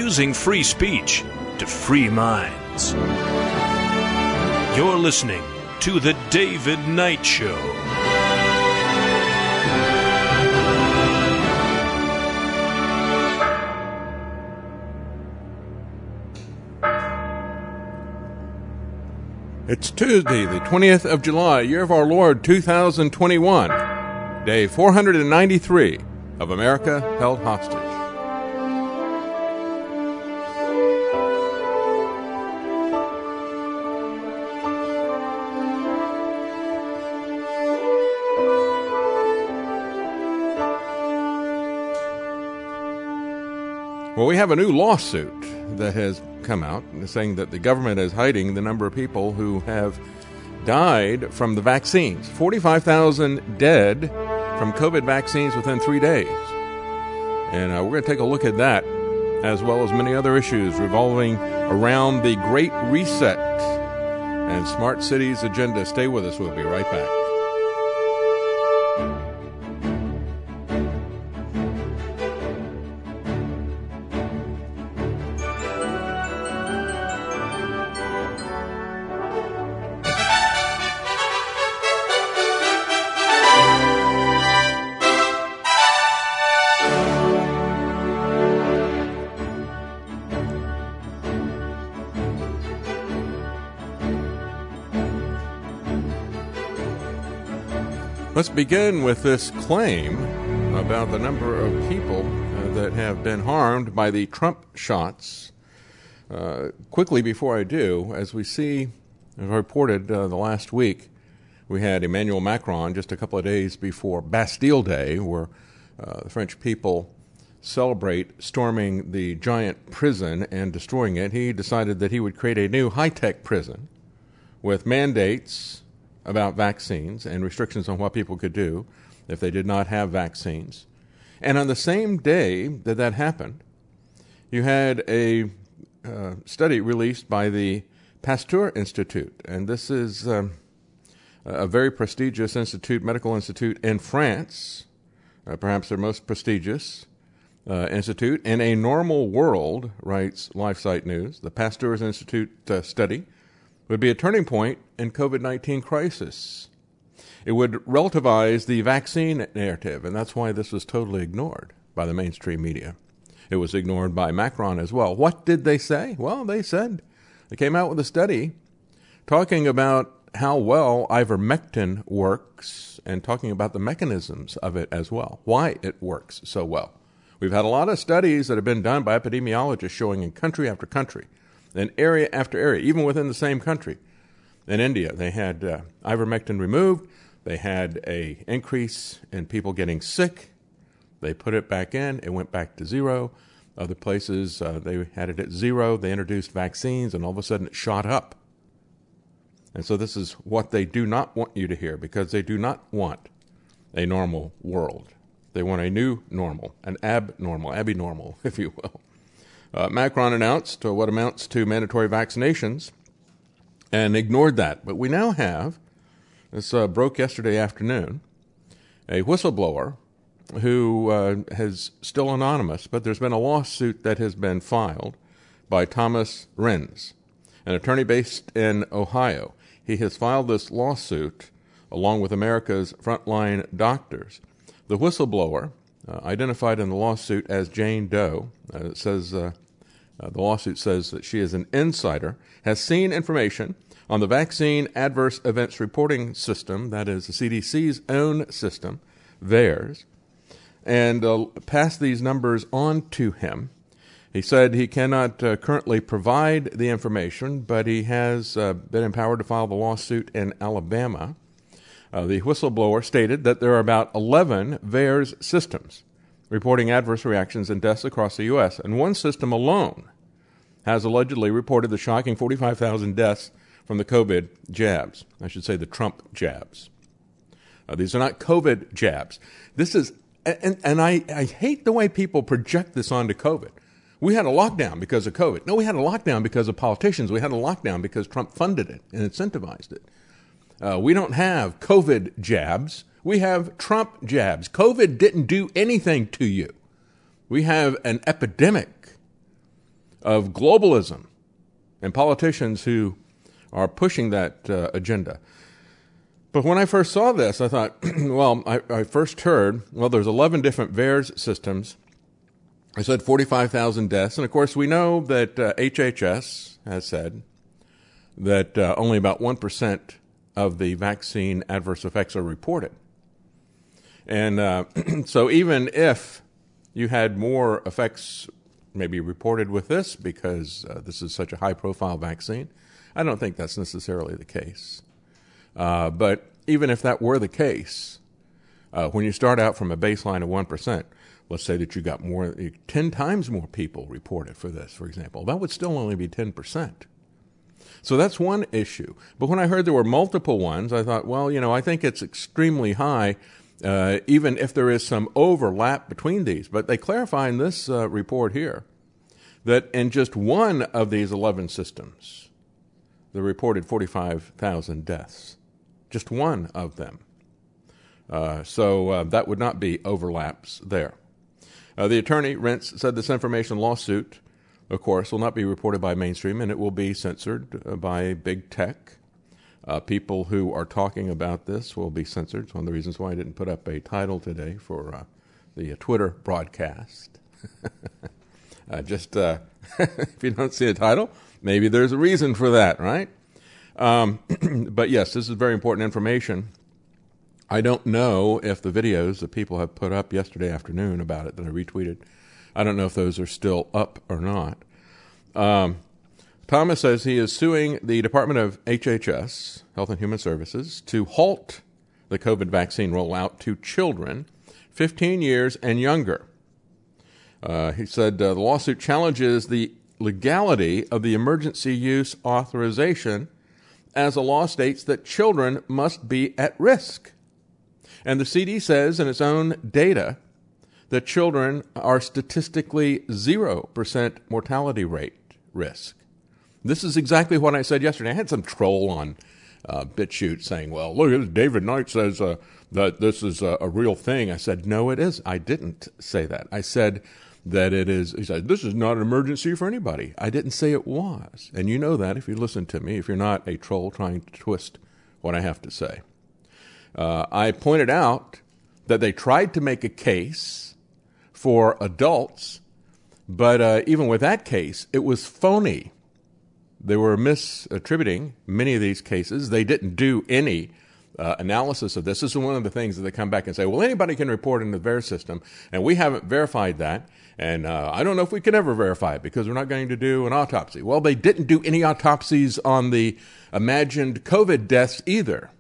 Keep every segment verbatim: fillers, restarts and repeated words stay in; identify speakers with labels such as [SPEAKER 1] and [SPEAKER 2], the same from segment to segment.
[SPEAKER 1] using free speech to free minds. You're listening to The David Knight Show.
[SPEAKER 2] It's Tuesday, the twentieth of July, year of our Lord, two thousand twenty-one, day four hundred ninety-three of America Held Hostage. Well, we have a new lawsuit that has come out saying that the government is hiding the number of people who have died from the vaccines. forty-five thousand dead from COVID vaccines within three days. And uh, we're going to take a look at that, as well as many other issues revolving around the Great Reset and Smart Cities agenda. Stay with us. We'll be right back. Let's begin with this claim about the number of people uh, that have been harmed by the Trump shots. Uh, quickly before I do, as we see, as reported uh, the last week, we had Emmanuel Macron just a couple of days before Bastille Day, where uh, the French people celebrate storming the giant prison and destroying it. He decided that he would create a new high-tech prison with mandates about vaccines and restrictions on what people could do if they did not have vaccines. And on the same day that that happened, you had a uh, study released by the Pasteur Institute. And this is um, a very prestigious institute, medical institute in France, uh, perhaps their most prestigious uh, institute. In a normal world, writes LifeSite News, the Pasteur Institute uh, study would be a turning point in COVID nineteen crisis. It would relativize the vaccine narrative, and that's why this was totally ignored by the mainstream media. It was ignored by Macron as well. What did they say? Well, they said, they came out with a study talking about how well ivermectin works and talking about the mechanisms of it as well, why it works so well. We've had a lot of studies that have been done by epidemiologists showing in country after country, in area after area, even within the same country. In India, they had uh, ivermectin removed. They had a increase in people getting sick. They put it back in. It went back to zero. Other places, uh, they had it at zero. They introduced vaccines, and all of a sudden it shot up. And so this is what they do not want you to hear, because they do not want a normal world. They want a new normal, an abnormal, abnormal, if you will. Uh, Macron announced uh, what amounts to mandatory vaccinations and ignored that. But we now have, this uh, broke yesterday afternoon, a whistleblower who uh, is still anonymous, but there's been a lawsuit that has been filed by Thomas Renz, an attorney based in Ohio. He has filed this lawsuit along with America's frontline doctors. The whistleblower, Uh, identified in the lawsuit as Jane Doe. Uh, it says uh, uh, the lawsuit says that she is an insider, has seen information on the vaccine adverse events reporting system, that is the C D C's own system, theirs, and uh, passed these numbers on to him. He said he cannot uh, currently provide the information, but he has uh, been empowered to file the lawsuit in Alabama. Uh, the whistleblower stated that there are about eleven VAERS systems reporting adverse reactions and deaths across the U S, and one system alone has allegedly reported the shocking forty-five thousand deaths from the COVID jabs. I should say the Trump jabs. Uh, these are not COVID jabs. This is, and, and I, I hate the way people project this onto COVID. We had a lockdown because of COVID. No, we had a lockdown because of politicians. We had a lockdown because Trump funded it and incentivized it. Uh, we don't have COVID jabs. We have Trump jabs. COVID didn't do anything to you. We have an epidemic of globalism and politicians who are pushing that uh, agenda. But when I first saw this, I thought, well, I, I first heard, well, there's eleven different VAERS systems. I said forty-five thousand deaths. And, of course, we know that uh, H H S has said that uh, only about one percent of the vaccine adverse effects are reported. And uh, so even if you had more effects maybe reported with this because uh, this is such a high-profile vaccine, I don't think that's necessarily the case. Uh, but even if that were the case, uh, when you start out from a baseline of one percent, let's say that you got more, ten times more people reported for this, for example, that would still only be ten percent. So that's one issue. But when I heard there were multiple ones, I thought, well, you know, I think it's extremely high, uh, even if there is some overlap between these. But they clarify in this uh, report here that in just one of these eleven systems, they reported forty-five thousand deaths. Just one of them. Uh, so uh, that would not be overlaps there. Uh, the attorney, Rentz, said this information lawsuit, of course, will not be reported by mainstream, and it will be censored uh, by big tech. Uh, people who are talking about this will be censored. It's one of the reasons why I didn't put up a title today for uh, the uh, Twitter broadcast. uh, just uh, if you don't see a title, maybe there's a reason for that, right? Um, but yes, this is very important information. I don't know if the videos that people have put up yesterday afternoon about it that I retweeted, I don't know if those are still up or not. Um, Thomas says he is suing the Department of H H S, Health and Human Services, to halt the COVID vaccine rollout to children fifteen years and younger. Uh, he said uh, the lawsuit challenges the legality of the emergency use authorization as the law states that children must be at risk. And the C D says in its own data that children are statistically zero percent mortality rate risk. This is exactly what I said yesterday. I had some troll on uh, BitChute saying, well, look, David Knight says uh, that this is a, a real thing. I said, no, it is. I didn't say that. I said that it is. He said, this is not an emergency for anybody. I didn't say it was. And you know that if you listen to me, if you're not a troll trying to twist what I have to say. Uh, I pointed out that they tried to make a case for adults, but uh, even with that case, it was phony. They were misattributing many of these cases. They didn't do any uh, analysis of this. This is one of the things that they come back and say, well, anybody can report in the VAERS system, and we haven't verified that, and uh, I don't know if we can ever verify it because we're not going to do an autopsy. Well, they didn't do any autopsies on the imagined COVID deaths either.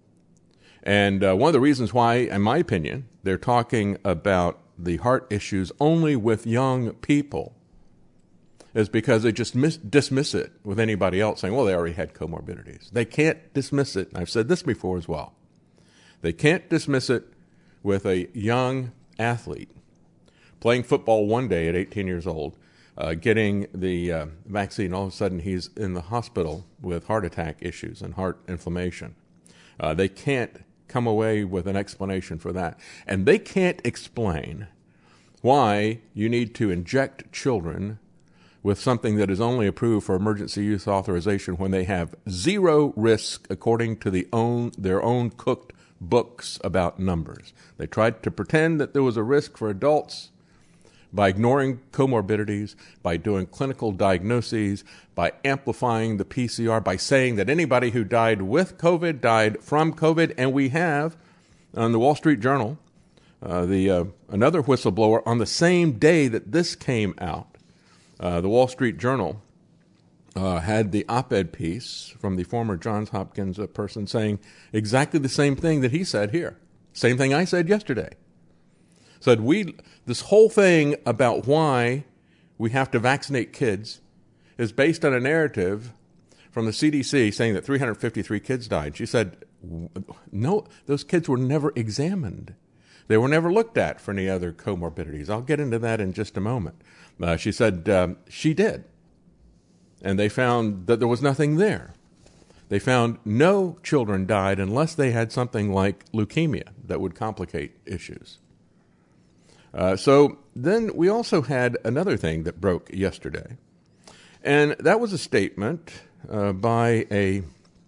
[SPEAKER 2] And uh, one of the reasons why, in my opinion, they're talking about the heart issues only with young people is because they just mis- dismiss it with anybody else saying, well, they already had comorbidities. They can't dismiss it. I've said this before as well. They can't dismiss it with a young athlete playing football one day at eighteen years old, uh, getting the uh, vaccine. All of a sudden, he's in the hospital with heart attack issues and heart inflammation. Uh, they can't come away with an explanation for that. And they can't explain why you need to inject children with something that is only approved for emergency use authorization when they have zero risk according to the own, their own cooked books about numbers. They tried to pretend that there was a risk for adults by ignoring comorbidities, by doing clinical diagnoses, by amplifying the P C R, by saying that anybody who died with COVID died from COVID. And we have, on the Wall Street Journal, uh, the uh, another whistleblower on the same day that this came out, Uh, the Wall Street Journal uh, had the op-ed piece from the former Johns Hopkins uh, person saying exactly the same thing that he said here. Same thing I said yesterday. Said we this whole thing about why we have to vaccinate kids is based on a narrative from the C D C saying that three hundred fifty-three kids died. She said, no, those kids were never examined. They were never looked at for any other comorbidities. I'll get into that in just a moment. Uh, she said um, she did. And they found that there was nothing there. They found no children died unless they had something like leukemia that would complicate issues. Uh, so then we also had another thing that broke yesterday. And that was a statement uh, by a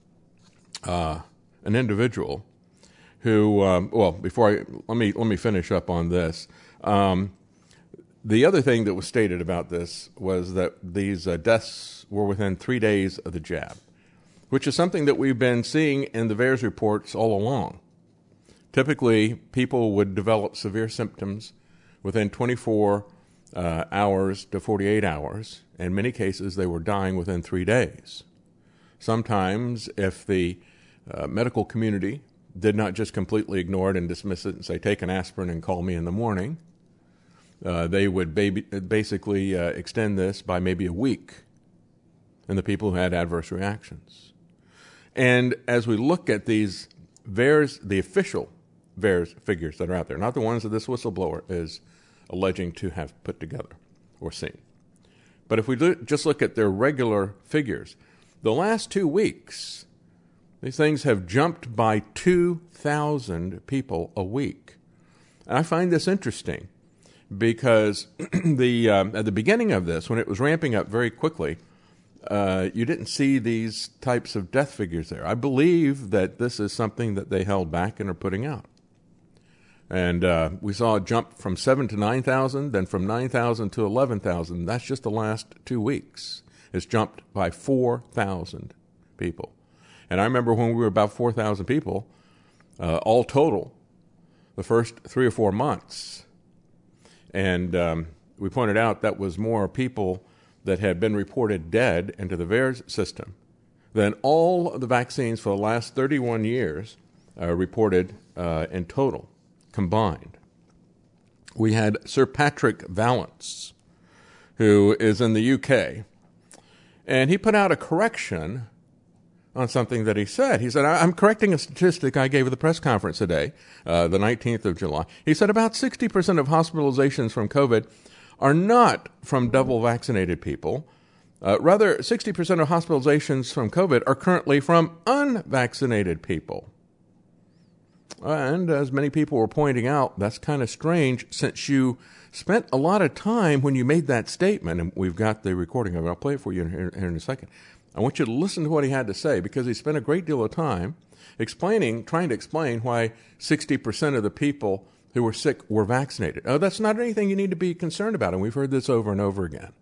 [SPEAKER 2] uh, an individual who, um, well, before I, let me, let me finish up on this. Um, the other thing that was stated about this was that these uh, deaths were within three days of the jab, which is something that we've been seeing in the V A E R S reports all along. Typically, people would develop severe symptoms within twenty-four uh, hours to forty-eight hours. In many cases, they were dying within three days. Sometimes, if the uh, medical community did not just completely ignore it and dismiss it and say, take an aspirin and call me in the morning, uh, they would baby, basically uh, extend this by maybe a week in the people who had adverse reactions. And as we look at these V A E R S, the official V A E R S figures that are out there, not the ones that this whistleblower is alleging to have put together or seen. But if we do, just look at their regular figures, the last two weeks, these things have jumped by two thousand people a week. And I find this interesting because the um, at the beginning of this, when it was ramping up very quickly, uh, you didn't see these types of death figures there. I believe that this is something that they held back and are putting out. And uh, we saw a jump from seven to nine thousand, then from nine thousand to eleven thousand. That's just the last two weeks. It's jumped by four thousand people. And I remember when we were about four thousand people, uh, all total, the first three or four months. And um, we pointed out that was more people that had been reported dead into the V A E R S system than all of the vaccines for the last thirty-one years uh, reported uh, in total, combined. We had Sir Patrick Vallance, who is in the U K, and he put out a correction on something that he said. He said, I'm correcting a statistic I gave at the press conference today, uh, the nineteenth of July. He said about sixty percent of hospitalizations from COVID are not from double vaccinated people. Uh, rather, sixty percent of hospitalizations from COVID are currently from unvaccinated people. And as many people were pointing out, that's kind of strange since you spent a lot of time when you made that statement, and we've got the recording of it. I'll play it for you here, here in a second. I want you to listen to what he had to say because he spent a great deal of time explaining, trying to explain why sixty percent of the people who were sick were vaccinated. Oh, that's not anything you need to be concerned about, and we've heard this over and over again.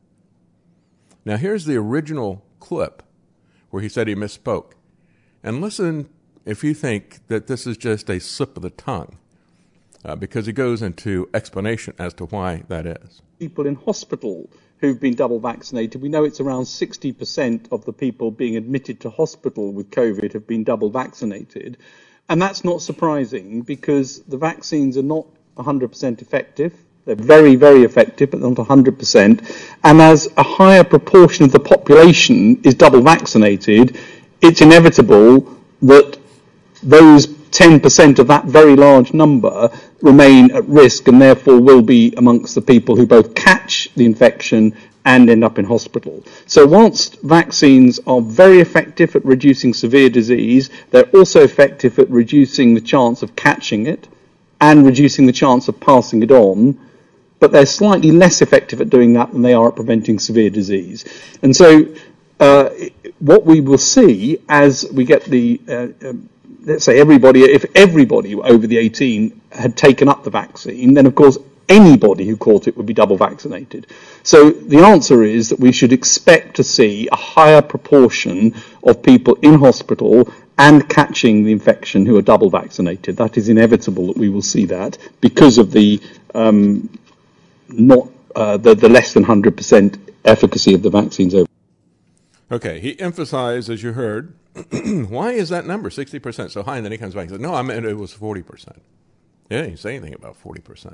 [SPEAKER 2] Now, here's the original clip where he said he misspoke. And listen if you think that this is just a slip of the tongue, uh, because he goes into explanation as to why that is.
[SPEAKER 3] People in hospital who've been double vaccinated, we know it's around sixty percent of the people being admitted to hospital with COVID have been double vaccinated. And that's not surprising because the vaccines are not one hundred percent effective. They're very, very effective, but not one hundred percent. And as a higher proportion of the population is double vaccinated, it's inevitable that those ten percent of that very large number remain at risk and therefore will be amongst the people who both catch the infection and end up in hospital. So whilst vaccines are very effective at reducing severe disease, they're also effective at reducing the chance of catching it and reducing the chance of passing it on, but they're slightly less effective at doing that than they are at preventing severe disease. And so uh, what we will see as we get the uh, um, let's say everybody, if everybody over the eighteen had taken up the vaccine, then of course anybody who caught it would be double vaccinated. So the answer is that we should expect to see a higher proportion of people in hospital and catching the infection who are double vaccinated. That is inevitable that we will see that because of the um, not uh, the, the less than one hundred percent efficacy of the vaccines over.
[SPEAKER 2] Okay, he emphasized, as you heard, why is that number sixty percent so high? And then he comes back and says, no, I meant it was forty percent. He didn't say anything about forty percent.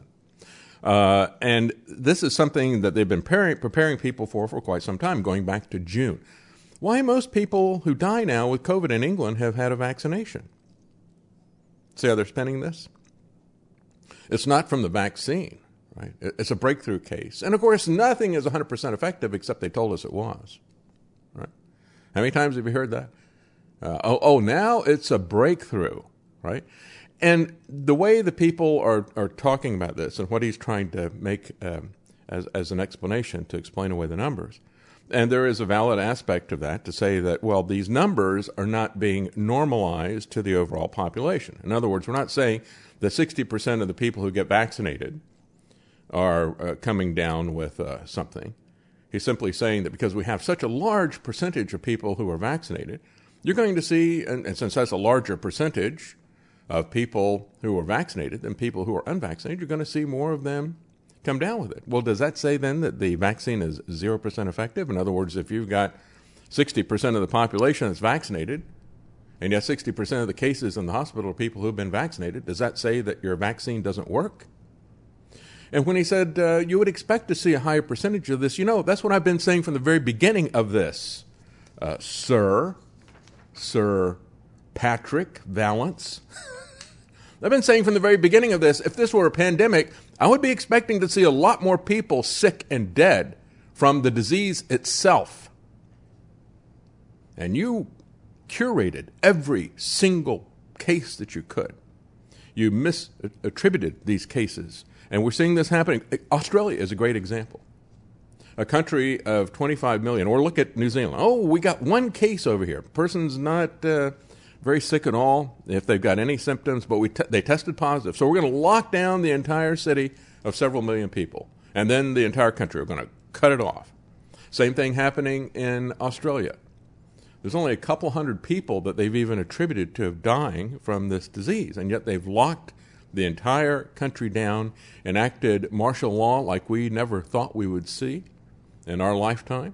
[SPEAKER 2] Uh, and this is something that they've been preparing, preparing people for for quite some time, going back to June. Why most people who die now with COVID in England have had a vaccination? See how they're spending this? It's not from the vaccine, right? It's a breakthrough case. And, of course, nothing is one hundred percent effective except they told us it was, right? How many times have you heard that? Uh, oh, oh, now it's a breakthrough, right? And the way the people are, are talking about this and what he's trying to make um, as, as an explanation to explain away the numbers And there is a valid aspect of that to say that, well, these numbers are not being normalized to the overall population. In other words, we're not saying that sixty percent of the people who get vaccinated are uh, coming down with uh, something. He's simply saying that because we have such a large percentage of people who are vaccinated, you're going to see, and, and since that's a larger percentage of people who are vaccinated than people who are unvaccinated, you're going to see more of them come down with it. Well, does that say then that the vaccine is zero percent effective? In other words, if you've got sixty percent of the population that's vaccinated, and yet sixty percent of the cases in the hospital are people who've been vaccinated, does that say that your vaccine doesn't work? And when he said uh, you would expect to see a higher percentage of this, you know, that's what I've been saying from the very beginning of this. Uh, sir, Sir Patrick Vallance, I've been saying from the very beginning of this, if this were a pandemic, I would be expecting to see a lot more people sick and dead from the disease itself. And you curated every single case that you could. You misattributed these cases. And we're seeing this happening. Australia is a great example. A country of twenty-five million. Or look at New Zealand. Oh, we got one case over here. Person's not uh, very sick at all if they've got any symptoms, but we t- they tested positive. So we're going to lock down the entire city of several million people. And then the entire country, we're going to cut it off. Same thing happening in Australia. There's only a couple hundred people that they've even attributed to dying from this disease, and yet they've locked the entire country down, enacted martial law like we never thought we would see in our lifetime.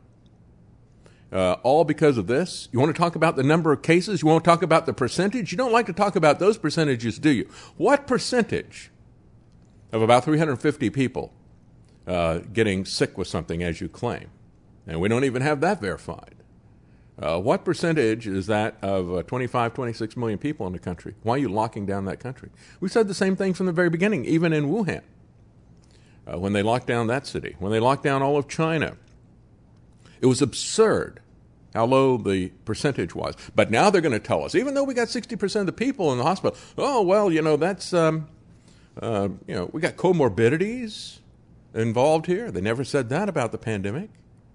[SPEAKER 2] Uh, all because of this. You want to talk about the number of cases? You want to talk about the percentage? You don't like to talk about those percentages, do you? What percentage of about three hundred fifty people uh, getting sick with something, as you claim? And we don't even have that verified. Uh, what percentage is that of uh, twenty-five, twenty-six million people in the country? Why are you locking down that country? We said the same thing from the very beginning, even in Wuhan, uh, when they locked down that city, when they locked down all of China. It was absurd how low the percentage was. But now they're going to tell us, even though we got sixty percent of the people in the hospital, oh, well, you know, that's, um, uh, you know, we got comorbidities involved here. They never said that about the pandemic.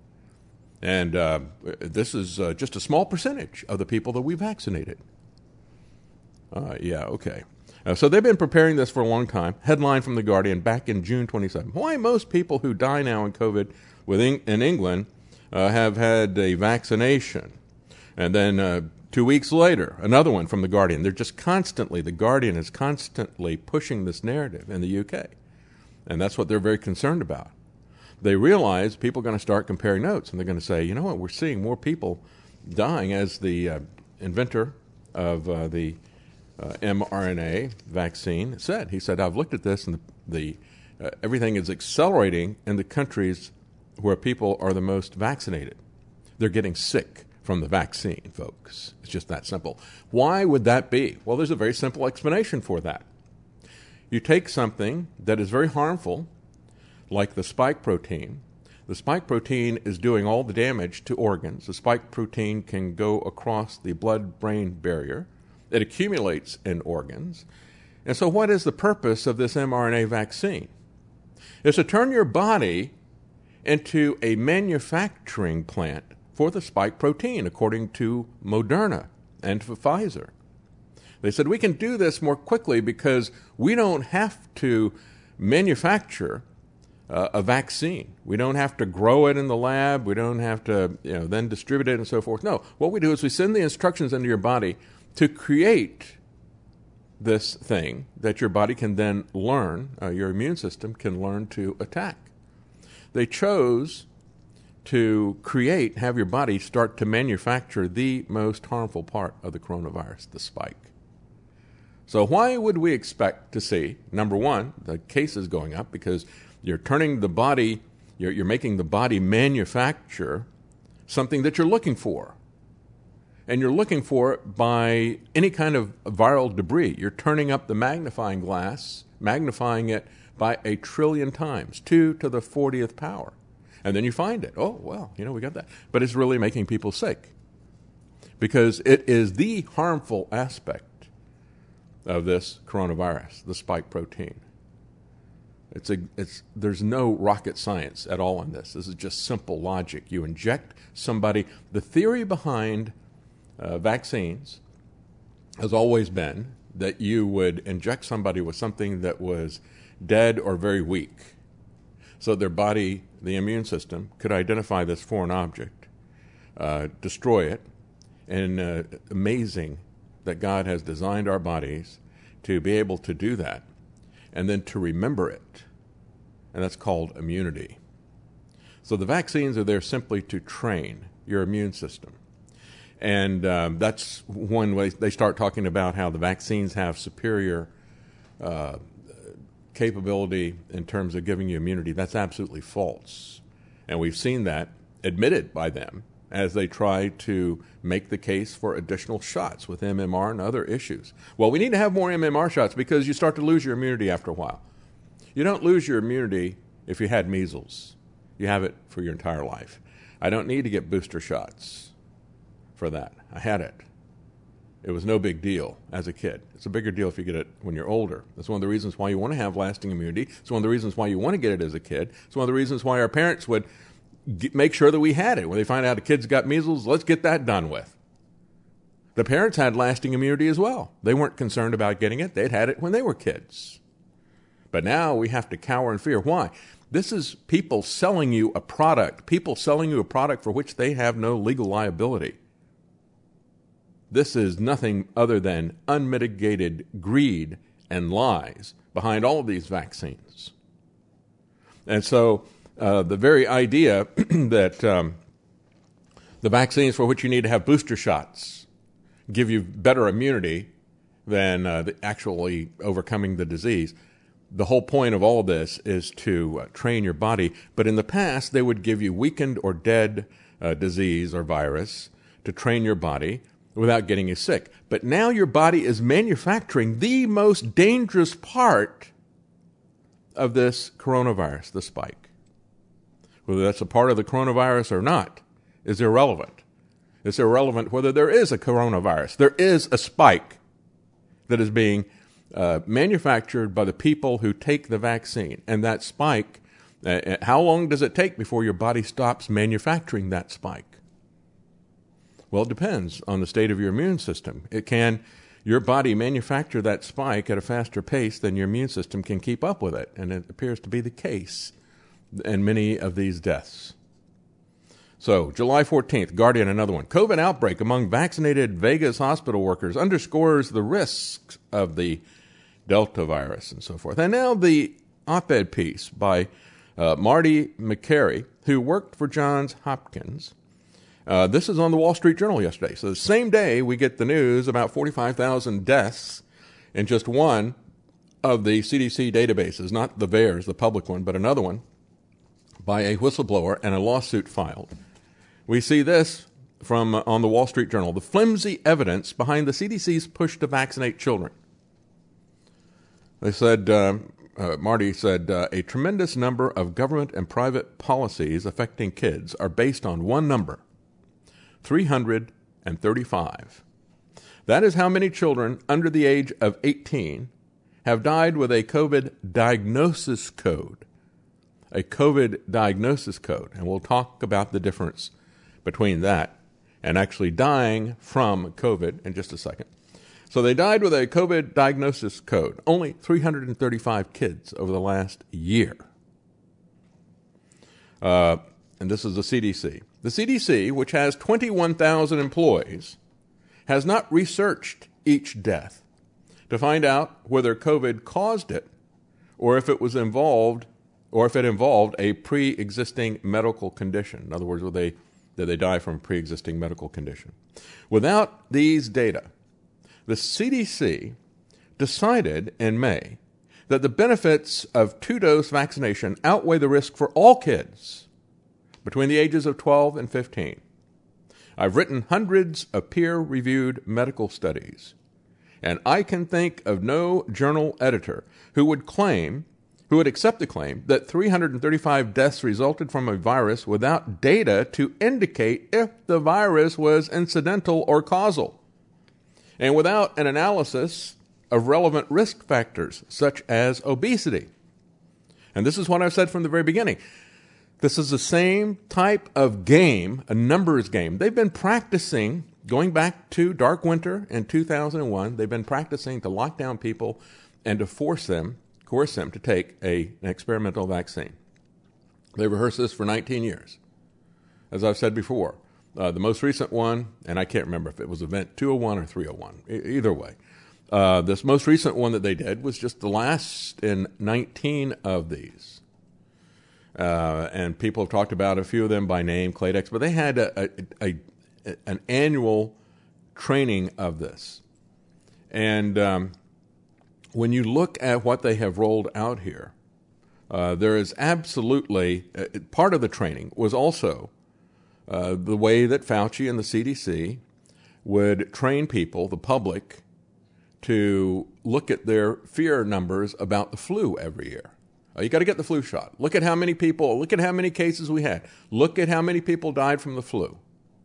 [SPEAKER 2] And uh, this is uh, just a small percentage of the people that we vaccinated. Uh, yeah, okay. Uh, so they've been preparing this for a long time. Headline from The Guardian back in June twenty-seventh. Why most people who die now in COVID within, in England uh, have had a vaccination. And then uh, two weeks later, another one from The Guardian. They're just constantly, The Guardian is constantly pushing this narrative in the U K. And that's what they're very concerned about. They realize people are going to start comparing notes, and they're going to say, you know what, we're seeing more people dying, as the uh, inventor of uh, the uh, mRNA vaccine said. He said, I've looked at this, and the, the uh, everything is accelerating in the countries where people are the most vaccinated. They're getting sick from the vaccine, folks. It's just that simple. Why would that be? Well, there's a very simple explanation for that. You take something that is very harmful, like the spike protein. The spike protein is doing all the damage to organs. The spike protein can go across the blood-brain barrier. It accumulates in organs. And so what is the purpose of this mRNA vaccine? It's to turn your body into a manufacturing plant for the spike protein, according to Moderna and to Pfizer. They said, we can do this more quickly because we don't have to manufacture Uh, a vaccine. We don't have to grow it in the lab. We don't have to, you know, then distribute it and so forth. No, what we do is we send the instructions into your body to create this thing that your body can then learn, uh, your immune system can learn to attack. They chose to create, have your body start to manufacture the most harmful part of the coronavirus, the spike. So why would we expect to see, number one, the cases going up? Because you're turning the body, you're, you're making the body manufacture something that you're looking for. And you're looking for it by any kind of viral debris. You're turning up the magnifying glass, magnifying it by a trillion times, two to the fortieth power. And then you find it. Oh, well, you know, we got that. But it's really making people sick. Because it is the harmful aspect of this coronavirus, the spike protein. It's a, it's, there's no rocket science at all in this. This is just simple logic. You inject somebody. The theory behind uh, vaccines has always been that you would inject somebody with something that was dead or very weak, so their body, the immune system, could identify this foreign object, uh, destroy it, and uh, amazing that God has designed our bodies to be able to do that, and then to remember it, and that's called immunity. So the vaccines are there simply to train your immune system. And um, that's when they start talking about how the vaccines have superior uh, capability in terms of giving you immunity. That's absolutely false. And we've seen that admitted by them as they try to make the case for additional shots with M M R and other issues. Well, we need to have more M M R shots because you start to lose your immunity after a while. You don't lose your immunity if you had measles. You have it for your entire life. I don't need to get booster shots for that. I had it. It was no big deal as a kid. It's a bigger deal if you get it when you're older. That's one of the reasons why you want to have lasting immunity. It's one of the reasons why you want to get it as a kid. It's one of the reasons why our parents would get, make sure that we had it. When they find out a kid's got measles, let's get that done with. The parents had lasting immunity as well. They weren't concerned about getting it. They'd had it when they were kids. But now we have to cower in fear. Why? This is people selling you a product, people selling you a product for which they have no legal liability. This is nothing other than unmitigated greed and lies behind all of these vaccines. And so uh, the very idea that um, the vaccines for which you need to have booster shots give you better immunity than uh, the actually overcoming the disease, the whole point of all of this is to uh, train your body. But in the past, they would give you weakened or dead uh, disease or virus to train your body without getting you sick. But now your body is manufacturing the most dangerous part of this coronavirus, the spike. Whether that's a part of the coronavirus or not is irrelevant. It's irrelevant whether there is a coronavirus. There is a spike that is being uh, manufactured by the people who take the vaccine. And that spike, uh, how long does it take before your body stops manufacturing that spike? Well, it depends on the state of your immune system. It can, your body manufacture that spike at a faster pace than your immune system can keep up with it. And it appears to be the case in many of these deaths. So, July fourteenth, Guardian, another one. COVID outbreak among vaccinated Vegas hospital workers underscores the risks of the Delta virus and so forth. And now the op-ed piece by uh, Marty Makary, who worked for Johns Hopkins. Uh, this is on the Wall Street Journal yesterday. So the same day we get the news about forty-five thousand deaths in just one of the C D C databases, not the V A E R S, the public one, but another one, by a whistleblower and a lawsuit filed. We see this from uh, on the Wall Street Journal, the flimsy evidence behind the C D C's push to vaccinate children. They said, uh, uh, Marty said, uh, a tremendous number of government and private policies affecting kids are based on one number, three hundred thirty-five. That is how many children under the age of eighteen have died with a COVID diagnosis code. A COVID diagnosis code. And we'll talk about the difference between that and actually dying from COVID in just a second. So they died with a COVID diagnosis code. Only three hundred thirty-five kids over the last year. Uh, and this is the C D C. The C D C, which has twenty-one thousand employees, has not researched each death to find out whether COVID caused it or if it was involved or if it involved a pre-existing medical condition. In other words, did they, did they die from a pre-existing medical condition? Without these data, the C D C decided in May that the benefits of two-dose vaccination outweigh the risk for all kids between the ages of twelve and fifteen. I've written hundreds of peer-reviewed medical studies, and I can think of no journal editor who would claim, who would accept the claim that three hundred thirty-five deaths resulted from a virus without data to indicate if the virus was incidental or causal, and without an analysis of relevant risk factors such as obesity. And this is what I've said from the very beginning. This is the same type of game, a numbers game. They've been practicing, going back to Dark Winter in two thousand one, they've been practicing to lock down people and to force them, coerce them to take a, an experimental vaccine. They rehearsed this for nineteen years. As I've said before, uh, the most recent one, and I can't remember if it was event two oh one or three oh one, e- either way. Uh, this most recent one that they did was just the last in nineteen of these. Uh, and people have talked about a few of them by name, Cladex, but they had a, a, a, a, an annual training of this. And um, when you look at what they have rolled out here, uh, there is absolutely, uh, part of the training was also uh, the way that Fauci and the C D C would train people, the public, to look at their fear numbers about the flu every year. Uh, you got to get the flu shot. Look at how many people, look at how many cases we had. Look at how many people died from the flu.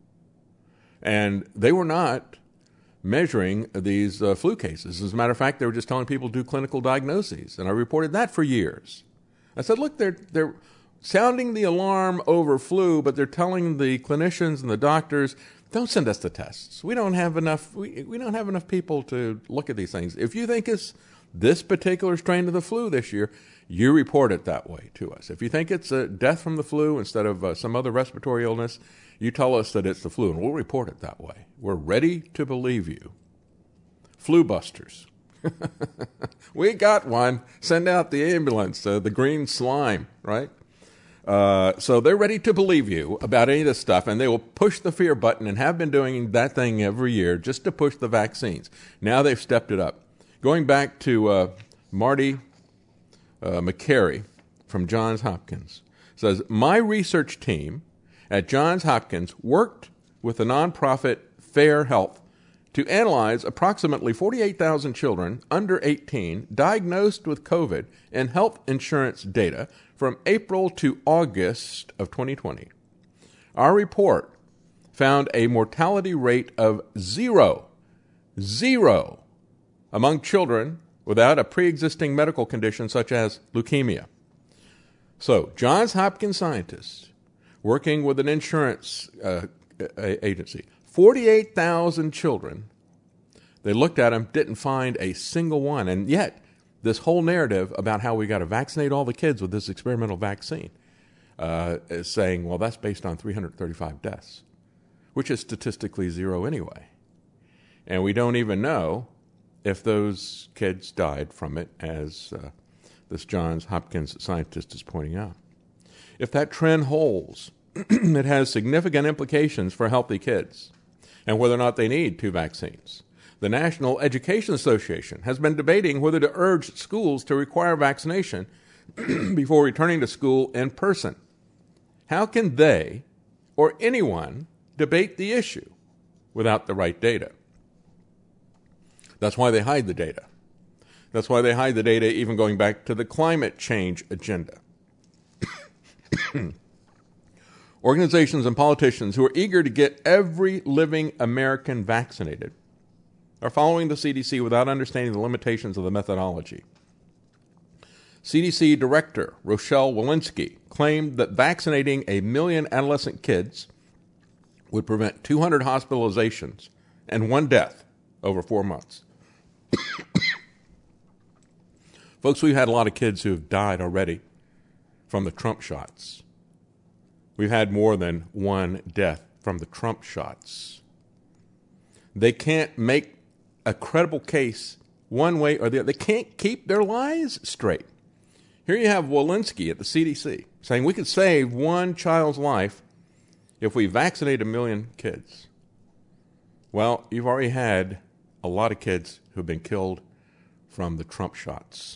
[SPEAKER 2] And they were not measuring these uh, flu cases. As a matter of fact, they were just telling people to do clinical diagnoses. And I reported that for years. I said, look, they're, they're sounding the alarm over flu, but they're telling the clinicians and the doctors, don't send us the tests. We don't have enough. We, we don't have enough people to look at these things. If you think it's this particular strain of the flu this year, you report it that way to us. If you think it's a death from the flu instead of uh, some other respiratory illness, you tell us that it's the flu, and we'll report it that way. We're ready to believe you. Flu busters. We got one. Send out the ambulance, uh, the green slime, right? Uh, so they're ready to believe you about any of this stuff, and they will push the fear button and have been doing that thing every year just to push the vaccines. Now they've stepped it up. Going back to uh, Marty uh, McCary from Johns Hopkins, says, my research team at Johns Hopkins worked with the nonprofit Fair Health to analyze approximately forty-eight thousand children under eighteen diagnosed with COVID and health insurance data from April to August of twenty twenty. Our report found a mortality rate of zero, zero among children without a pre-existing medical condition such as leukemia. So, Johns Hopkins scientists working with an insurance uh, agency, forty-eight thousand children, they looked at them, didn't find a single one, and yet this whole narrative about how we got to vaccinate all the kids with this experimental vaccine uh, is saying, well, that's based on three hundred thirty-five deaths, which is statistically zero anyway. And we don't even know if those kids died from it, as uh, this Johns Hopkins scientist is pointing out. If that trend holds, it has significant implications for healthy kids and whether or not they need two vaccines. The National Education Association has been debating whether to urge schools to require vaccination before returning to school in person. How can they or anyone debate the issue without the right data? That's why they hide the data. That's why they hide the data even going back to the climate change agenda. Organizations and politicians who are eager to get every living American vaccinated are following the C D C without understanding the limitations of the methodology. C D C Director Rochelle Walensky claimed that vaccinating a million adolescent kids would prevent two hundred hospitalizations and one death over four months. Folks, we've had a lot of kids who have died already from the Trump shots. We've had more than one death from the Trump shots. They can't make a credible case one way or the other. They can't keep their lies straight. Here you have Walensky at the C D C saying we could save one child's life if we vaccinate a million kids. Well, you've already had a lot of kids who've been killed from the Trump shots.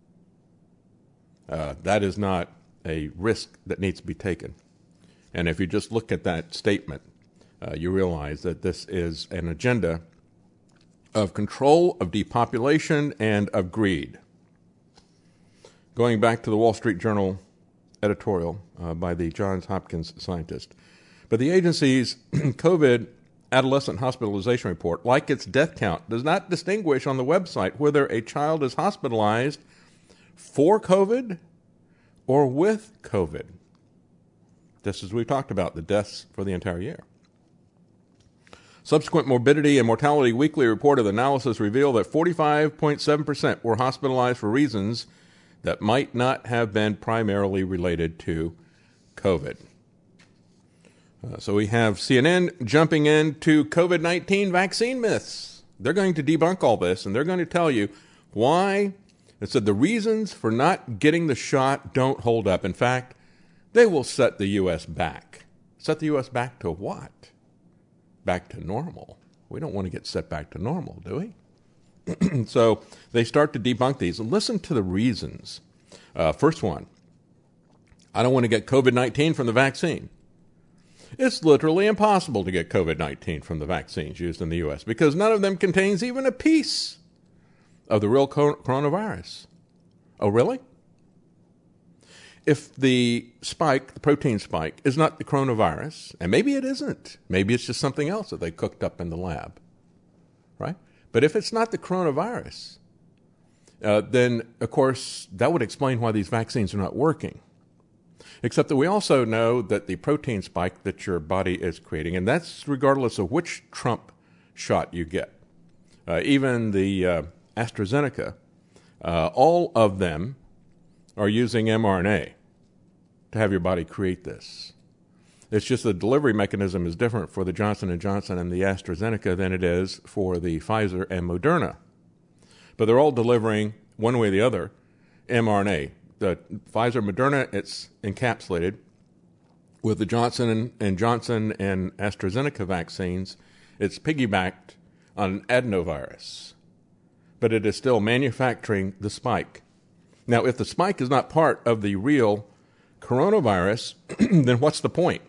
[SPEAKER 2] Uh, that is not a risk that needs to be taken. And if you just look at that statement, uh, you realize that this is an agenda of control, of depopulation, and of greed. Going back to the Wall Street Journal editorial uh, by the Johns Hopkins scientist. But the agency's COVID adolescent hospitalization report, like its death count, does not distinguish on the website whether a child is hospitalized for COVID or with COVID. Just as we've talked about, the deaths for the entire year. Subsequent morbidity and mortality weekly report of the analysis revealed that forty-five point seven percent were hospitalized for reasons that might not have been primarily related to COVID. Uh, so we have C N N jumping into COVID nineteen vaccine myths. They're going to debunk all this, and they're going to tell you why. It said the reasons for not getting the shot don't hold up. In fact, they will set the U S back. Set the U S back to what? Back to normal. We don't want to get set back to normal, do we? So they start to debunk these. And listen to the reasons. Uh, first one, I don't want to get COVID nineteen from the vaccine. It's literally impossible to get COVID nineteen from the vaccines used in the U S because none of them contains even a piece of the real coronavirus. Oh, really? If the spike, the protein spike, is not the coronavirus, and maybe it isn't, maybe it's just something else that they cooked up in the lab, right? But if it's not the coronavirus, uh, then, of course, that would explain why these vaccines are not working. Except that we also know that the protein spike that your body is creating, and that's regardless of which Trump shot you get, uh, even the uh, AstraZeneca, uh, all of them are using mRNA to have your body create this. It's just the delivery mechanism is different for the Johnson and Johnson and the AstraZeneca than it is for the Pfizer and Moderna. But they're all delivering, one way or the other, mRNA. The Pfizer, Moderna, it's encapsulated. With the Johnson and Johnson and AstraZeneca vaccines, it's piggybacked on an adenovirus. But it is still manufacturing the spike. Now, if the spike is not part of the real coronavirus, then what's the point?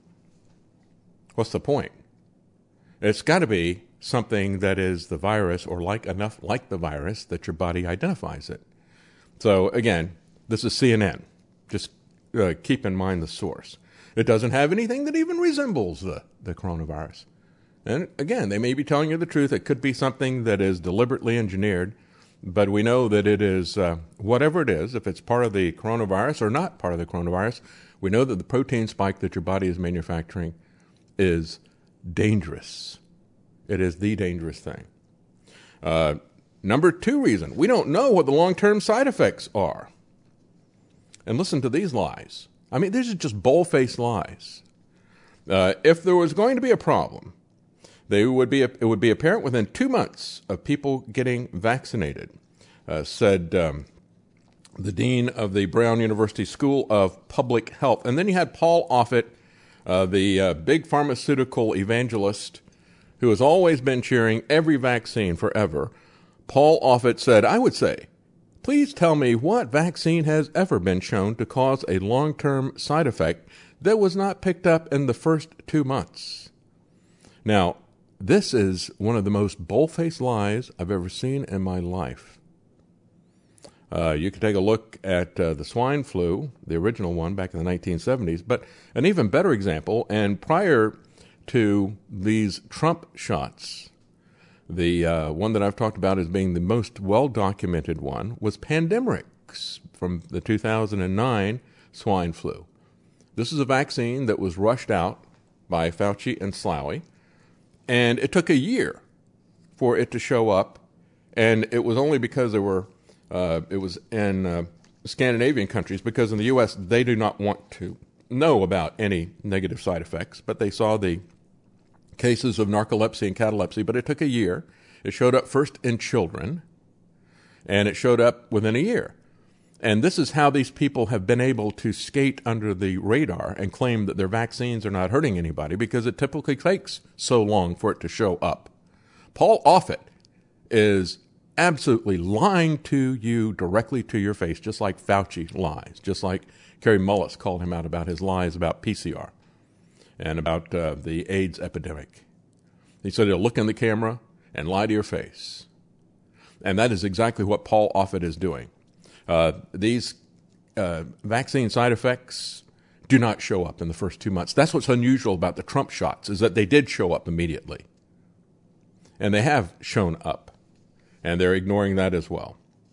[SPEAKER 2] What's the point? It's got to be something that is the virus or like enough like the virus that your body identifies it. So, again, this is C N N. Just uh, keep in mind the source. It doesn't have anything that even resembles the, the coronavirus. And, again, they may be telling you the truth. It could be something that is deliberately engineered. But we know that it is, uh, whatever it is, if it's part of the coronavirus or not part of the coronavirus, we know that the protein spike that your body is manufacturing is dangerous. It is the dangerous thing. Uh, number two reason, we don't know what the long-term side effects are. And listen to these lies. I mean, these are just bold-faced lies. Uh, if there was going to be a problem, They would be, it would be apparent within two months of people getting vaccinated, uh, said um, the dean of the Brown University School of Public Health. And then you had Paul Offit, uh, the uh, big pharmaceutical evangelist who has always been cheering every vaccine forever. Paul Offit said, I would say, please tell me what vaccine has ever been shown to cause a long-term side effect that was not picked up in the first two months. Now, this is one of the most bold-faced lies I've ever seen in my life. Uh, you can take a look at uh, the swine flu, the original one back in the nineteen seventies, but an even better example, and prior to these Trump shots, the uh, one that I've talked about as being the most well-documented one was Pandemrix from the two thousand nine swine flu. This is a vaccine that was rushed out by Fauci and Slaoui. And it took a year for it to show up, and it was only because there were, uh, it was in uh, Scandinavian countries, because in the U S they do not want to know about any negative side effects, but they saw the cases of narcolepsy and catalepsy, but it took a year. It showed up first in children, and it showed up within a year. And this is how these people have been able to skate under the radar and claim that their vaccines are not hurting anybody, because it typically takes so long for it to show up. Paul Offit is absolutely lying to you directly to your face, just like Fauci lies, just like Kerry Mullis called him out about his lies about P C R and about uh, the AIDS epidemic. He said he'll look in the camera and lie to your face. And that is exactly what Paul Offit is doing. Uh, these uh, vaccine side effects do not show up in the first two months. That's what's unusual about the Trump shots, is that they did show up immediately. And they have shown up. And they're ignoring that as well.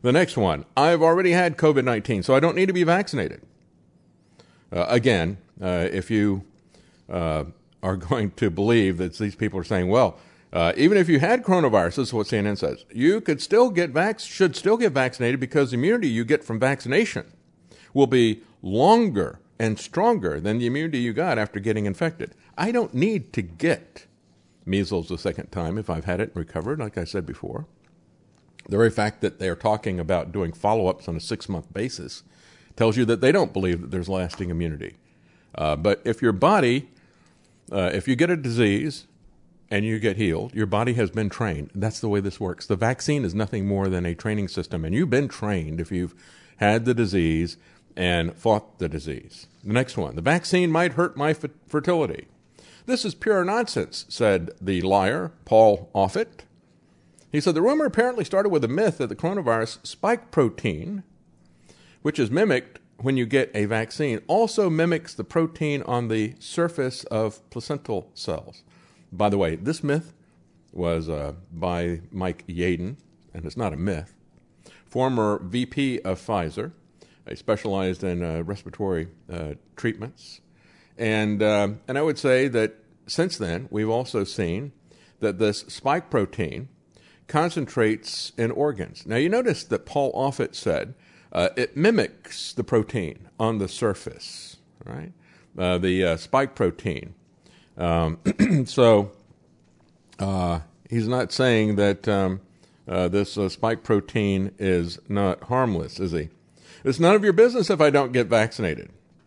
[SPEAKER 2] The next one, I've already had COVID nineteen, so I don't need to be vaccinated. Uh, again, uh, if you uh, are going to believe that these people are saying, well, uh, even if you had coronavirus, this is what C N N says, you could still get vac- should still get vaccinated because the immunity you get from vaccination will be longer and stronger than the immunity you got after getting infected. I don't need to get measles a second time if I've had it and recovered, like I said before. The very fact that they're talking about doing follow-ups on a six-month basis tells you that they don't believe that there's lasting immunity. Uh, but if your body, uh, if you get a disease and you get healed, your body has been trained. That's the way this works. The vaccine is nothing more than a training system, and you've been trained if you've had the disease and fought the disease. The next one, the vaccine might hurt my f- fertility. This is pure nonsense, said the liar, Paul Offit. He said, the rumor apparently started with a myth that the coronavirus spike protein, which is mimicked when you get a vaccine, also mimics the protein on the surface of placental cells. By the way, this myth was uh, by Mike Yaden, and it's not a myth, former V P of Pfizer. He specialized in uh, respiratory uh, treatments. And, uh, and I would say that since then, we've also seen that this spike protein concentrates in organs. Now, you notice that Paul Offit said uh, it mimics the protein on the surface, right? Uh, the uh, spike protein. Um, so uh, he's not saying that um, uh, this uh, spike protein is not harmless, is he? It's none of your business if I don't get vaccinated.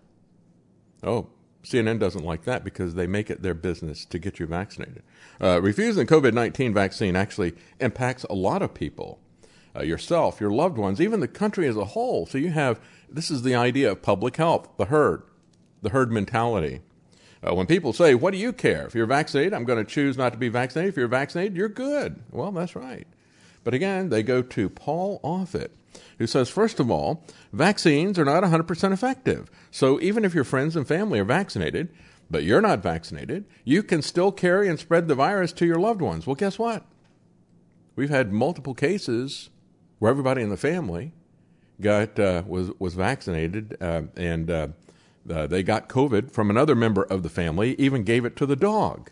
[SPEAKER 2] Oh, C N N doesn't like that because they make it their business to get you vaccinated. Uh, refusing the COVID nineteen vaccine actually impacts a lot of people, uh, yourself, your loved ones, even the country as a whole. So you have, this is the idea of public health, the herd, the herd mentality. Uh, when people say, what do you care? If you're vaccinated, I'm going to choose not to be vaccinated. If you're vaccinated, you're good. Well, that's right. But again, they go to Paul Offit, who says, first of all, vaccines are not one hundred percent effective. So even if your friends and family are vaccinated, but you're not vaccinated, you can still carry and spread the virus to your loved ones. Well, guess what? We've had multiple cases where everybody in the family got uh, was was vaccinated, uh, and uh, uh, they got COVID from another member of the family, even gave it to the dog.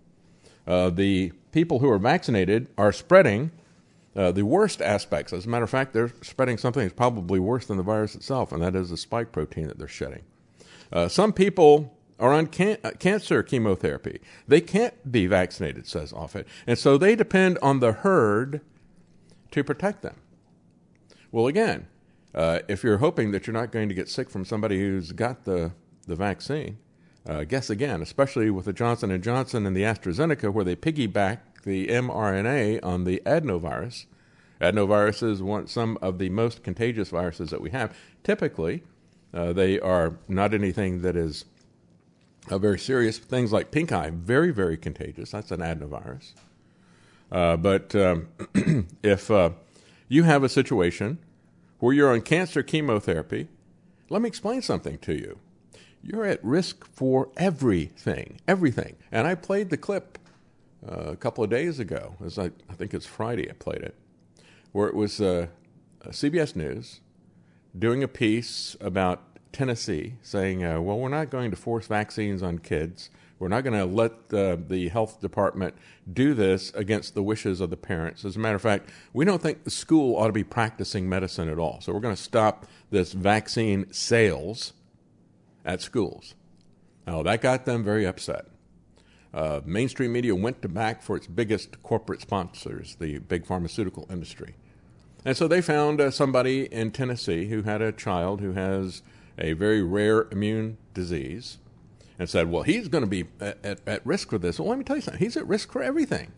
[SPEAKER 2] Uh, the people who are vaccinated are spreading Uh, the worst aspects. As a matter of fact, they're spreading something that's probably worse than the virus itself, and that is the spike protein that they're shedding. Uh, some people are on can- uh, cancer chemotherapy. They can't be vaccinated, says Offit, and so they depend on the herd to protect them. Well, again, uh, if you're hoping that you're not going to get sick from somebody who's got the, the vaccine, uh, guess again, especially with the Johnson and Johnson and the AstraZeneca, where they piggyback the mRNA on the adenovirus. Adenovirus is one, some of the most contagious viruses that we have. Typically, uh, they are not anything that is uh, very serious. Things like pink eye, very, very contagious. That's an adenovirus. Uh, but um, if uh, you have a situation where you're on cancer chemotherapy, let me explain something to you. You're at risk for everything, everything. And I played the clip Uh, a couple of days ago, as I, I think it's Friday I played it, where it was uh, C B S News doing a piece about Tennessee saying, uh, well, we're not going to force vaccines on kids. We're not going to let uh, the health department do this against the wishes of the parents. As a matter of fact, we don't think the school ought to be practicing medicine at all. So we're going to stop this vaccine sales at schools. Now, that got them very upset. Uh, mainstream media went to bat for its biggest corporate sponsors, the big pharmaceutical industry. And so they found uh, somebody in Tennessee who had a child who has a very rare immune disease and said, well, he's going to be at, at, at risk for this. Well, let me tell you something. He's at risk for everything.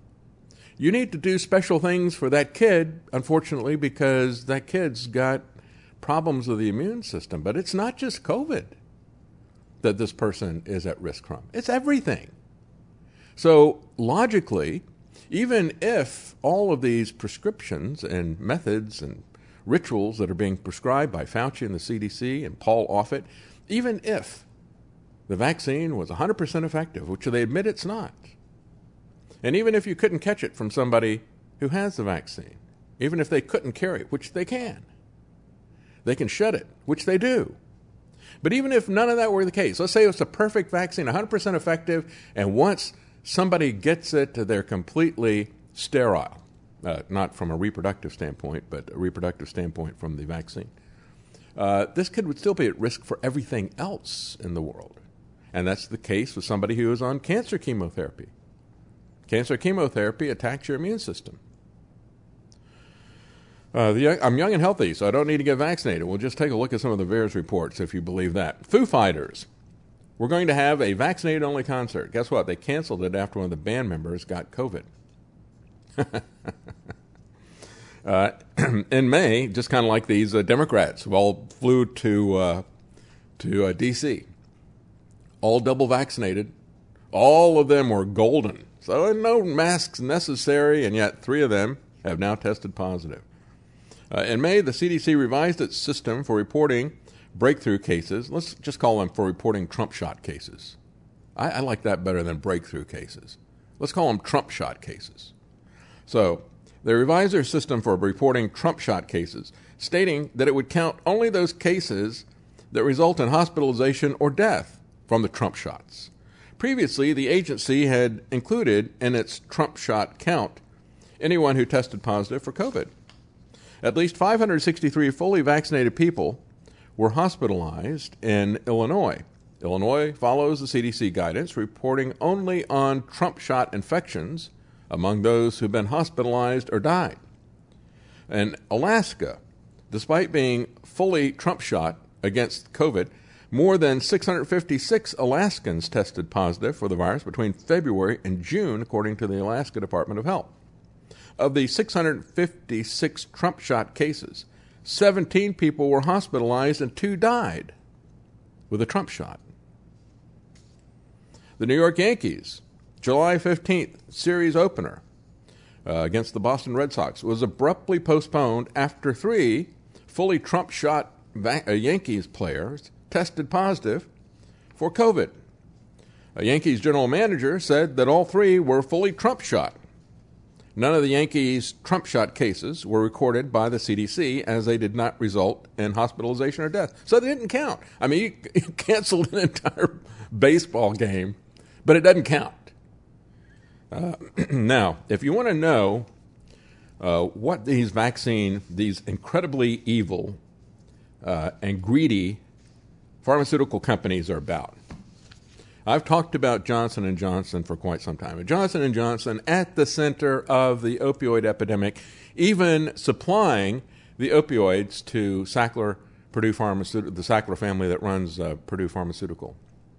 [SPEAKER 2] You need to do special things for that kid, unfortunately, because that kid's got problems with the immune system. But it's not just COVID that this person is at risk from. It's everything. So logically, even if all of these prescriptions and methods and rituals that are being prescribed by Fauci and the C D C and Paul Offit, even if the vaccine was one hundred percent effective, which they admit it's not, and even if you couldn't catch it from somebody who has the vaccine, even if they couldn't carry it, which they can. They can shed it, which they do. But even if none of that were the case, let's say it's a perfect vaccine, one hundred percent effective, and once somebody gets it, they're completely sterile. Uh, not from a reproductive standpoint, but a reproductive standpoint from the vaccine. Uh, this kid would still be at risk for everything else in the world. And that's the case with somebody who is on cancer chemotherapy. Cancer chemotherapy attacks your immune system. Uh, the, I'm young and healthy, so I don't need to get vaccinated. We'll just take a look at some of the V A E R S reports, if you believe that. Foo Fighters. We're going to have a vaccinated-only concert. Guess what? They canceled it after one of the band members got COVID. uh, in May, just kind of like these uh, Democrats who all flew to uh, to uh, D C, all double vaccinated. All of them were golden, so no masks necessary, and yet three of them have now tested positive. Uh, in May, the C D C revised its system for reporting breakthrough cases. Let's just call them for reporting Trump shot cases. I, I like that better than breakthrough cases. Let's call them Trump shot cases. So they revised their system for reporting Trump shot cases, stating that it would count only those cases that result in hospitalization or death from the Trump shots. Previously, the agency had included in its Trump shot count anyone who tested positive for COVID. At least five hundred sixty-three fully vaccinated people were hospitalized in Illinois. Illinois follows the C D C guidance, reporting only on Trump shot infections among those who've been hospitalized or died. In Alaska, despite being fully Trump shot against COVID, more than six hundred fifty-six Alaskans tested positive for the virus between February and June, according to the Alaska Department of Health. Of the six hundred fifty-six Trump shot cases, seventeen people were hospitalized and two died with a Trump shot. The New York Yankees, July fifteenth series opener uh, against the Boston Red Sox, was abruptly postponed after three fully Trump shot va- uh, Yankees players tested positive for COVID. A Yankees general manager said that all three were fully Trump shot. None of the Yankees' Trump shot cases were recorded by the C D C as they did not result in hospitalization or death. So they didn't count. I mean, you, you canceled an entire baseball game, but it doesn't count. Uh, now, if you want to know uh, what these vaccine, these incredibly evil uh, and greedy pharmaceutical companies are about, I've talked about Johnson and Johnson for quite some time. Johnson and Johnson at the center of the opioid epidemic, even supplying the opioids to Sackler, Purdue Pharmaceutical, the Sackler family that runs uh, Purdue Pharmaceutical.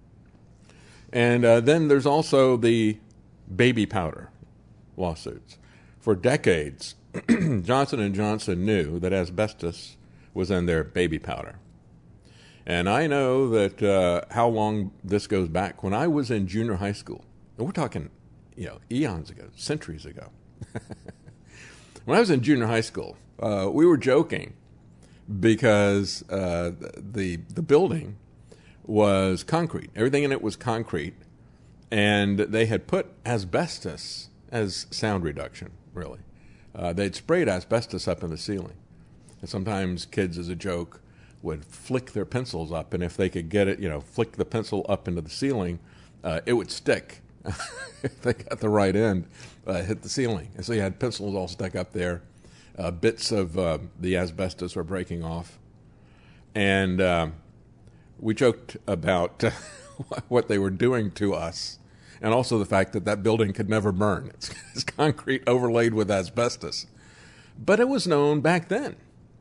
[SPEAKER 2] And uh, then there's also the baby powder lawsuits. For decades, Johnson and Johnson knew that asbestos was in their baby powder. And I know that uh, how long this goes back. When I was in junior high school, and we're talking, you know, eons ago, centuries ago. When I was in junior high school, uh, we were joking because uh, the the building was concrete. Everything in it was concrete, and they had put asbestos as sound reduction. Really, uh, they'd sprayed asbestos up in the ceiling, and sometimes kids, as a joke, would flick their pencils up, and if they could get it, you know, flick the pencil up into the ceiling, uh, it would stick. If they got the right end, uh, hit the ceiling. And so you had pencils all stuck up there. Uh, bits of uh, the asbestos were breaking off. And uh, we joked about uh, what they were doing to us, and also the fact that that building could never burn. It's, it's concrete overlaid with asbestos. But it was known back then.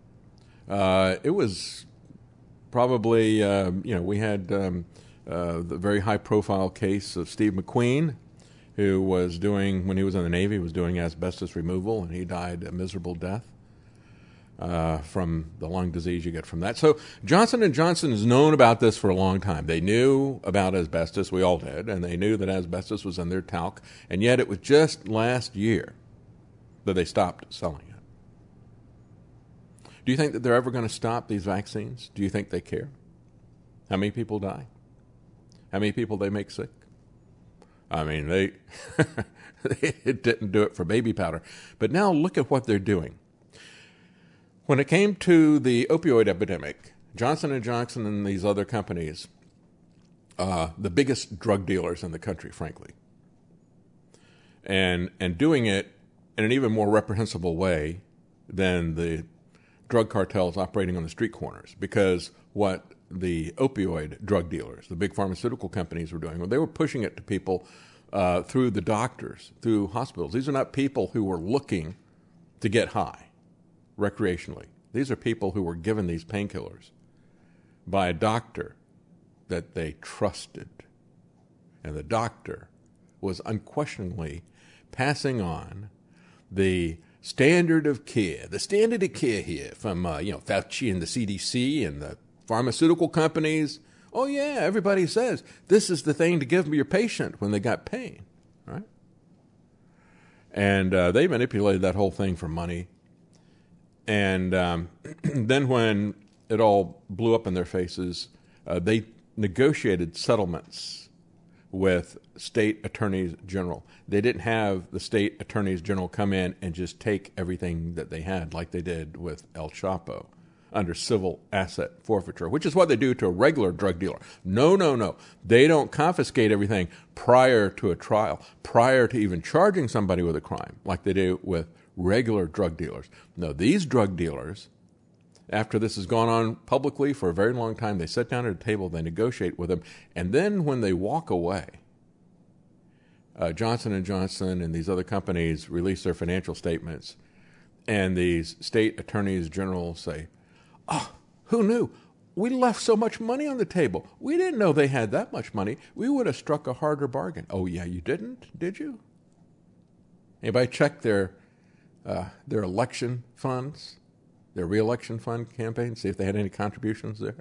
[SPEAKER 2] Uh, it was probably, uh, you know, we had um, uh, the very high-profile case of Steve McQueen, who was doing, when he was in the Navy, was doing asbestos removal, and he died a miserable death uh, from the lung disease you get from that. So Johnson and Johnson has known about this for a long time. They knew about asbestos, we all did, and they knew that asbestos was in their talc, and yet it was just last year that they stopped selling it. Do you think that they're ever going to stop these vaccines? Do you think they care? How many people die? How many people they make sick? I mean, they, they didn't do it for baby powder. But now look at what they're doing. When it came to the opioid epidemic, Johnson and Johnson and these other companies, uh, the biggest drug dealers in the country, frankly, and and doing it in an even more reprehensible way than the drug cartels operating on the street corners. Because what the opioid drug dealers, the big pharmaceutical companies were doing, well, they were pushing it to people uh, through the doctors, through hospitals. These are not people who were looking to get high recreationally. These are people who were given these painkillers by a doctor that they trusted. And the doctor was unquestionably passing on the standard of care, the standard of care here from, uh, you know, Fauci and the C D C and the pharmaceutical companies. Oh, yeah, everybody says this is the thing to give your patient when they got pain, right? And uh, they manipulated that whole thing for money. And um, then when it all blew up in their faces, uh, they negotiated settlements with state attorneys general. They didn't have the state attorneys general come in and just take everything that they had like they did with El Chapo under civil asset forfeiture, which is what they do to a regular drug dealer. No, no, no. They don't confiscate everything prior to a trial, prior to even charging somebody with a crime like they do with regular drug dealers. No, these drug dealers, after this has gone on publicly for a very long time, they sit down at a table, they negotiate with them, and then when they walk away, uh, Johnson and Johnson and these other companies release their financial statements, and these state attorneys general say, oh, who knew? We left so much money on the table. We didn't know they had that much money. We would have struck a harder bargain. Oh, yeah, you didn't, did you? Anybody check their uh, their election funds? Their re-election fund campaign, see if they had any contributions there.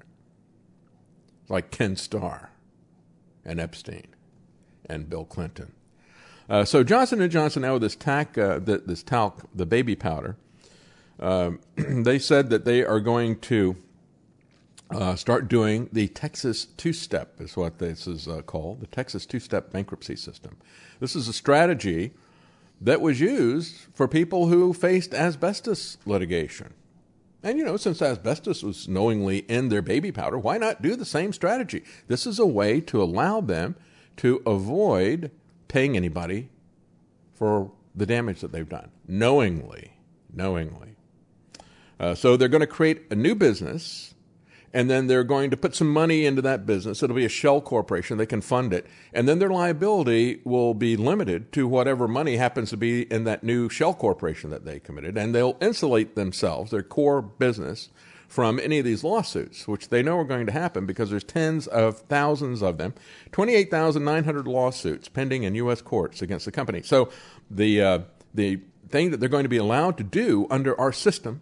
[SPEAKER 2] Like Ken Starr and Epstein and Bill Clinton. Uh, so Johnson and Johnson now with this, tac, uh, the, this talc, the baby powder, um, they said that they are going to uh, start doing the Texas two-step, is what this is uh, called, the Texas two-step bankruptcy system. This is a strategy that was used for people who faced asbestos litigation. And, you know, since asbestos was knowingly in their baby powder, why not do the same strategy? This is a way to allow them to avoid paying anybody for the damage that they've done, knowingly, knowingly. Uh, so they're going to create a new business, and then they're going to put some money into that business. It'll be a shell corporation. They can fund it. And then their liability will be limited to whatever money happens to be in that new shell corporation that they committed. And they'll insulate themselves, their core business, from any of these lawsuits, which they know are going to happen because there's tens of thousands of them, twenty-eight thousand nine hundred lawsuits pending in U S courts against the company. So the uh, the thing that they're going to be allowed to do under our system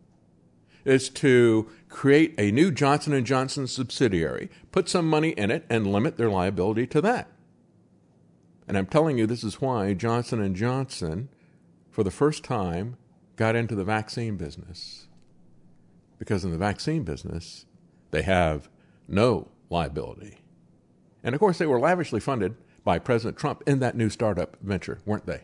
[SPEAKER 2] is to create a new Johnson and Johnson subsidiary, put some money in it, and limit their liability to that. And I'm telling you, this is why Johnson and Johnson, for the first time, got into the vaccine business. Because in the vaccine business, they have no liability. And, of course, they were lavishly funded by President Trump in that new startup venture, weren't they?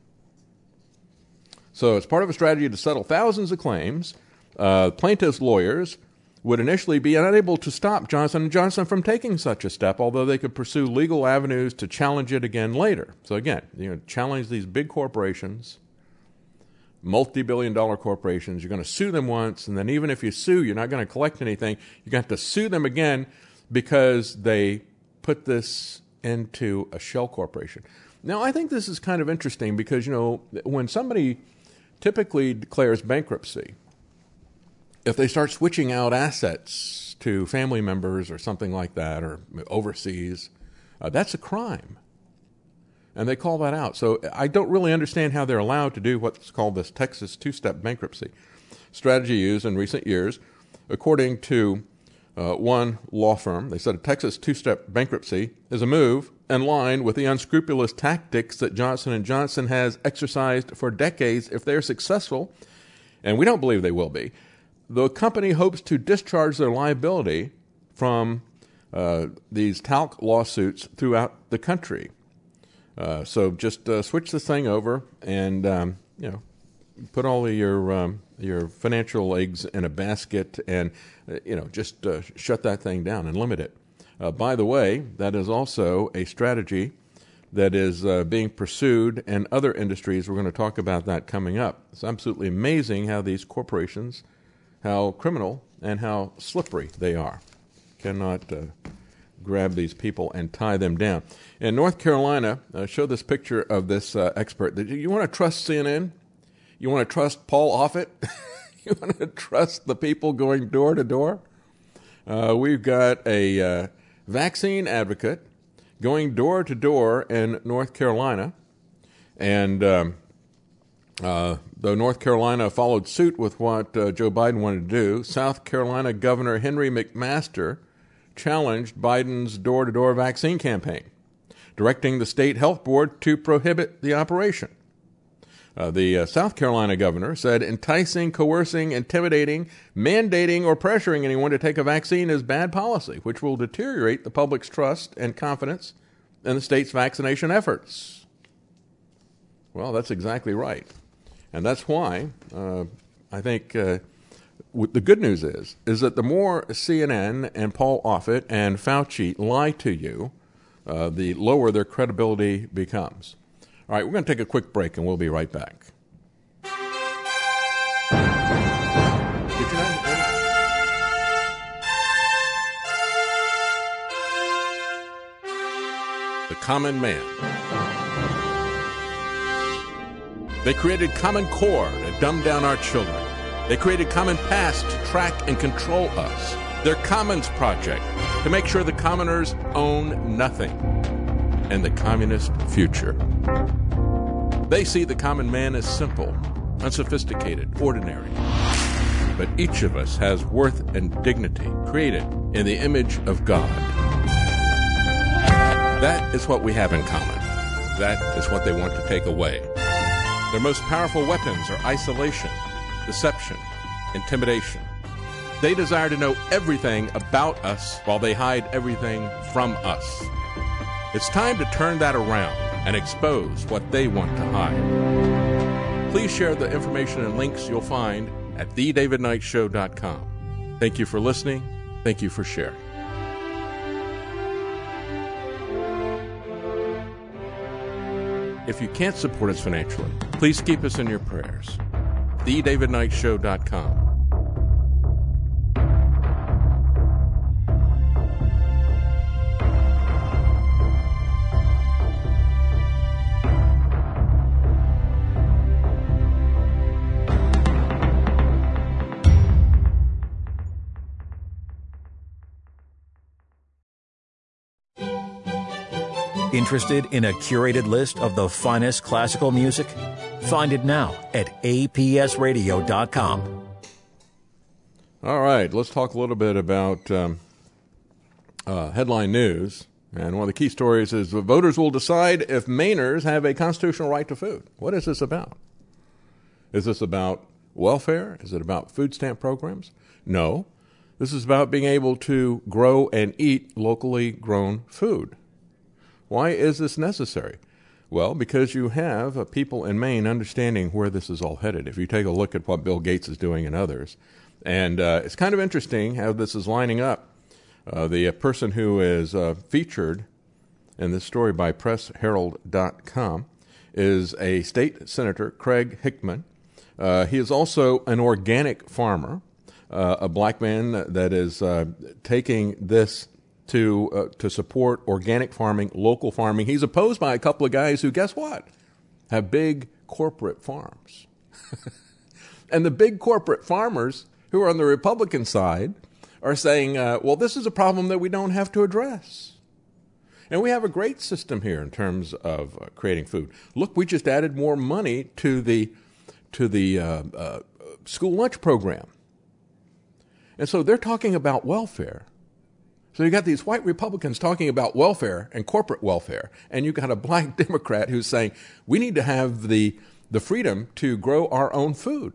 [SPEAKER 2] So it's part of a strategy to settle thousands of claims. Uh, plaintiffs' lawyers would initially be unable to stop Johnson and Johnson from taking such a step, although they could pursue legal avenues to challenge it again later. So again, you know, challenge these big corporations, multi-billion dollar corporations. You're going to sue them once, and then even if you sue, you're not going to collect anything. You're going to have to sue them again because they put this into a shell corporation. Now, I think this is kind of interesting because, you know, when somebody typically declares bankruptcy, if they start switching out assets to family members or something like that, or overseas, uh, that's a crime. And they call that out. So I don't really understand how they're allowed to do what's called this Texas two-step bankruptcy strategy used in recent years. According to uh, one law firm, they said a Texas two-step bankruptcy is a move in line with the unscrupulous tactics that Johnson and Johnson has exercised for decades. If they're successful, and we don't believe they will be, the company hopes to discharge their liability from uh, these talc lawsuits throughout the country. Uh, so just uh, switch this thing over and, um, you know, put all of your um, your financial eggs in a basket and, uh, you know, just uh, shut that thing down and limit it. Uh, by the way, that is also a strategy that is uh, being pursued in other industries. We're going to talk about that coming up. It's absolutely amazing how these corporations, how criminal and how slippery they are. Cannot uh, grab these people and tie them down. In North Carolina, uh, show this picture of this uh, expert. You want to trust C N N? You want to trust Paul Offit? You want to trust the people going door to door? Uh, we've got a uh, vaccine advocate going door to door in North Carolina. And um, uh, though North Carolina followed suit with what uh, Joe Biden wanted to do, South Carolina Governor Henry McMaster challenged Biden's door-to-door vaccine campaign, directing the state health board to prohibit the operation. Uh, the uh, South Carolina governor said enticing, coercing, intimidating, mandating, or pressuring anyone to take a vaccine is bad policy, which will deteriorate the public's trust and confidence in the state's vaccination efforts. Well, that's exactly right. And that's why uh, I think uh, w- the good news is, is that the more C N N and Paul Offit and Fauci lie to you, uh, the lower their credibility becomes. All right, we're going to take a quick break, and we'll be right back. Did you know? The common man. They created Common Core to dumb down our children. They created Common Pass to track and control us. Their Commons Project to make sure the commoners own nothing. And the communist future. They see the common man as simple, unsophisticated, ordinary. But each of us has worth and dignity created in the image of God. That is what we have in common. That is what they want to take away. Their most powerful weapons are isolation, deception, intimidation. They desire to know everything about us while they hide everything from us. It's time to turn that around and expose what they want to hide. Please share the information and links you'll find at the david knight show dot com. Thank you for listening. Thank you for sharing. If you can't support us financially, please keep us in your prayers. the david knight show dot com.
[SPEAKER 4] Interested in a curated list of the finest classical music? Find it now at a p s radio dot com.
[SPEAKER 2] All right, let's talk a little bit about um, uh, headline news. And one of the key stories is the voters will decide if Mainers have a constitutional right to food. What is this about? Is this about welfare? Is it about food stamp programs? No. This is about being able to grow and eat locally grown food. Why is this necessary? Well, because you have uh, people in Maine understanding where this is all headed. If you take a look at what Bill Gates is doing and others, and uh, it's kind of interesting how this is lining up. Uh, the uh, person who is uh, featured in this story by press herald dot com is a state senator, Craig Hickman. Uh, he is also an organic farmer, uh, a black man that is uh, taking this to uh, to support organic farming, local farming. He's opposed by a couple of guys who, guess what, have big corporate farms. And the big corporate farmers who are on the Republican side are saying, uh, well, this is a problem that we don't have to address. And we have a great system here in terms of uh, creating food. Look, we just added more money to the to the uh, uh, school lunch program. And so they're talking about welfare. So you got these white Republicans talking about welfare and corporate welfare, and you got a black Democrat who's saying we need to have the the freedom to grow our own food.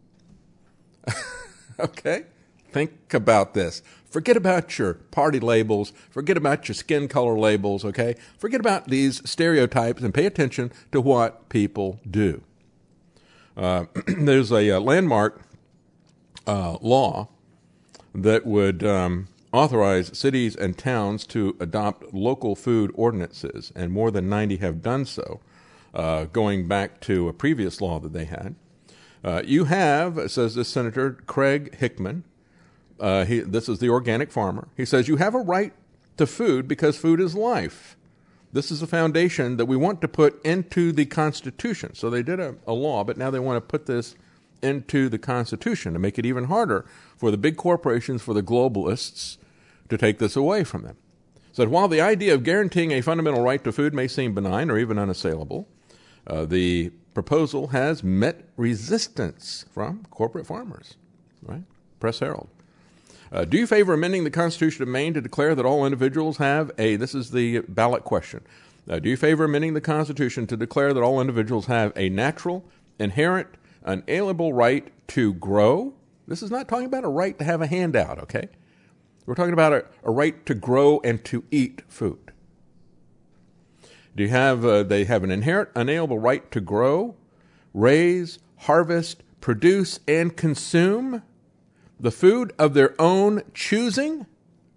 [SPEAKER 2] Okay? Think about this. Forget about your party labels. Forget about your skin color labels, okay? Forget about these stereotypes and pay attention to what people do. Uh, there's a, a landmark uh, law that would um, authorize cities and towns to adopt local food ordinances, and more than ninety have done so, uh, going back to a previous law that they had. Uh, you have, says this Senator Craig Hickman, uh, he, this is the organic farmer, he says, you have a right to food because food is life. This is a foundation that we want to put into the Constitution. So they did a, a law, but now they want to put this into the Constitution to make it even harder for the big corporations, for the globalists, to take this away from them. So while the idea of guaranteeing a fundamental right to food may seem benign or even unassailable, uh, the proposal has met resistance from corporate farmers. Right? Press Herald. Uh, do you favor amending the Constitution of Maine to declare that all individuals have a, this is the ballot question, uh, do you favor amending the Constitution to declare that all individuals have a natural, inherent, unalienable right to grow? This is not talking about a right to have a handout, okay? We're talking about a, a right to grow and to eat food. Do you have, uh, they have an inherent, unalienable right to grow, raise, harvest, produce, and consume the food of their own choosing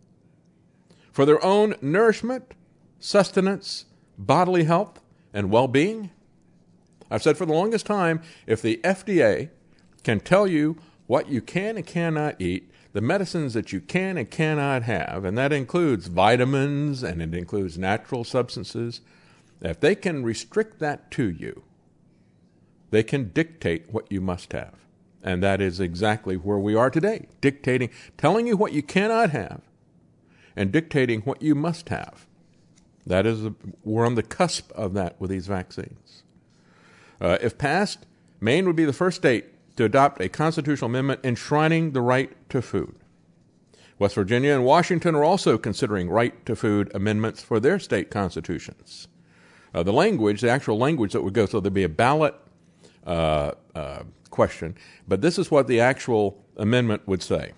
[SPEAKER 2] for their own nourishment, sustenance, bodily health, and well-being? I've said for the longest time, if the F D A can tell you what you can and cannot eat, the medicines that you can and cannot have, and that includes vitamins and it includes natural substances, if they can restrict that to you, they can dictate what you must have. And that is exactly where we are today, dictating, telling you what you cannot have and dictating what you must have. That is, a, we're on the cusp of that with these vaccines. Uh, if passed, Maine would be the first state to adopt a constitutional amendment enshrining the right to food. West Virginia and Washington are also considering right to food amendments for their state constitutions. Uh, the language, the actual language that would go, so there'd be a ballot uh, uh, question, but this is what the actual amendment would say.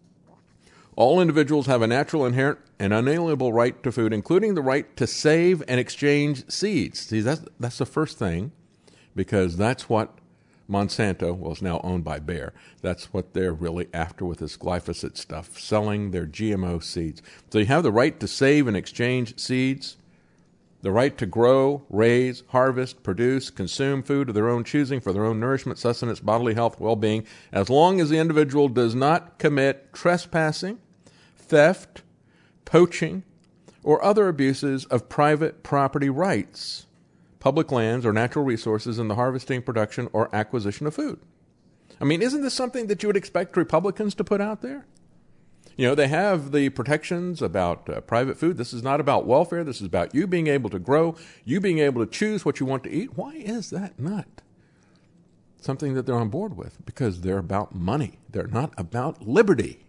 [SPEAKER 2] All individuals have a natural, inherent, and unalienable right to food, including the right to save and exchange seeds. See, that's, that's the first thing, because that's what Monsanto, well, it's now owned by Bayer, that's what they're really after with this glyphosate stuff, selling their G M O seeds. So you have the right to save and exchange seeds, the right to grow, raise, harvest, produce, consume food of their own choosing for their own nourishment, sustenance, bodily health, well-being, as long as the individual does not commit trespassing, theft, poaching, or other abuses of private property rights, public lands, or natural resources in the harvesting, production, or acquisition of food. I mean, isn't this something that you would expect Republicans to put out there? You know, they have the protections about uh, private food. This is not about welfare. This is about you being able to grow, you being able to choose what you want to eat. Why is that not something that they're on board with? Because they're about money. They're not about liberty.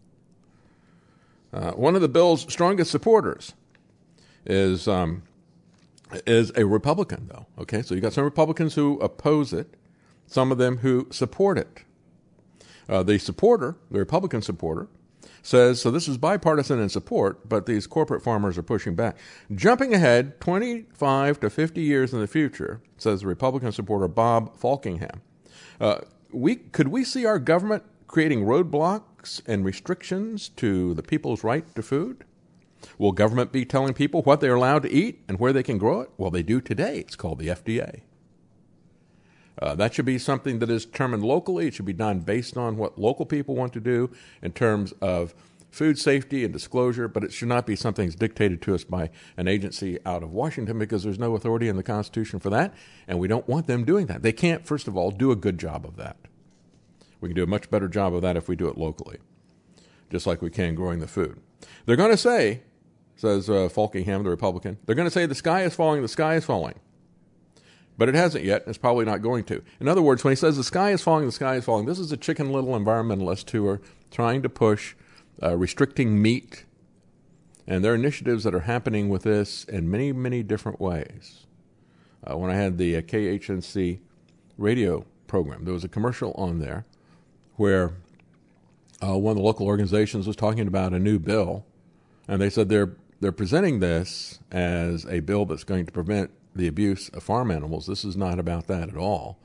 [SPEAKER 2] Uh, one of the bill's strongest supporters is um, is a Republican, though. Okay, so you got some Republicans who oppose it, some of them who support it. Uh, the supporter, the Republican supporter, says, so this is bipartisan in support, but these corporate farmers are pushing back. Jumping ahead twenty-five to fifty years in the future, says the Republican supporter Bob Falkingham, uh, we could we see our government creating roadblocks and restrictions to the people's right to food? Will government be telling people what they're allowed to eat and where they can grow it? Well, they do today. It's called the F D A. Uh, that should be something that is determined locally. It should be done based on what local people want to do in terms of food safety and disclosure, but it should not be something that's dictated to us by an agency out of Washington, because there's no authority in the Constitution for that, and we don't want them doing that. They can't, first of all, do a good job of that. We can do a much better job of that if we do it locally, just like we can growing the food. They're going to say, says uh, Falkingham, the Republican, they're going to say the sky is falling, the sky is falling. But it hasn't yet, and it's probably not going to. In other words, when he says the sky is falling, the sky is falling, this is a chicken little environmentalist who are trying to push uh, restricting meat. And there are initiatives that are happening with this in many, many different ways. Uh, when I had the uh, K H N C radio program, there was a commercial on there where uh, one of the local organizations was talking about a new bill, and they said they're they're presenting this as a bill that's going to prevent the abuse of farm animals. This is not about that at all.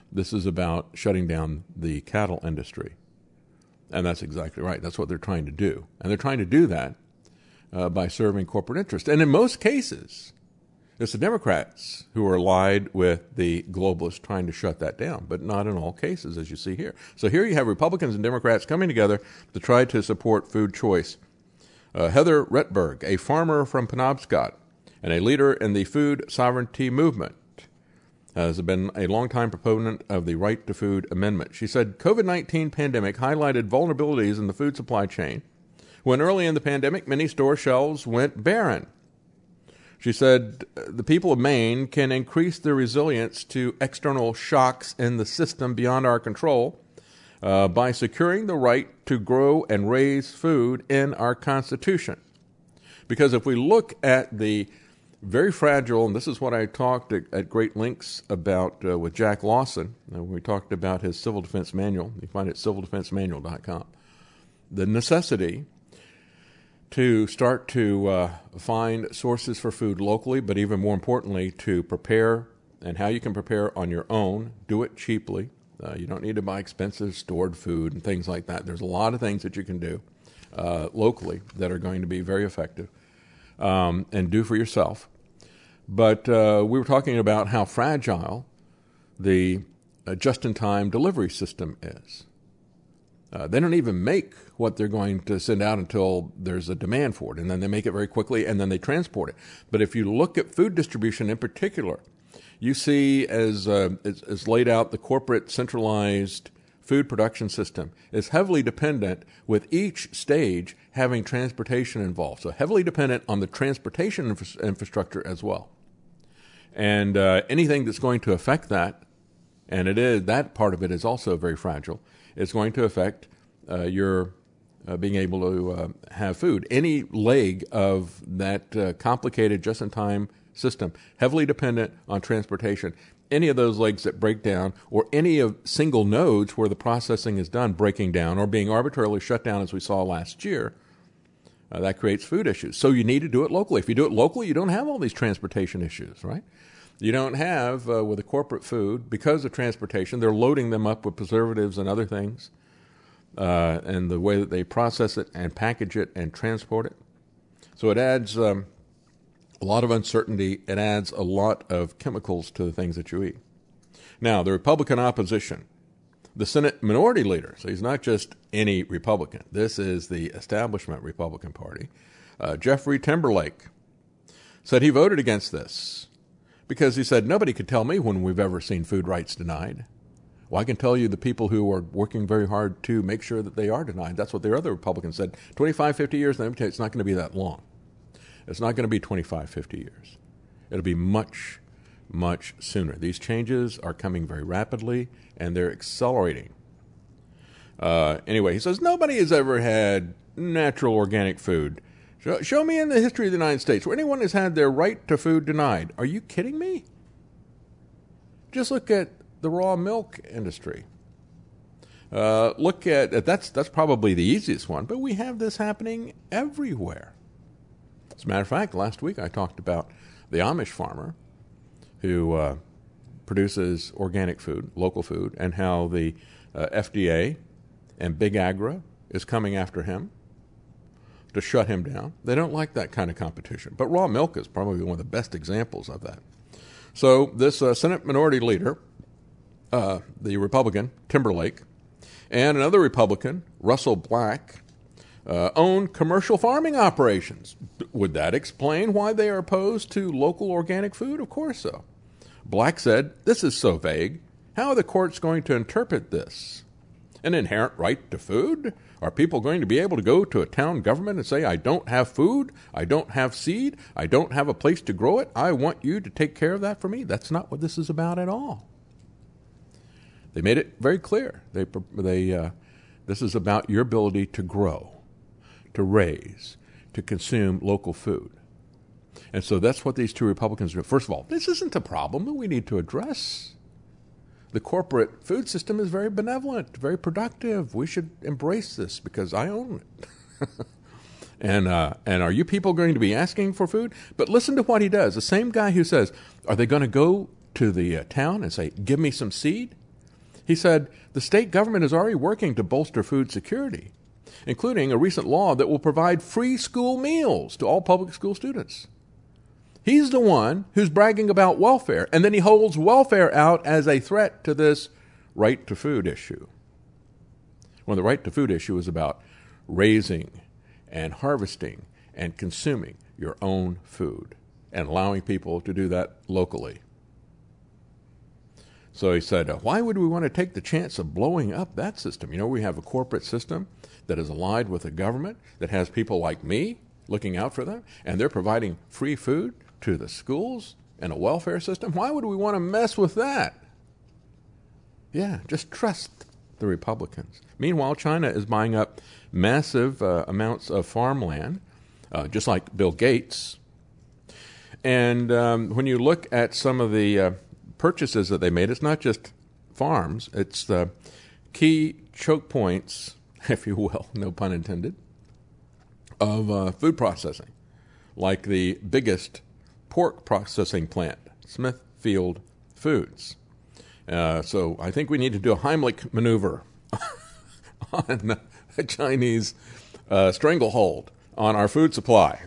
[SPEAKER 2] This is about shutting down the cattle industry. And that's exactly right. That's what they're trying to do. And they're trying to do that uh, by serving corporate interest. And in most cases, it's the Democrats who are allied with the globalists trying to shut that down, but not in all cases, as you see here. So here you have Republicans and Democrats coming together to try to support food choice. Uh, Heather Retberg, a farmer from Penobscot and a leader in the food sovereignty movement, has been a longtime proponent of the Right to Food Amendment. She said, COVID nineteen pandemic highlighted vulnerabilities in the food supply chain when early in the pandemic, many store shelves went barren. She said, the people of Maine can increase their resilience to external shocks in the system beyond our control uh, by securing the right to grow and raise food in our Constitution. Because if we look at the very fragile, and this is what I talked at, at great lengths about uh, with Jack Lawson. Uh, we talked about his civil defense manual. You find it at civil defense manual dot com. The necessity to start to uh, find sources for food locally, but even more importantly, to prepare and how you can prepare on your own. Do it cheaply. Uh, you don't need to buy expensive stored food and things like that. There's a lot of things that you can do uh, locally that are going to be very effective. Um, and do for yourself. But uh, we were talking about how fragile the uh, just-in-time delivery system is. Uh, they don't even make what they're going to send out until there's a demand for it, and then they make it very quickly, and then they transport it. But if you look at food distribution in particular, you see as, uh, as, as laid out the corporate centralized food production system is heavily dependent with each stage having transportation involved. So heavily dependent on the transportation infra- infrastructure as well. And uh, anything that's going to affect that, and it is that part of it is also very fragile, is going to affect uh, your uh, being able to uh, have food. Any leg of that uh, complicated just-in-time system, heavily dependent on transportation, any of those legs that break down, or any of single nodes where the processing is done breaking down or being arbitrarily shut down, as we saw last year, uh, that creates food issues. So you need to do it locally. If you do it locally, you don't have all these transportation issues, right? You don't have, uh, with a corporate food, because of transportation, they're loading them up with preservatives and other things, uh, and the way that they process it and package it and transport it. So it adds Um, a lot of uncertainty. It adds a lot of chemicals to the things that you eat. Now, the Republican opposition, the Senate Minority Leader, so he's not just any Republican. This is the establishment Republican Party. Uh, Jeffrey Timberlake said he voted against this because he said, nobody could tell me when we've ever seen food rights denied. Well, I can tell you the people who are working very hard to make sure that they are denied. That's what their other Republicans said. twenty-five, fifty years, and let me tell you, it's not going to be that long. It's not going to be twenty-five, fifty years. It'll be much, much sooner. These changes are coming very rapidly, and they're accelerating. Uh, anyway, he says, nobody has ever had natural organic food. Show, show me in the history of the United States where anyone has had their right to food denied. Are you kidding me? Just look at the raw milk industry. Uh, look at, that's, that's probably the easiest one, but we have this happening everywhere. As a matter of fact, last week I talked about the Amish farmer who uh, produces organic food, local food, and how the uh, F D A and Big Agra is coming after him to shut him down. They don't like that kind of competition. But raw milk is probably one of the best examples of that. So this uh, Senate Minority Leader, uh, the Republican, Timberlake, and another Republican, Russell Black, Uh, own commercial farming operations. Would that explain why they are opposed to local organic food? Of course so. Black said, this is so vague. How are the courts going to interpret this? An inherent right to food? Are people going to be able to go to a town government and say, I don't have food, I don't have seed, I don't have a place to grow it, I want you to take care of that for me? That's not what this is about at all. They made it very clear. They, they, uh, this is about your ability to grow, to raise, to consume local food. And so that's what these two Republicans do. First of all, this isn't a problem that we need to address. The corporate food system is very benevolent, very productive. We should embrace this because I own it. and uh, and are you people going to be asking for food? But listen to what he does. The same guy who says, are they going to go to the uh, town and say, give me some seed? He said the state government is already working to bolster food security, including a recent law that will provide free school meals to all public school students. He's the one who's bragging about welfare, and then he holds welfare out as a threat to this right to food issue. When the right to food issue is about raising and harvesting and consuming your own food and allowing people to do that locally. So he said, why would we want to take the chance of blowing up that system? You know, we have a corporate system that is allied with a government that has people like me looking out for them, and they're providing free food to the schools and a welfare system. Why would we want to mess with that? Yeah, just trust the Republicans. Meanwhile, China is buying up massive uh, amounts of farmland, uh, just like Bill Gates. And um, when you look at some of the uh, purchases that they made, it's not just farms, it's the key choke points, if you will, no pun intended, of uh, food processing, like the biggest pork processing plant, Smithfield Foods. Uh, so I think we need to do a Heimlich maneuver on a Chinese uh, stranglehold on our food supply.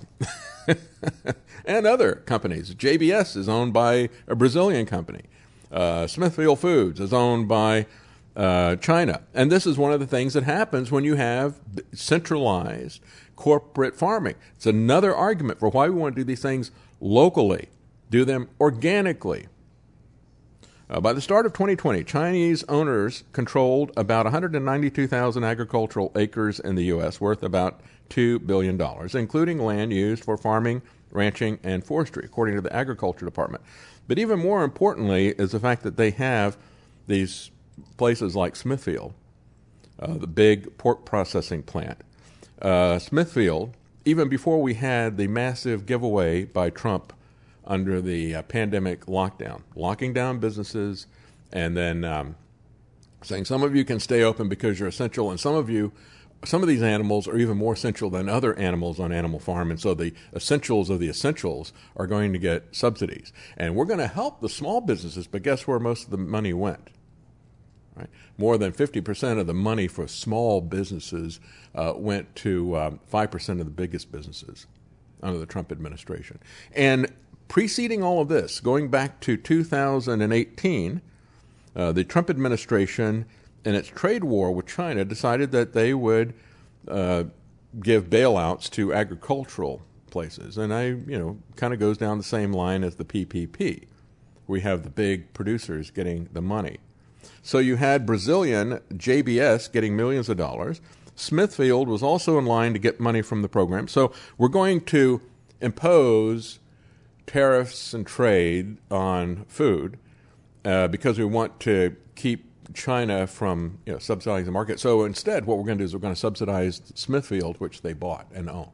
[SPEAKER 2] And other companies. J B S is owned by a Brazilian company. Uh, Smithfield Foods is owned by uh, China. And this is one of the things that happens when you have centralized corporate farming. It's another argument for why we want to do these things locally, do them organically. Uh, by the start of twenty twenty, Chinese owners controlled about one hundred ninety-two thousand agricultural acres in the U S, worth about two billion dollars, including land used for farming, ranching, and forestry, according to the Agriculture Department. But even more importantly is the fact that they have these places like Smithfield, uh, the big pork processing plant. Uh, Smithfield, even before we had the massive giveaway by Trump under the uh, pandemic lockdown, locking down businesses and then um, saying some of you can stay open because you're essential, and some of you, some of these animals are even more essential than other animals on Animal Farm, and so the essentials of the essentials are going to get subsidies. And we're going to help the small businesses, but guess where most of the money went? Right? More than fifty percent of the money for small businesses uh, went to um, five percent of the biggest businesses under the Trump administration. And preceding all of this, going back to two thousand eighteen, uh, the Trump administration, in its trade war with China, decided that they would uh, give bailouts to agricultural places. And I, you know, kind of goes down the same line as the P P P. We have the big producers getting the money. So you had Brazilian J B S getting millions of dollars. Smithfield was also in line to get money from the program. So we're going to impose tariffs and trade on food uh, because we want to keep China from, you know, subsidizing the market. So instead, what we're going to do is we're going to subsidize Smithfield, which they bought and own.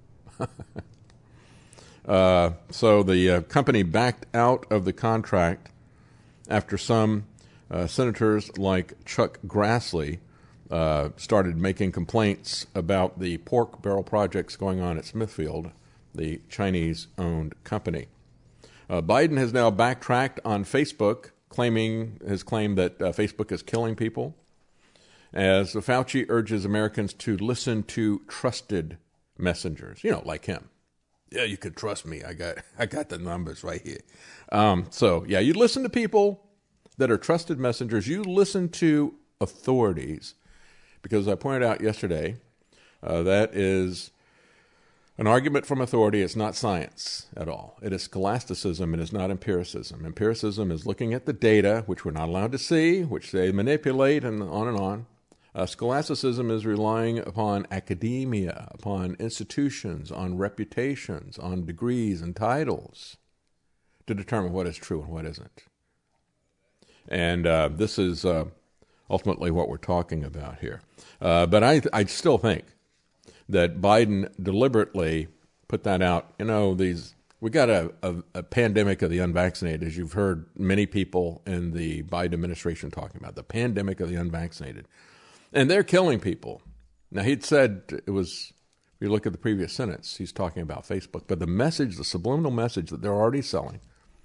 [SPEAKER 2] uh, so the uh, company backed out of the contract after some uh, senators like Chuck Grassley uh, started making complaints about the pork barrel projects going on at Smithfield, the Chinese-owned company. Uh, Biden has now backtracked on Facebook, claiming his claim that uh, Facebook is killing people, as Fauci urges Americans to listen to trusted messengers, you know, like him. Yeah, you can trust me. I got I got the numbers right here. Um, so, yeah, you listen to people that are trusted messengers. You listen to authorities, because I pointed out yesterday, uh, that is an argument from authority. It's not science at all. It is scholasticism. It is not empiricism. Empiricism is looking at the data, which we're not allowed to see, which they manipulate, and on and on. Uh, scholasticism is relying upon academia, upon institutions, on reputations, on degrees and titles to determine what is true and what isn't. And uh, this is uh, ultimately what we're talking about here. Uh, but I, I still think that Biden deliberately put that out. You know, these we got a, a, a pandemic of the unvaccinated, as you've heard many people in the Biden administration talking about, the pandemic of the unvaccinated. And they're killing people. Now, he'd said it was, if you look at the previous sentence, he's talking about Facebook. But the message, the subliminal message that they're already selling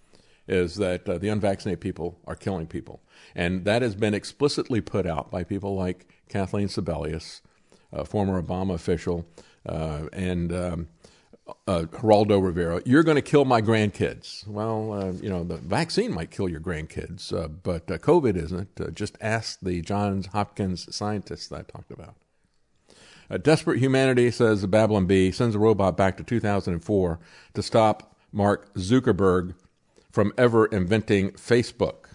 [SPEAKER 2] is that uh, the unvaccinated people are killing people. And that has been explicitly put out by people like Kathleen Sebelius, a former Obama official, uh, and um, uh, Geraldo Rivera. You're going to kill my grandkids. Well, uh, you know, the vaccine might kill your grandkids, uh, but uh, COVID isn't. Uh, just ask the Johns Hopkins scientists that I talked about. Uh, Desperate Humanity, says the Babylon Bee, sends a robot back to two thousand four to stop Mark Zuckerberg from ever inventing Facebook.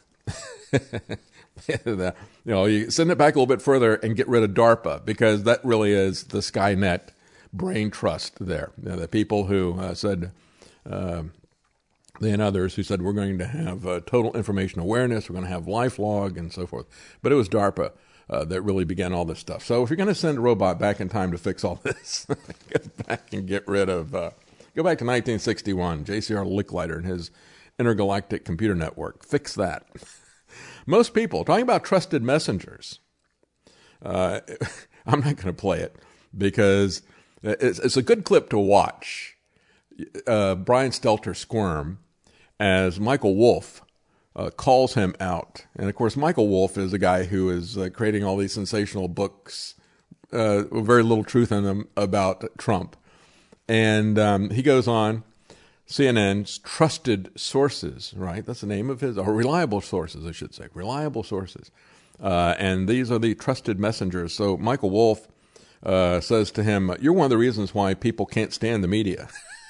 [SPEAKER 2] You know, you send it back a little bit further and get rid of DARPA, because that really is the Skynet brain trust there. You know, the people who uh, said, uh, they and others who said, we're going to have uh, total information awareness, we're going to have LifeLog and so forth. But it was DARPA uh, that really began all this stuff. So if you're going to send a robot back in time to fix all this, get back and get rid of, uh, go back to nineteen sixty-one, J C R Licklider and his intergalactic computer network. Fix that. Most people, talking about trusted messengers, uh, I'm not going to play it because it's, it's a good clip to watch. Uh, Brian Stelter squirm as Michael Wolff uh, calls him out. And of course, Michael Wolff is a guy who is uh, creating all these sensational books, uh, with very little truth in them, about Trump. And um, he goes on, C N N's trusted sources, right? That's the name of his, or reliable sources, I should say, reliable sources. Uh, and these are the trusted messengers. So Michael Wolff uh, says to him, you're one of the reasons why people can't stand the media.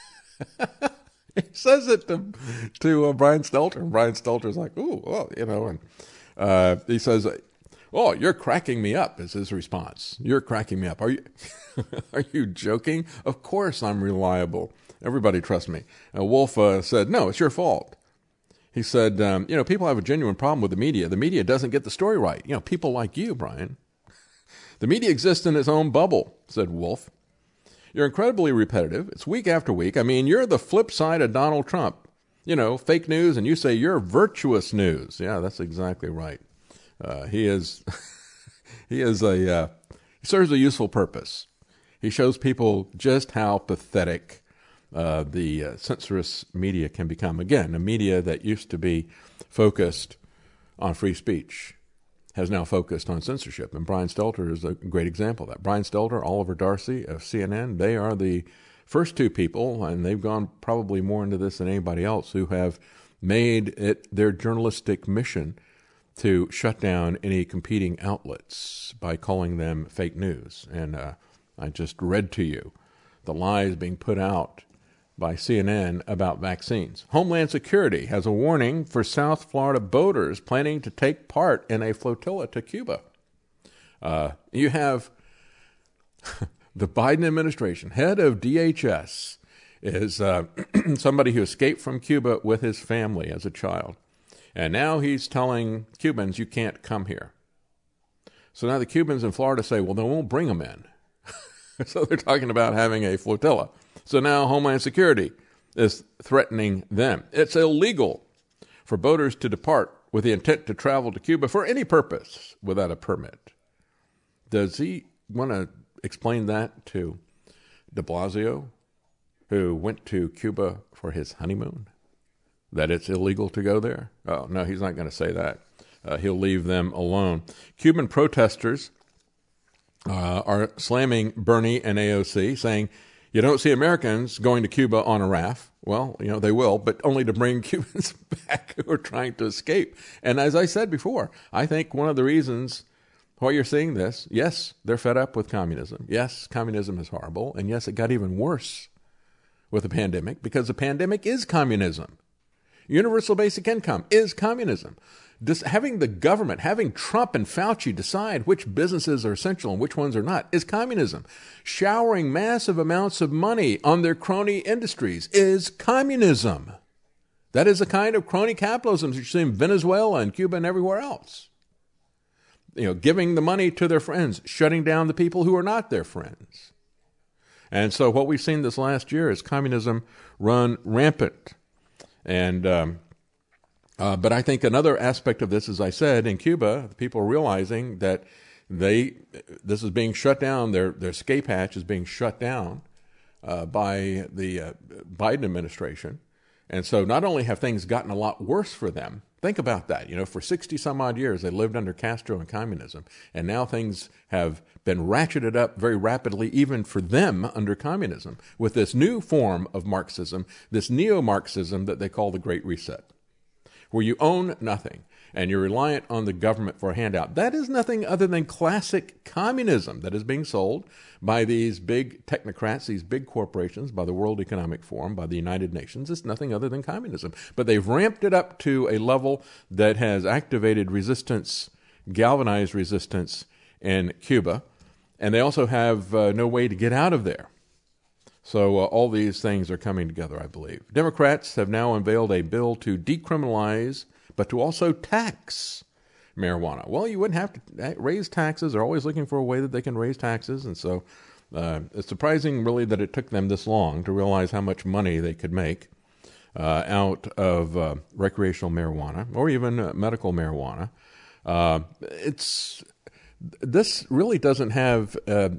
[SPEAKER 2] He says it to, to uh, Brian Stelter. And Brian Stelter's like, ooh, well, you know, and uh, he says, oh, you're cracking me up, is his response. You're cracking me up. Are you, are you joking? Of course I'm reliable. Everybody trusts me. Uh, Wolff uh, said, no, it's your fault. He said, um, you know, people have a genuine problem with the media. The media doesn't get the story right. You know, people like you, Brian. The media exists in its own bubble, said Wolff. You're incredibly repetitive. It's week after week. I mean, you're the flip side of Donald Trump. You know, fake news, and you say you're virtuous news. Yeah, that's exactly right. Uh, he is, he is a, uh, he serves a useful purpose. He shows people just how pathetic Uh, the uh, censorious media can become. Again, a media that used to be focused on free speech has now focused on censorship. And Brian Stelter is a great example of that. Brian Stelter, Oliver Darcy of C N N, they are the first two people, and they've gone probably more into this than anybody else, who have made it their journalistic mission to shut down any competing outlets by calling them fake news. And uh, I just read to you the lies being put out by C N N about vaccines. Homeland Security has a warning for South Florida boaters planning to take part in a flotilla to Cuba. Uh, you have the Biden administration, head of D H S, is uh, somebody who escaped from Cuba with his family as a child. And now he's telling Cubans, you can't come here. So now the Cubans in Florida say, well, then we'll bring them in. So they're talking about having a flotilla. So now Homeland Security is threatening them. It's illegal for boaters to depart with the intent to travel to Cuba for any purpose without a permit. Does he want to explain that to de Blasio, who went to Cuba for his honeymoon? That it's illegal to go there? Oh, no, he's not going to say that. Uh, he'll leave them alone. Cuban protesters uh, are slamming Bernie and A O C, saying, you don't see Americans going to Cuba on a raft. Well, you know, they will, but only to bring Cubans back who are trying to escape. And as I said before, I think one of the reasons why you're seeing this, yes, they're fed up with communism. Yes, communism is horrible. And yes, it got even worse with the pandemic, because the pandemic is communism. Universal basic income is communism. This, having the government, having Trump and Fauci decide which businesses are essential and which ones are not, is communism. Showering massive amounts of money on their crony industries is communism. That is the kind of crony capitalism that you see in Venezuela and Cuba and everywhere else. You know, giving the money to their friends, shutting down the people who are not their friends. And so what we've seen this last year is communism run rampant. And um, uh, but I think another aspect of this, as I said, in Cuba, the people are realizing that they this is being shut down. Their their escape hatch is being shut down uh, by the uh, Biden administration, And so not only have things gotten a lot worse for them, think about that. You know, for sixty some odd years, they lived under Castro and communism, and now things have been ratcheted up very rapidly, even for them under communism, with this new form of Marxism, this neo-Marxism that they call the Great Reset, where you own nothing and you're reliant on the government for a handout. That is nothing other than classic communism that is being sold by these big technocrats, these big corporations, by the World Economic Forum, by the United Nations. It's nothing other than communism. But they've ramped it up to a level that has activated resistance, galvanized resistance in Cuba, and they also have uh, no way to get out of there. So uh, all these things are coming together, I believe. Democrats have now unveiled a bill to decriminalize, but to also tax marijuana. Well, you wouldn't have to raise taxes. They're always looking for a way that they can raise taxes. And so uh, it's surprising, really, that it took them this long to realize how much money they could make uh, out of uh, recreational marijuana or even uh, medical marijuana. Uh, it's this really doesn't have uh,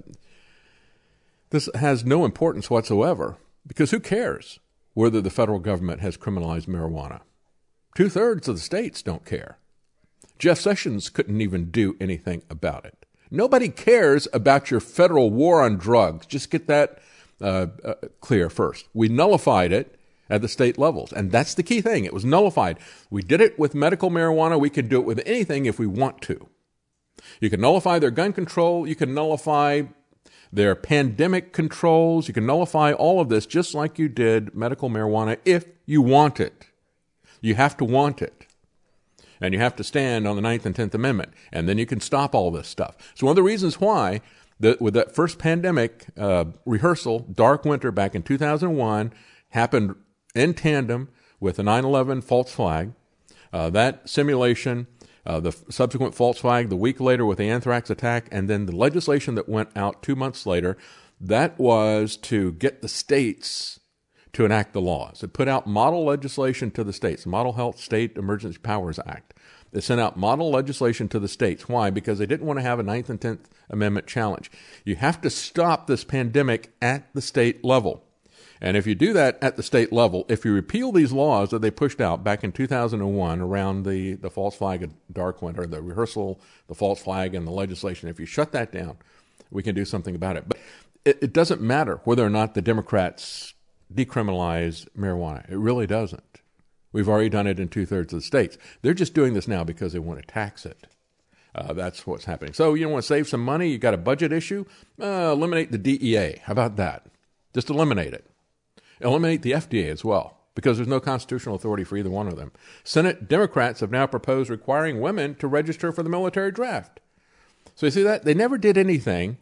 [SPEAKER 2] this has no importance whatsoever, because who cares whether the federal government has criminalized marijuana? Two-thirds of the states don't care. Jeff Sessions couldn't even do anything about it. Nobody cares about your federal war on drugs. Just get that uh, uh, clear first. We nullified it at the state levels, and that's the key thing. It was nullified. We did it with medical marijuana. We can do it with anything if we want to. You can nullify their gun control. You can nullify their pandemic controls. You can nullify all of this just like you did medical marijuana if you want it. You have to want it. And you have to stand on the Ninth and Tenth Amendment. And then you can stop all this stuff. So one of the reasons why, the, with that first pandemic uh, rehearsal, Dark Winter back in two thousand one, happened in tandem with the nine eleven false flag. Uh, that simulation, uh, the subsequent false flag, the week later with the anthrax attack, and then the legislation that went out two months later, that was to get the states to enact the laws. It put out model legislation to the states, the Model Health State Emergency Powers Act. They sent out model legislation to the states. Why? Because they didn't want to have a Ninth and Tenth Amendment challenge. You have to stop this pandemic at the state level. And if you do that at the state level, if you repeal these laws that they pushed out back in two thousand one around the, the false flag of Dark Winter, the rehearsal, the false flag, and the legislation, if you shut that down, we can do something about it. But it, it doesn't matter whether or not the Democrats decriminalize marijuana. It really doesn't. We've already done it in two-thirds of the states. They're just doing this now because they want to tax it. Uh, that's what's happening. So you want to save some money? You got a budget issue? Uh, eliminate the D E A. How about that? Just eliminate it. Eliminate the F D A as well, because there's no constitutional authority for either one of them. Senate Democrats have now proposed requiring women to register for the military draft. So you see that? They never did anything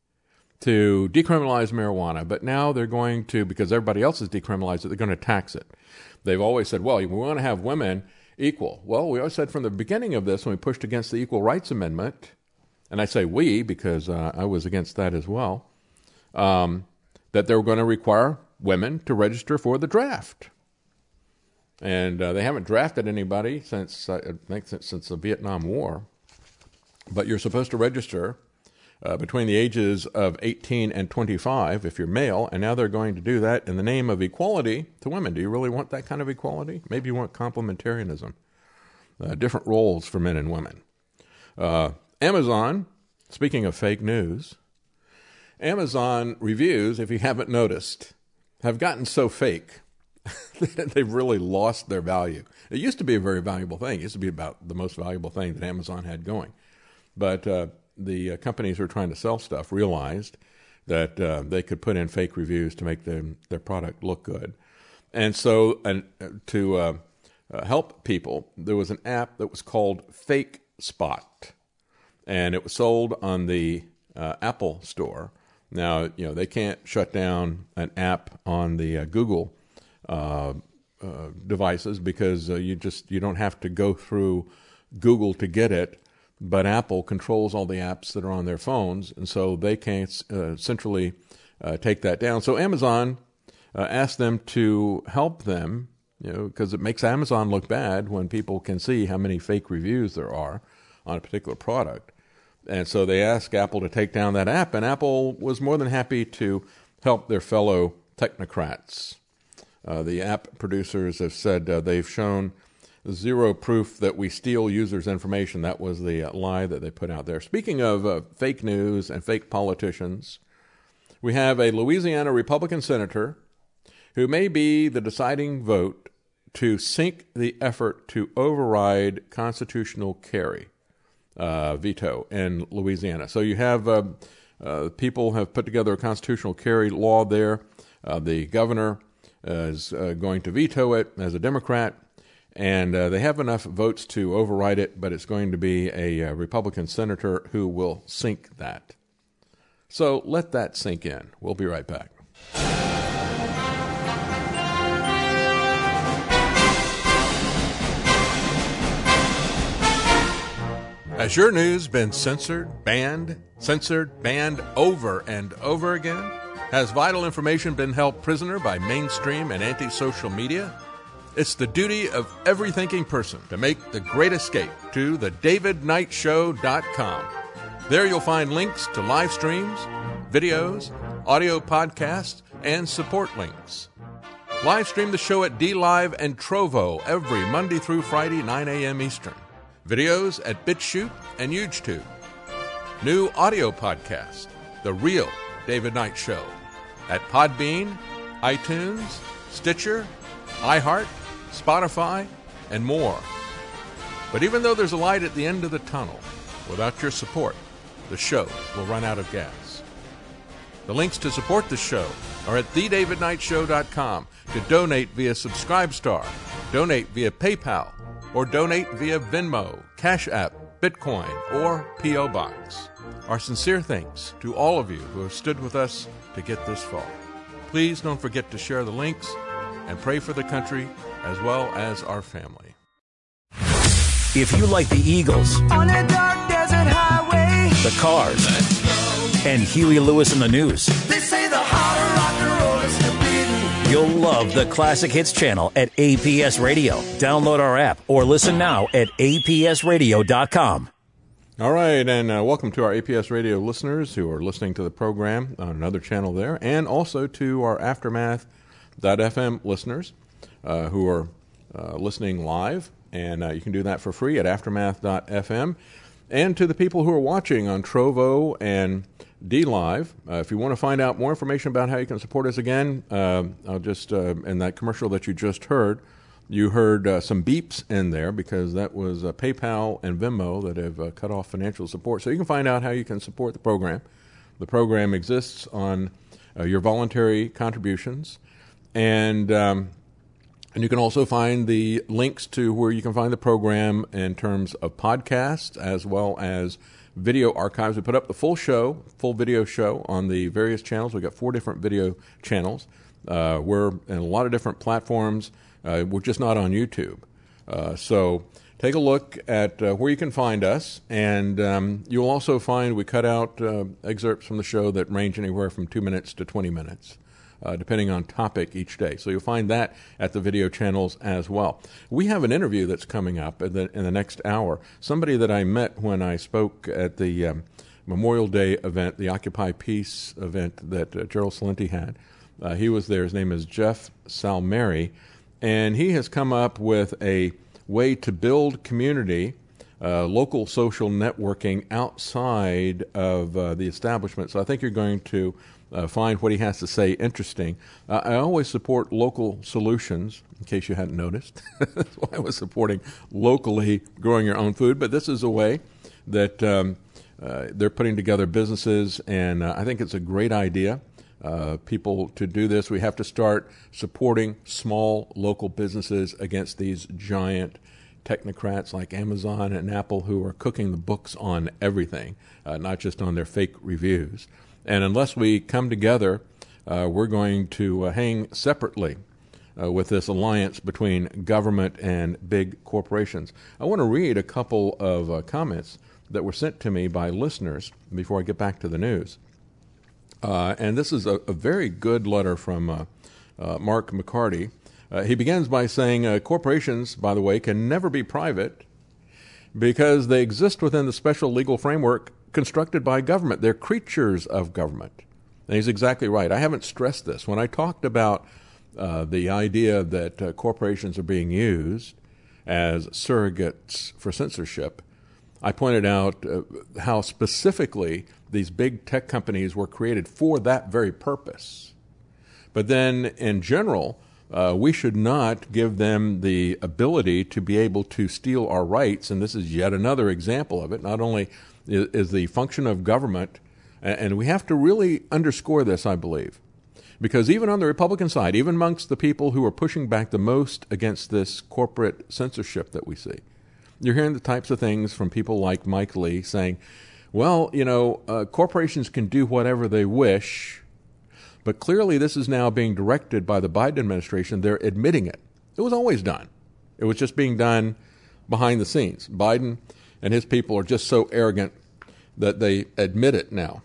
[SPEAKER 2] to decriminalize marijuana, but now they're going to, because everybody else has decriminalized it, they're going to tax it. They've always said, well, we want to have women equal. Well, we always said from the beginning of this, when we pushed against the Equal Rights Amendment, and I say we because uh, I was against that as well, um, that they were going to require women to register for the draft. And uh, they haven't drafted anybody since, uh, I think, since, since the Vietnam War. But you're supposed to register Uh, between the ages of eighteen and twenty-five if you're male, and now they're going to do that in the name of equality to women. Do you really want that kind of equality? Maybe you want complementarianism, uh, different roles for men and women. Uh, Amazon, speaking of fake news, Amazon reviews, if you haven't noticed, have gotten so fake that they've really lost their value. It used to be a very valuable thing. It used to be about the most valuable thing that Amazon had going. But uh, the uh, companies who are trying to sell stuff realized that uh, they could put in fake reviews to make them, their product look good. And so and, uh, to uh, uh, help people, there was an app that was called Fake Spot, and it was sold on the uh, Apple Store. Now, you know, they can't shut down an app on the uh, Google uh, uh, devices because uh, you just you don't have to go through Google to get it. But Apple controls all the apps that are on their phones, and so they can't uh, centrally uh, take that down. So Amazon uh, asked them to help them, you know, because it makes Amazon look bad when people can see how many fake reviews there are on a particular product. And so they asked Apple to take down that app, and Apple was more than happy to help their fellow technocrats Uh, the app producers have said uh, they've shown zero proof that we steal users' information. That was the uh, lie that they put out there. Speaking of uh, fake news and fake politicians, we have a Louisiana Republican senator who may be the deciding vote to sink the effort to override constitutional carry uh, veto in Louisiana. So you have uh, uh, people have put together a constitutional carry law there. Uh, the governor is uh, going to veto it as a Democrat, and uh, they have enough votes to override it, but it's going to be a, a Republican senator who will sink that. So let that sink in. We'll be right back. Has your news been censored, banned, censored, banned over and over again? Has vital information been held prisoner by mainstream and anti-social media? It's the duty of every thinking person to make the great escape to the david knight show dot com. There you'll find links to live streams, videos, audio podcasts, and support links. Live stream the show at DLive and Trovo every Monday through Friday, nine a.m. Eastern. Videos at BitChute and YouTube. New audio podcast, The Real David Knight Show, at Podbean, iTunes, Stitcher, iHeart, Spotify, and more. But even though there's a light at the end of the tunnel, without your support, the show will run out of gas. The links to support the show are at the david knight show dot com, to donate via Subscribestar, donate via PayPal, or donate via Venmo, Cash App, Bitcoin, or P O. Box. Our sincere thanks to all of you who have stood with us to get this far. Please don't forget to share the links and pray for the country as well as our family.
[SPEAKER 4] If you like the Eagles,
[SPEAKER 5] on a dark desert highway,
[SPEAKER 4] the Cars, and Huey Lewis in the News,
[SPEAKER 5] they say the heart of rock and roll is forbidden.
[SPEAKER 4] you'll love the Classic Hits channel at A P S Radio. Download our app or listen now at A P S radio dot com.
[SPEAKER 2] All right, and uh, welcome to our A P S Radio listeners who are listening to the program on another channel there, and also to our Aftermath dot f m listeners uh, who are uh, listening live, and uh, you can do that for free at Aftermath dot f m, and to the people who are watching on Trovo and DLive. Uh, if you want to find out more information about how you can support us again, uh, I'll just, uh, in that commercial that you just heard, you heard uh, some beeps in there because that was uh, PayPal and Venmo that have uh, cut off financial support. So you can find out how you can support the program. The program exists on uh, your voluntary contributions, and um, and you can also find the links to where you can find the program in terms of podcasts as well as video archives. We put up the full show, full video show on the various channels. We've got four different video channels. Uh, we're in a lot of different platforms. Uh, we're just not on YouTube. Uh, so take a look at uh, where you can find us, and um, you'll also find we cut out uh, excerpts from the show that range anywhere from two minutes to twenty minutes, uh, depending on topic each day. So you'll find that at the video channels as well. We have an interview that's coming up in the, in the next hour. Somebody that I met when I spoke at the um, Memorial Day event, the Occupy Peace event that uh, Gerald Celente had. Uh, he was there. His name is Jeff Salmeri. And he has come up with a way to build community, uh, local social networking outside of uh, the establishment. So I think you're going to uh, find what he has to say interesting. Uh, I always support local solutions, in case you hadn't noticed. That's why I was supporting locally growing your own food. But this is a way that um, uh, they're putting together businesses, and uh, I think it's a great idea. Uh, people to do this. We have to start supporting small local businesses against these giant technocrats like Amazon and Apple who are cooking the books on everything, uh, not just on their fake reviews. And unless we come together, uh, we're going to uh, hang separately uh, with this alliance between government and big corporations. I want to read a couple of uh, comments that were sent to me by listeners before I get back to the news. Uh, and this is a, a very good letter from uh, uh, Mark McCarty. Uh, he begins by saying, uh, corporations, by the way, can never be private because they exist within the special legal framework constructed by government. They're creatures of government. And he's exactly right. I haven't stressed this. When I talked about uh, the idea that uh, corporations are being used as surrogates for censorship, I pointed out uh, how specifically these big tech companies were created for that very purpose. But then, in general, uh, we should not give them the ability to be able to steal our rights, and this is yet another example of it. Not only is, is the function of government, and, and we have to really underscore this, I believe, because even on the Republican side, even amongst the people who are pushing back the most against this corporate censorship that we see, you're hearing the types of things from people like Mike Lee saying, well, you know, uh, corporations can do whatever they wish, but clearly this is now being directed by the Biden administration. They're admitting it. It was always done. It was just being done behind the scenes. Biden and his people are just so arrogant that they admit it now.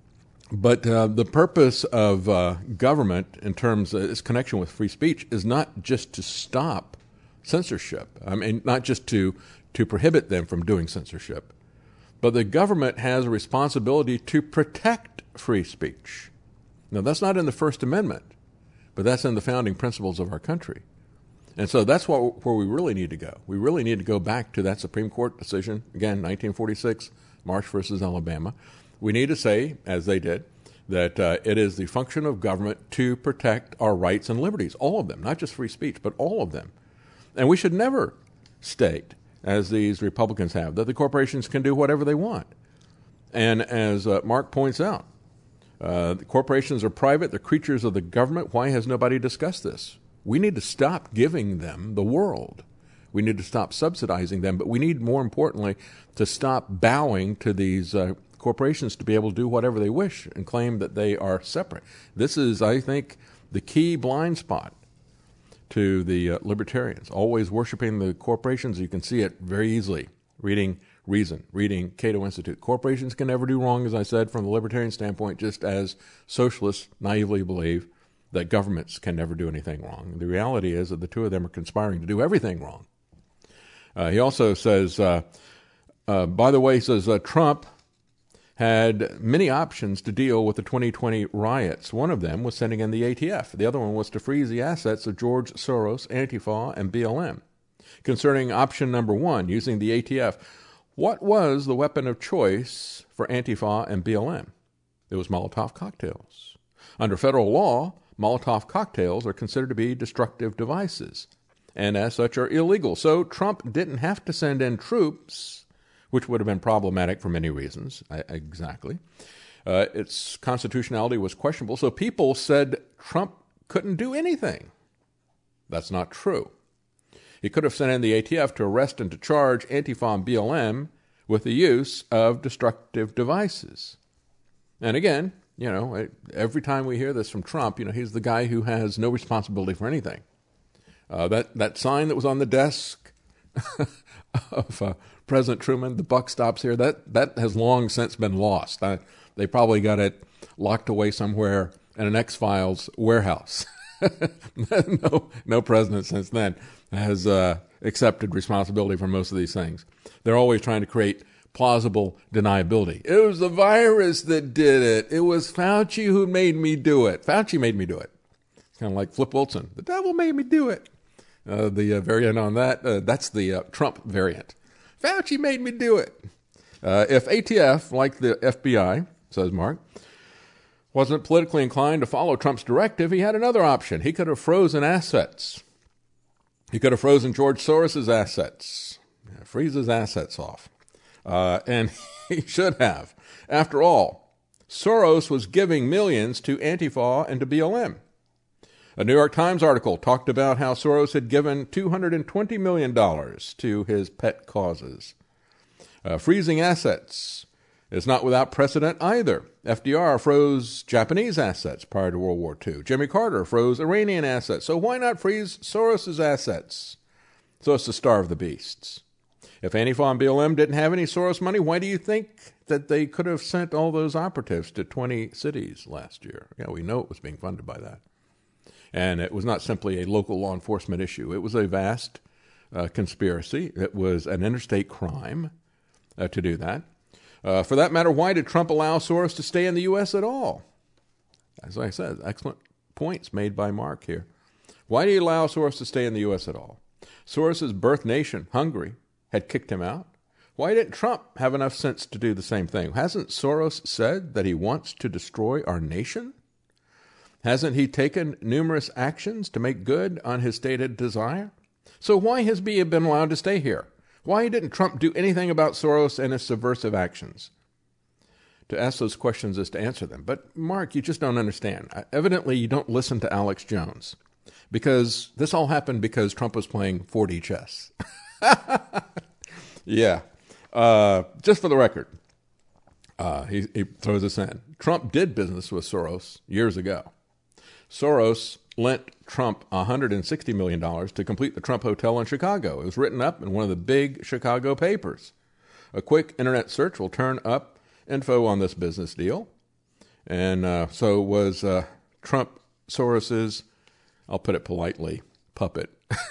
[SPEAKER 2] But uh, the purpose of uh, government in terms of its connection with free speech is not just to stop censorship. I mean, not just to, to prohibit them from doing censorship, but the government has a responsibility to protect free speech. Now, that's not in the First Amendment, but that's in the founding principles of our country. And so that's what, where we really need to go. We really need to go back to that Supreme Court decision, again, nineteen forty-six, Marsh versus Alabama. We need to say, as they did, that uh, it is the function of government to protect our rights and liberties, all of them, not just free speech, but all of them. And we should never state, as these Republicans have, that the corporations can do whatever they want. And as uh, Mark points out, uh, the corporations are private, they're creatures of the government. Why has nobody discussed this? We need to stop giving them the world. We need to stop subsidizing them, but we need, more importantly, to stop bowing to these uh, corporations to be able to do whatever they wish and claim that they are separate. This is, I think, the key blind spot to the uh, libertarians, always worshiping the corporations. You can see it very easily, reading Reason, reading Cato Institute. Corporations can never do wrong, as I said, from the libertarian standpoint, just as socialists naively believe that governments can never do anything wrong. The reality is that the two of them are conspiring to do everything wrong. Uh, he also says, uh, uh, by the way, he says uh, Trump had many options to deal with the twenty twenty riots. One of them was sending in the A T F. The other one was to freeze the assets of George Soros, Antifa, and B L M. Concerning option number one, using the A T F, what was the weapon of choice for Antifa and B L M? It was Molotov cocktails. Under federal law, Molotov cocktails are considered to be destructive devices, and as such are illegal. So Trump didn't have to send in troops, which would have been problematic for many reasons. I, exactly. Uh, its constitutionality was questionable, so people said Trump couldn't do anything. That's not true. He could have sent in the A T F to arrest and to charge Antifa and B L M with the use of destructive devices. And again, you know, every time we hear this from Trump, you know, he's the guy who has no responsibility for anything. Uh, that, that sign that was on the desk of uh, President Truman, the buck stops here, that, that has long since been lost. I, they probably got it locked away somewhere in an X-Files warehouse. no, no president since then has uh, accepted responsibility for most of these things. They're always trying to create plausible deniability. It was the virus that did it. It was Fauci who made me do it. Fauci made me do it. It's kind of like Flip Wilson. The devil made me do it. Uh, the uh, variant on that, uh, that's the uh, Trump variant. Fauci made me do it. Uh, if A T F, like the F B I, says Mark, wasn't politically inclined to follow Trump's directive, he had another option. He could have frozen assets. He could have frozen George Soros' assets. Yeah, freeze his assets off. Uh, and he should have. After all, Soros was giving millions to Antifa and to B L M. A New York Times article talked about how Soros had given two hundred twenty million dollars to his pet causes. Uh, freezing assets is not without precedent either. F D R froze Japanese assets prior to World War Two. Jimmy Carter froze Iranian assets. So why not freeze Soros' assets? So it's to starve the beasts. If Antifa and B L M didn't have any Soros money, why do you think that they could have sent all those operatives to twenty cities last year? Yeah, we know it was being funded by that. And it was not simply a local law enforcement issue. It was a vast uh, conspiracy. It was an interstate crime uh, to do that. Uh, for that matter, why did Trump allow Soros to stay in the U S at all? As I said, excellent points made by Mark here. Why did he allow Soros to stay in the U S at all? Soros's birth nation, Hungary, had kicked him out. Why didn't Trump have enough sense to do the same thing? Hasn't Soros said that he wants to destroy our nation? Hasn't he taken numerous actions to make good on his stated desire? So why has he been allowed to stay here? Why didn't Trump do anything about Soros and his subversive actions? To ask those questions is to answer them. But, Mark, you just don't understand. Evidently, you don't listen to Alex Jones, because this all happened because Trump was playing four D chess. Yeah. Uh, just for the record, uh, he, he throws this in. Trump did business with Soros years ago. Soros lent Trump one hundred sixty million dollars to complete the Trump Hotel in Chicago. It was written up in one of the big Chicago papers. A quick internet search will turn up info on this business deal. And uh, so was uh, Trump Soros's, I'll put it politely, puppet.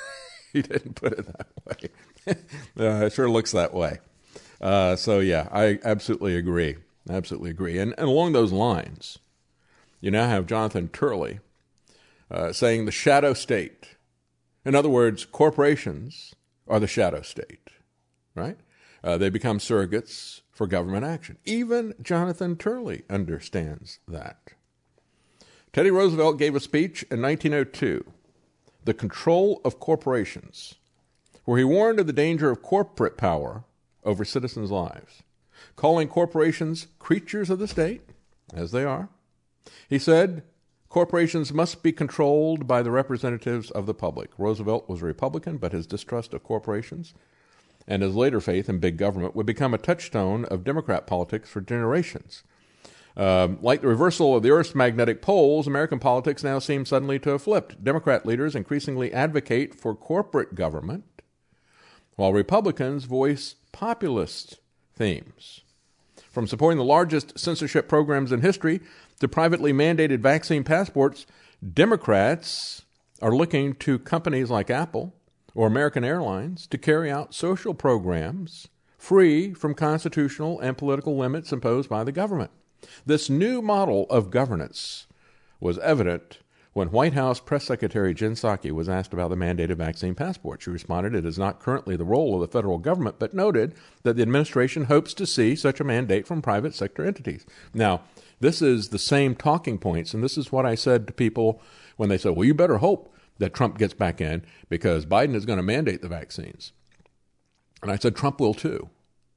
[SPEAKER 2] He didn't put it that way. uh, it sure looks that way. Uh, so, yeah, I absolutely agree. Absolutely agree. And, and along those lines, you now have Jonathan Turley uh, saying the shadow state. In other words, corporations are the shadow state, right? Uh, they become surrogates for government action. Even Jonathan Turley understands that. Teddy Roosevelt gave a speech in nineteen oh two, The Control of Corporations, where he warned of the danger of corporate power over citizens' lives, calling corporations creatures of the state, as they are. He said, corporations must be controlled by the representatives of the public. Roosevelt was a Republican, but his distrust of corporations and his later faith in big government would become a touchstone of Democrat politics for generations. Um, like the reversal of the Earth's magnetic poles, American politics now seem suddenly to have flipped. Democrat leaders increasingly advocate for corporate government, while Republicans voice populist themes. From supporting the largest censorship programs in history to privately mandated vaccine passports, Democrats are looking to companies like Apple or American Airlines to carry out social programs free from constitutional and political limits imposed by the government. This new model of governance was evident when White House Press Secretary Jen Psaki was asked about the mandated vaccine passport. She responded, it is not currently the role of the federal government, but noted that the administration hopes to see such a mandate from private sector entities. Now, this is the same talking points, and this is what I said to people when they said, well, you better hope that Trump gets back in because Biden is going to mandate the vaccines. And I said, Trump will too.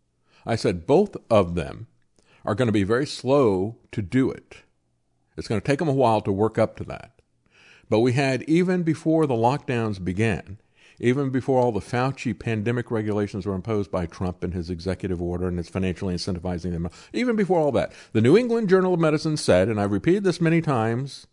[SPEAKER 2] I said, both of them are going to be very slow to do it. It's going to take them a while to work up to that. But we had, even before the lockdowns began, even before all the Fauci pandemic regulations were imposed by Trump and his executive order and his financially incentivizing them, even before all that, the New England Journal of Medicine said, and I've repeated this many times,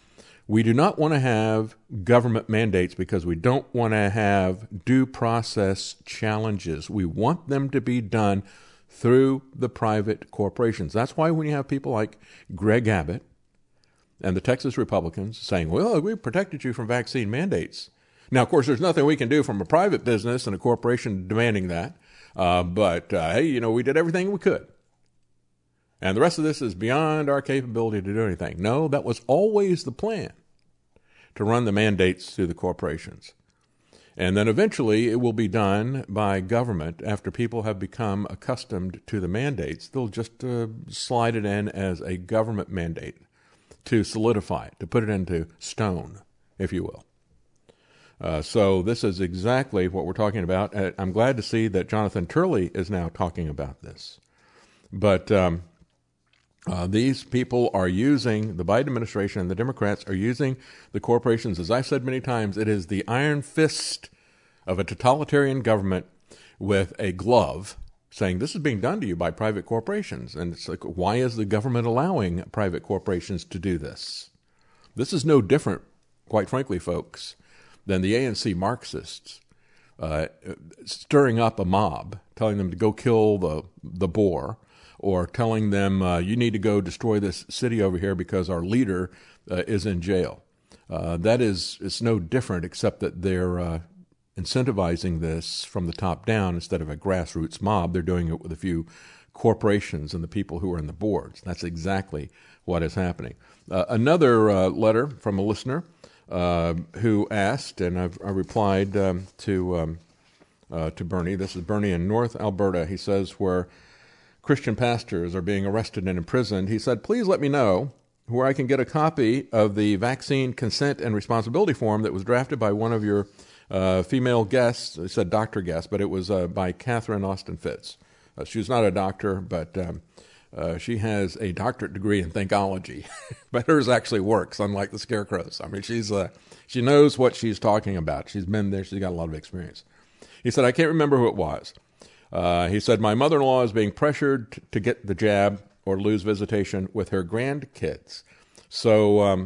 [SPEAKER 2] we do not want to have government mandates because we don't want to have due process challenges. We want them to be done through the private corporations. That's why when you have people like Greg Abbott and the Texas Republicans saying, well, we protected you from vaccine mandates. Now, of course, there's nothing we can do from a private business and a corporation demanding that. Uh, but, uh, hey, you know, we did everything we could. And the rest of this is beyond our capability to do anything. No, that was always the plan, to run the mandates through the corporations. And then eventually it will be done by government after people have become accustomed to the mandates. They'll just uh, slide it in as a government mandate to solidify it, to put it into stone, if you will. Uh, so this is exactly what we're talking about. Uh, I'm glad to see that Jonathan Turley is now talking about this. But um, uh, these people are using, the Biden administration and the Democrats are using the corporations. As I've said many times, it is the iron fist of a totalitarian government with a glove saying this is being done to you by private corporations. And it's like, why is the government allowing private corporations to do this? This is no different, quite frankly, folks, than the A N C Marxists uh, stirring up a mob, telling them to go kill the, the boar, or telling them uh, you need to go destroy this city over here because our leader uh, is in jail. Uh, that is, it's no different except that they're uh, incentivizing this from the top down instead of a grassroots mob. They're doing it with a few corporations and the people who are in the boards. That's exactly what is happening. Uh, another uh, letter from a listener uh, who asked, and I've, I replied um, to um, uh, to Bernie. This is Bernie in North Alberta. He says, where Christian pastors are being arrested and imprisoned. He said, please let me know where I can get a copy of the vaccine consent and responsibility form that was drafted by one of your uh, female guests. He said doctor guest, but it was uh, by Catherine Austin Fitts. Uh, she's not a doctor, but um, uh, she has a doctorate degree in Thinkology. But hers actually works, unlike the Scarecrows. I mean, she's uh, she knows what she's talking about. She's been there. She's got a lot of experience. He said, I can't remember who it was. Uh, he said, my mother-in-law is being pressured t- to get the jab or lose visitation with her grandkids. So, um,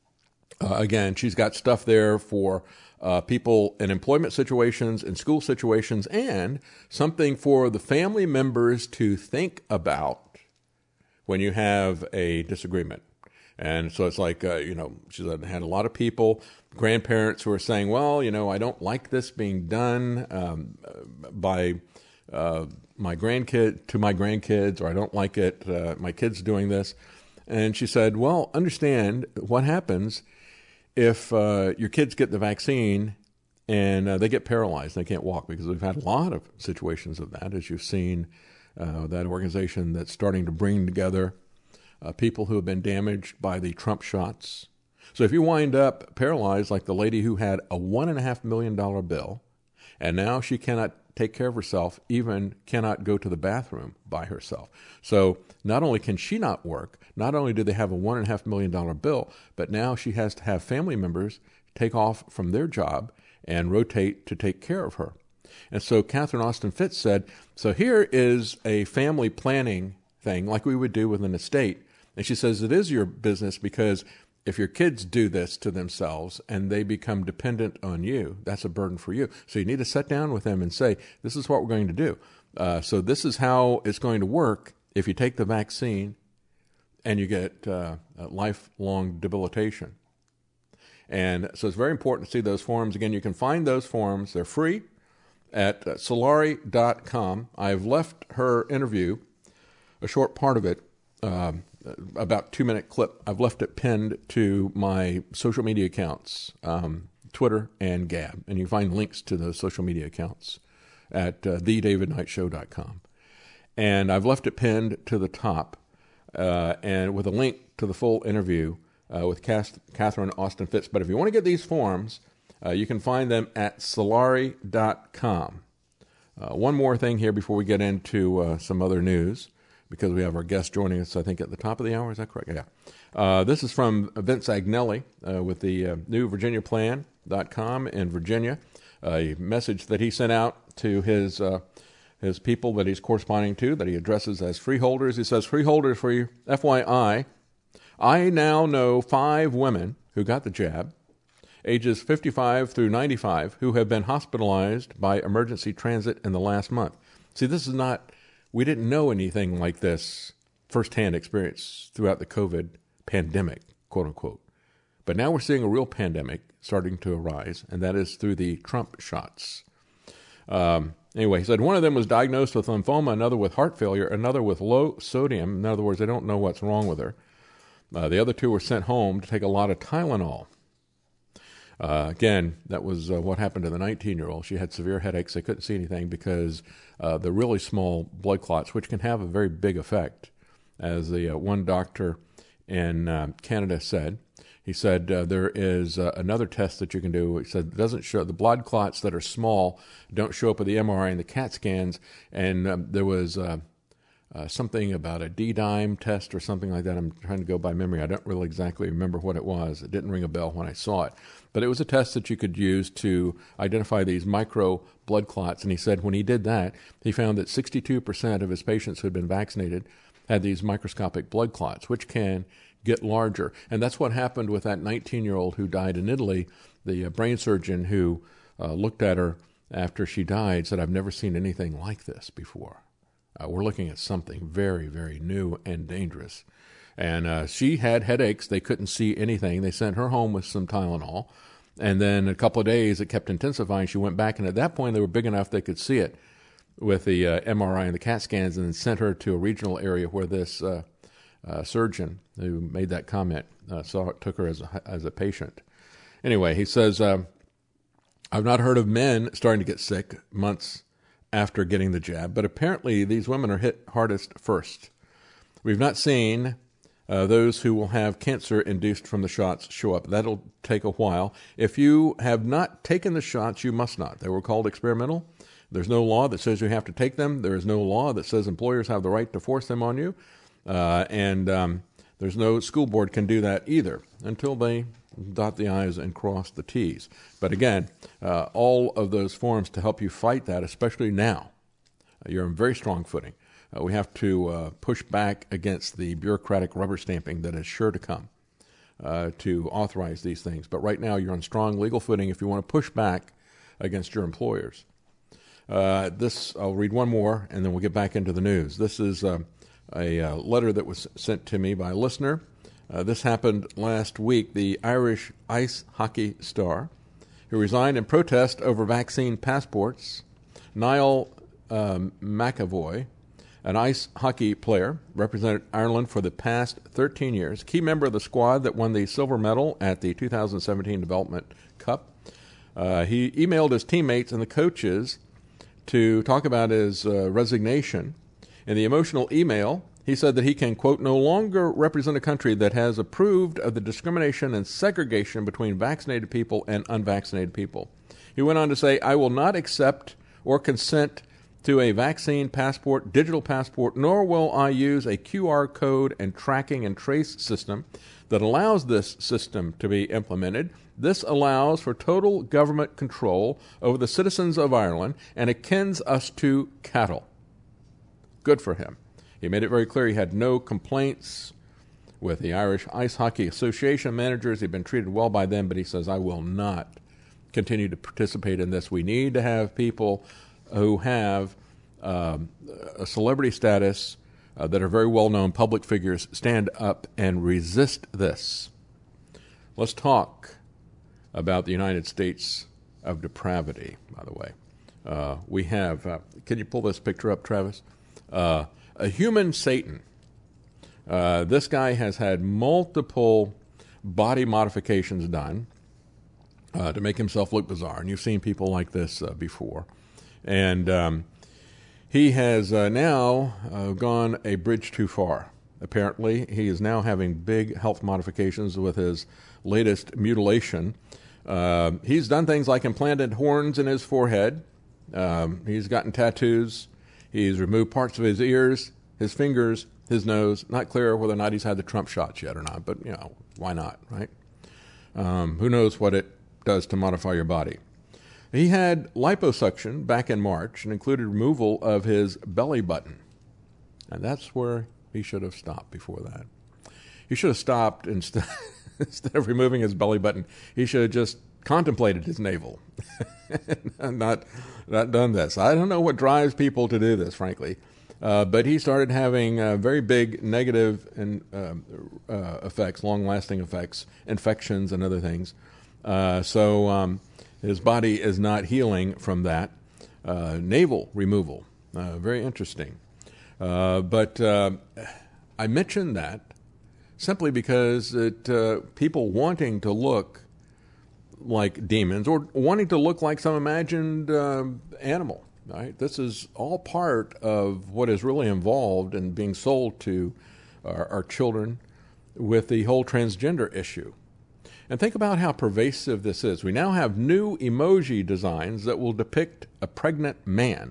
[SPEAKER 2] uh, again, she's got stuff there for uh, people in employment situations, in school situations, and something for the family members to think about when you have a disagreement. And so it's like, uh, you know, she's had a lot of people, grandparents who are saying, well, you know, I don't like this being done um, by uh, my grandkid to my grandkids, or I don't like it, uh, my kids doing this. And she said, well, understand what happens if uh, your kids get the vaccine and uh, they get paralyzed, they can't walk, because we've had a lot of situations of that, as you've seen uh, that organization that's starting to bring together Uh, people who have been damaged by the Trump shots. So if you wind up paralyzed like the lady who had a one and a half million dollar bill, and now she cannot take care of herself, even cannot go to the bathroom by herself. So not only can she not work, not only do they have a one and a half million dollar bill, but now she has to have family members take off from their job and rotate to take care of her. And so Catherine Austin Fitts said, so here is a family planning thing like we would do with an estate. And she says it is your business, because if your kids do this to themselves and they become dependent on you, that's a burden for you. So you need to sit down with them and say, this is what we're going to do. Uh, so this is how it's going to work if you take the vaccine and you get uh, lifelong debilitation. And so it's very important to see those forms. Again, you can find those forms. They're free at Solari dot com. I've left her interview, a short part of it, um, about two-minute clip. I've left it pinned to my social media accounts, um, Twitter and Gab, and you find links to those social media accounts at uh, the david knight show dot com. And I've left it pinned to the top, uh, and with a link to the full interview uh, with Cath- Catherine Austin Fitts. But if you want to get these forms, uh, you can find them at Solari dot com. Uh, one more thing here before we get into uh, some other news, because we have our guest joining us, I think, at the top of the hour. Is that correct? Yeah. Uh, this is from Vince Agnelli uh, with the uh, new virginia plan dot com in Virginia, a message that he sent out to his uh, his people that he's corresponding to, that he addresses as freeholders. He says, freeholders, for you, F Y I, I now know five women who got the jab, ages fifty-five through ninety-five, who have been hospitalized by emergency transit in the last month. See, this is not... We didn't know anything like this firsthand experience throughout the COVID pandemic, quote unquote. But now we're seeing a real pandemic starting to arise, and that is through the Trump shots. Um, anyway, he said one of them was diagnosed with lymphoma, another with heart failure, another with low sodium. In other words, they don't know what's wrong with her. Uh, the other two were sent home to take a lot of Tylenol. Uh, again, that was uh, what happened to the nineteen-year-old. She had severe headaches. They couldn't see anything because uh, the really small blood clots, which can have a very big effect, as the uh, one doctor in uh, Canada said. He said uh, there is uh, another test that you can do. He said it doesn't show the blood clots that are small don't show up with the M R I and the CAT scans. And um, there was uh, uh, something about a D-dime test or something like that. I'm trying to go by memory. I don't really exactly remember what it was. It didn't ring a bell when I saw it. But it was a test that you could use to identify these micro blood clots. And he said when he did that, he found that sixty-two percent of his patients who had been vaccinated had these microscopic blood clots, which can get larger. And that's what happened with that nineteen-year-old who died in Italy. The uh, brain surgeon who uh, looked at her after she died said, I've never seen anything like this before. Uh, we're looking at something very, very new and dangerous. And uh, she had headaches. They couldn't see anything. They sent her home with some Tylenol. And then a couple of days, it kept intensifying. She went back, and at that point, they were big enough they could see it with the uh, M R I and the CAT scans, and then sent her to a regional area where this uh, uh, surgeon who made that comment uh, saw it, took her as a, as a patient. Anyway, he says, uh, I've not heard of men starting to get sick months after getting the jab, but apparently these women are hit hardest first. We've not seen uh, those who will have cancer induced from the shots show up. That'll take a while. If you have not taken the shots, you must not. They were called experimental. There's no law that says you have to take them. There is no law that says employers have the right to force them on you. Uh, and um, there's no school board can do that either until they dot the I's and cross the T's. But again, uh, all of those forms to help you fight that, especially now, uh, you're on very strong footing. Uh, we have to uh, push back against the bureaucratic rubber stamping that is sure to come uh, to authorize these things. But right now, you're on strong legal footing if you want to push back against your employers. Uh, this, I'll read one more, and then we'll get back into the news. This is uh, a uh, letter that was sent to me by a listener. Uh, this happened last week. The Irish ice hockey star who resigned in protest over vaccine passports, Niall um, McAvoy, an ice hockey player, represented Ireland for the past thirteen years, key member of the squad that won the silver medal at the two thousand seventeen Development Cup. Uh, he emailed his teammates and the coaches to talk about his uh, resignation. In the emotional email, he said that he can, quote, no longer represent a country that has approved of the discrimination and segregation between vaccinated people and unvaccinated people. He went on to say, I will not accept or consent to a vaccine passport, digital passport, nor will I use a Q R code and tracking and trace system that allows this system to be implemented. This allows for total government control over the citizens of Ireland and akins us to cattle. Good for him. He made it very clear he had no complaints with the Irish Ice Hockey Association managers. He'd been treated well by them, but he says, I will not continue to participate in this. We need to have people who have um, a celebrity status uh, that are very well-known public figures stand up and resist this. Let's talk about the United States of depravity, by the way. Uh, we have, uh, can you pull this picture up, Travis? Uh, a human Satan. Uh, this guy has had multiple body modifications done uh, to make himself look bizarre. And you've seen people like this uh, before. And um, he has uh, now uh, gone a bridge too far. Apparently, he is now having big health modifications with his latest mutilation. Uh, he's done things like implanted horns in his forehead. Um, he's gotten tattoos. He's removed parts of his ears, his fingers, his nose. Not clear whether or not he's had the Trump shots yet or not, but, you know, why not, right? Um, who knows what it does to modify your body. He had liposuction back in March and included removal of his belly button. And that's where he should have stopped before that. He should have stopped instead, instead of removing his belly button. He should have just contemplated his navel and not, not done this. I don't know what drives people to do this, frankly. Uh, but he started having uh, very big negative and, uh, uh, effects, long-lasting effects, infections and other things. Uh, so um, his body is not healing from that. Uh, navel removal, uh, very interesting. Uh, but uh, I mentioned that simply because it, uh, people wanting to look like demons or wanting to look like some imagined uh, animal, right? This is all part of what is really involved in being sold to our, our children with the whole transgender issue. And think about how pervasive this is. We now have new emoji designs that will depict a pregnant man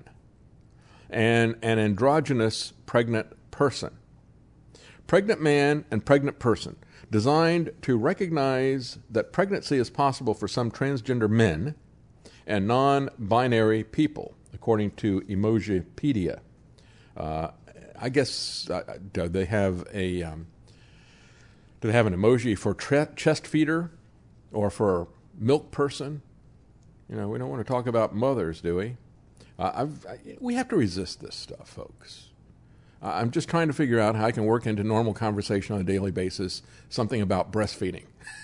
[SPEAKER 2] and an androgynous pregnant person. Pregnant man and pregnant person, designed to recognize that pregnancy is possible for some transgender men and non-binary people, according to Emojipedia. Uh, I guess, uh, do they have a um, do they have an emoji for tre- chest feeder or for milk person? You know, we don't want to talk about mothers, do we? Uh, I've, I, we have to resist this stuff, folks. Uh, I'm just trying to figure out how I can work into normal conversation on a daily basis something about breastfeeding.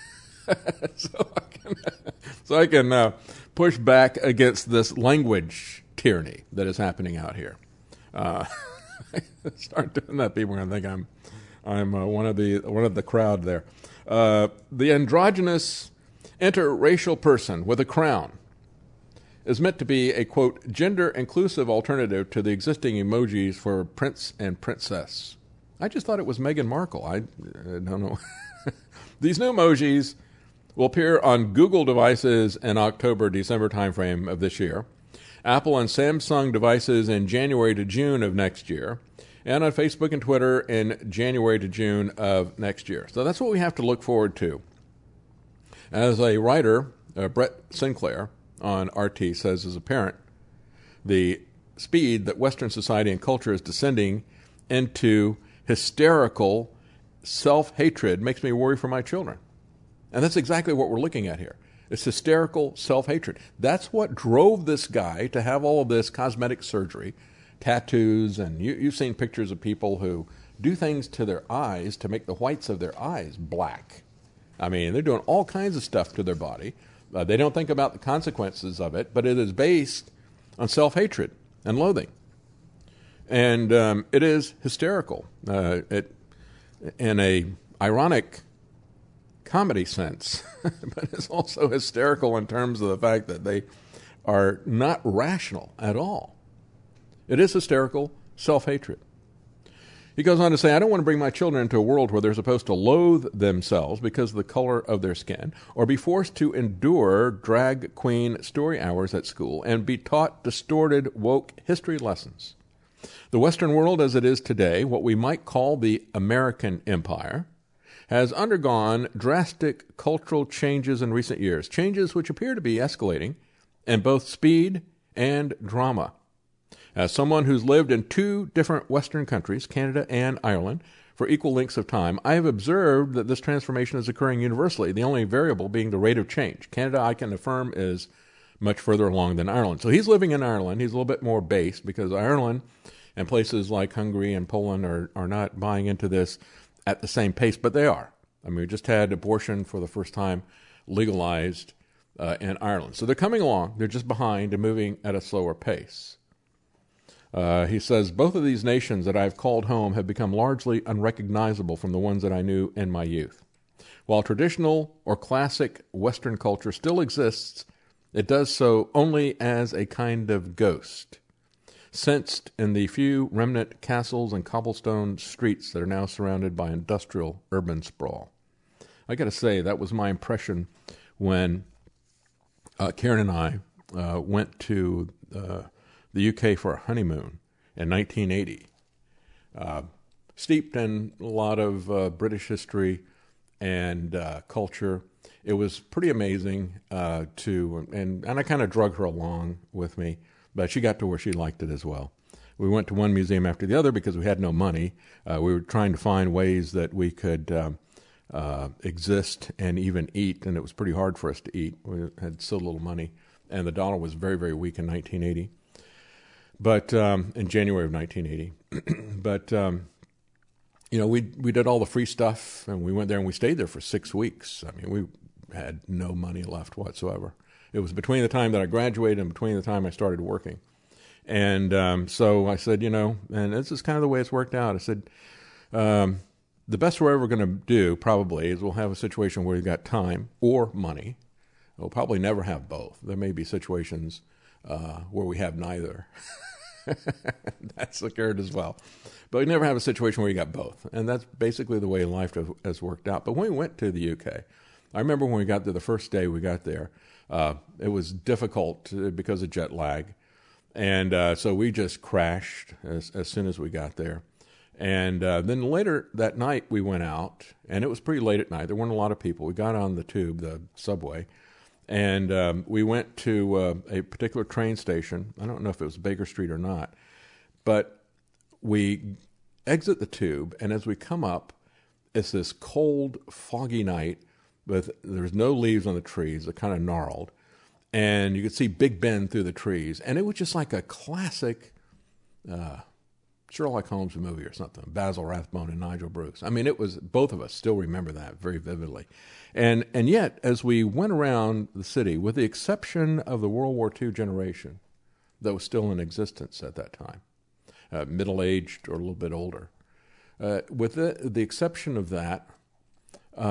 [SPEAKER 2] so I can, so I can uh, push back against this language tyranny that is happening out here. Uh, start doing that, people are going to think I'm I'm uh, one of the one of the crowd there. Uh, the androgynous Interracial person with a crown is meant to be a, quote, gender-inclusive alternative to the existing emojis for prince and princess. I just thought it was Meghan Markle. I, I don't know. These new emojis will appear on Google devices in October, December timeframe of this year, Apple and Samsung devices in January to June of next year, and on Facebook and Twitter in January to June of next year. So that's what we have to look forward to. As a writer, uh, Brett Sinclair on R T says, as a parent, the speed that Western society and culture is descending into hysterical self-hatred makes me worry for my children. And that's exactly what we're looking at here. It's hysterical self-hatred. That's what drove this guy to have all of this cosmetic surgery, tattoos, and you, you've seen pictures of people who do things to their eyes to make the whites of their eyes black. I mean, they're doing all kinds of stuff to their body. Uh, they don't think about the consequences of it, but it is based on self-hatred and loathing. And um, it is hysterical. Uh, it, in a ironic comedy sense, but it's also hysterical in terms of the fact that they are not rational at all. It is hysterical self-hatred. He goes on to say, I don't want to bring my children into a world where they're supposed to loathe themselves because of the color of their skin, or be forced to endure drag queen story hours at school and be taught distorted woke history lessons. The Western world as it is today, what we might call the American empire, has undergone drastic cultural changes in recent years, changes which appear to be escalating in both speed and drama. As someone who's lived in two different Western countries, Canada and Ireland, for equal lengths of time, I have observed that this transformation is occurring universally, the only variable being the rate of change. Canada, I can affirm, is much further along than Ireland. So he's living in Ireland. He's a little bit more based because Ireland and places like Hungary and Poland are, are not buying into this at the same pace, but they are. I mean, we just had abortion for the first time legalized uh, in Ireland. So they're coming along. They're just behind and moving at a slower pace. Uh, he says, both of these nations that I've called home have become largely unrecognizable from the ones that I knew in my youth. While traditional or classic Western culture still exists, it does so only as a kind of ghost, sensed in the few remnant castles and cobblestone streets that are now surrounded by industrial urban sprawl. I got to say, that was my impression when uh, Karen and I uh, went to uh, the U K for a honeymoon in nineteen eighty. Uh, steeped in a lot of uh, British history and uh, culture. It was pretty amazing uh, to, and, and I kind of drug her along with me, but she got to where she liked it as well. We went to one museum after the other because we had no money. Uh, we were trying to find ways that we could um, uh, exist and even eat, and it was pretty hard for us to eat. We had so little money, and the dollar was very, very weak in nineteen eighty. But um, in January of nineteen eighty. but, um, you know, we we did all the free stuff, and we went there, and we stayed there for six weeks. I mean, we had no money left whatsoever. It was between the time that I graduated and between the time I started working. And um, so I said, you know, and this is kind of the way it's worked out. I said, um, the best we're ever going to do probably is we'll have a situation where we've got time or money. We'll probably never have both. There may be situations uh, where we have neither. That's occurred as well. But we never have a situation where you got both. And that's basically the way life has worked out. But when we went to the U K, I remember when we got there, the first day we got there, uh, it was difficult because of jet lag. And uh, so we just crashed as, as soon as we got there. And uh, then later that night we went out, and it was pretty late at night. There weren't a lot of people. We got on the tube, the subway, and um, we went to uh, a particular train station. I don't know if it was Baker Street or not, but we exit the tube, and as we come up, it's this cold, foggy night with there's no leaves on the trees. They're kind of gnarled, and you could see Big Ben through the trees, and it was just like a classic uh, Sherlock Holmes movie or something. Basil Rathbone and Nigel Bruce. I mean, it was, both of us still remember that very vividly. And and yet, as we went around the city, with the exception of the World War Two generation that was still in existence at that time, uh, middle-aged or a little bit older, uh, with the, the exception of that, uh,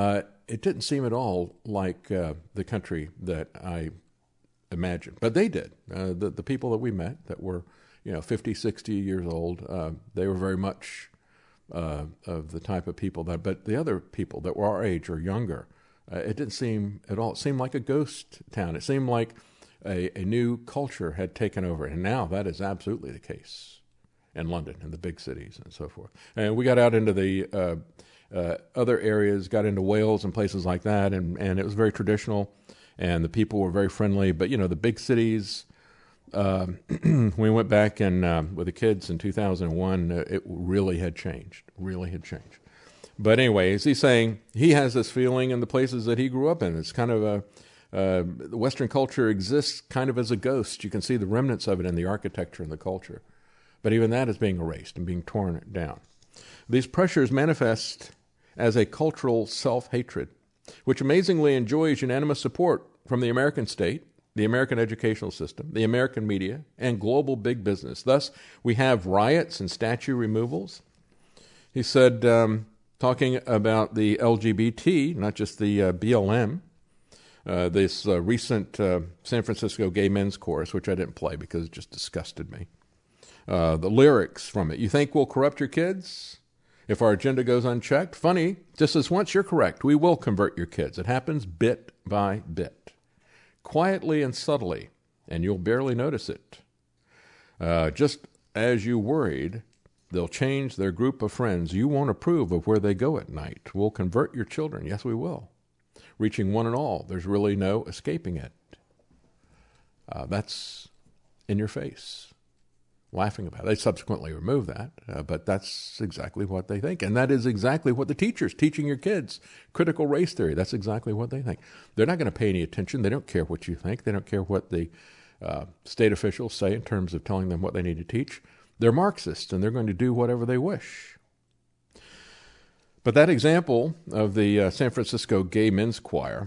[SPEAKER 2] it didn't seem at all like uh, the country that I imagined. But they did. Uh, the, the people that we met that were, you know, fifty, sixty years old, uh, they were very much uh, of the type of people that, but the other people that were our age or younger, uh, it didn't seem at all. It seemed like a ghost town. It seemed like a, a new culture had taken over. And now that is absolutely the case in London and the big cities and so forth. And we got out into the uh, uh, other areas, got into Wales and places like that, and, and it was very traditional, and the people were very friendly. But, you know, the big cities, uh, we went back and uh, with the kids in two thousand one, uh, it really had changed, really had changed. But anyways, he's saying he has this feeling in the places that he grew up in. It's kind of a, uh, the Western culture exists kind of as a ghost. You can see the remnants of it in the architecture and the culture. But even that is being erased and being torn down. These pressures manifest as a cultural self-hatred, which amazingly enjoys unanimous support from the American state, the American educational system, the American media, and global big business. Thus, we have riots and statue removals. He said, um, talking about the L G B T, not just the uh, B L M, uh, this uh, recent uh, San Francisco Gay Men's Chorus, which I didn't play because it just disgusted me. Uh, the lyrics from it. You think we'll corrupt your kids if our agenda goes unchecked? Funny, just as once you're correct, we will convert your kids. It happens bit by bit, quietly and subtly, and you'll barely notice it. Uh, just as you worried, they'll change their group of friends. You won't approve of where they go at night. We'll convert your children. Yes, we will. Reaching one and all. There's really no escaping it. Uh, that's in your face. Laughing about it. They subsequently removed that, uh, but that's exactly what they think. And that is exactly what the teachers teaching your kids critical race theory, that's exactly what they think. They're not going to pay any attention. They don't care what you think. They don't care what the uh, state officials say in terms of telling them what they need to teach. They're Marxists, and they're going to do whatever they wish. But that example of the uh, San Francisco Gay Men's Choir,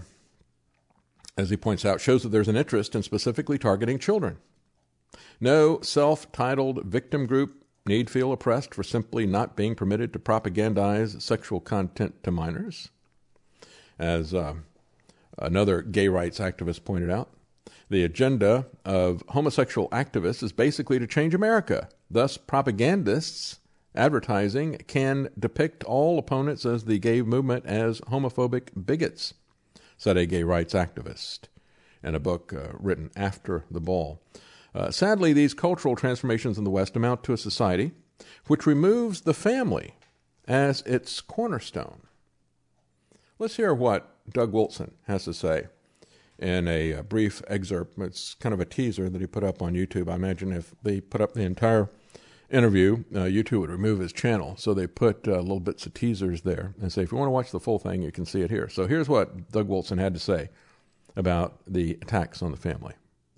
[SPEAKER 2] as he points out, shows that there's an interest in specifically targeting children. No self-titled victim group need feel oppressed for simply not being permitted to propagandize sexual content to minors. As uh, another gay rights activist pointed out, the agenda of homosexual activists is basically to change America. Thus, propagandists advertising can depict all opponents of the gay movement as homophobic bigots, said a gay rights activist in a book uh, written after the ball. Uh, sadly, these cultural transformations in the West amount to a society which removes the family as its cornerstone. Let's hear what Doug Wilson has to say in a, a brief excerpt. It's kind of a teaser that he put up on YouTube. I imagine if they put up the entire interview, uh, YouTube would remove his channel. So they put uh, little bits of teasers there and say, if you want to watch the full thing, you can see it here. So here's what Doug Wilson had to say about the attacks on the family.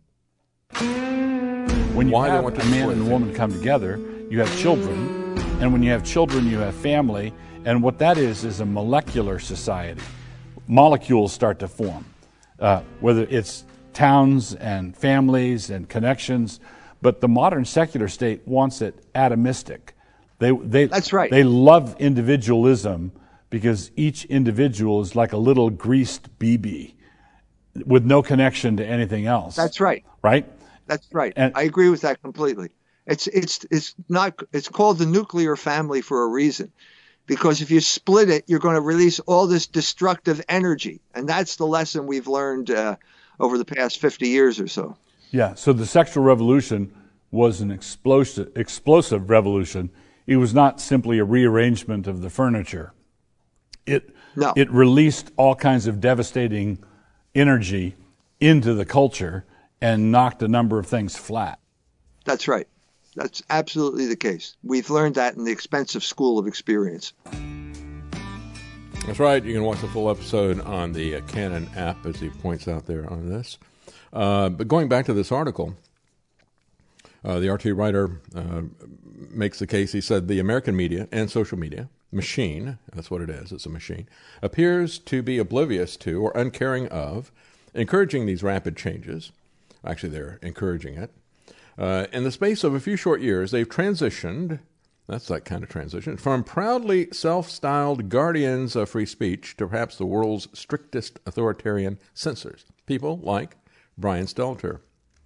[SPEAKER 6] When you
[SPEAKER 2] Why
[SPEAKER 6] have
[SPEAKER 2] want
[SPEAKER 6] a
[SPEAKER 2] to
[SPEAKER 6] man
[SPEAKER 2] destroy
[SPEAKER 6] and a
[SPEAKER 2] the
[SPEAKER 6] woman come together, you have children, and when you have children, you have family, and what that is is a molecular society. Molecules start to form, uh, whether it's towns and families and connections, but the modern secular state wants it atomistic. They, they,
[SPEAKER 7] That's right.
[SPEAKER 6] They love individualism because each individual is like a little greased B B with no connection to anything else.
[SPEAKER 7] That's right.
[SPEAKER 6] Right?
[SPEAKER 7] That's right.
[SPEAKER 6] And,
[SPEAKER 7] I agree with that completely. It's it's it's not it's called the nuclear family for a reason, because if you split it, you're going to release all this destructive energy, and that's the lesson we've learned uh, over the past fifty years or so.
[SPEAKER 6] Yeah. So the sexual revolution was an explosive explosive revolution. It was not simply a rearrangement of the furniture. It
[SPEAKER 7] no.
[SPEAKER 6] It released all kinds of devastating energy into the culture and knocked a number of things flat.
[SPEAKER 7] That's right. That's absolutely the case. We've learned that in the expensive school of experience.
[SPEAKER 2] That's right. You can watch the full episode on the uh, Canon app, as he points out there on this. Uh, but going back to this article, uh, the R T writer uh, makes the case. He said the American media and social media machine, that's what it is, it's a machine, appears to be oblivious to or uncaring of encouraging these rapid changes. Actually, they're encouraging it. Uh, in the space of a few short years, they've transitioned That's that kind of transition. From proudly self-styled guardians of free speech to perhaps the world's strictest authoritarian censors, people like Brian Stelter.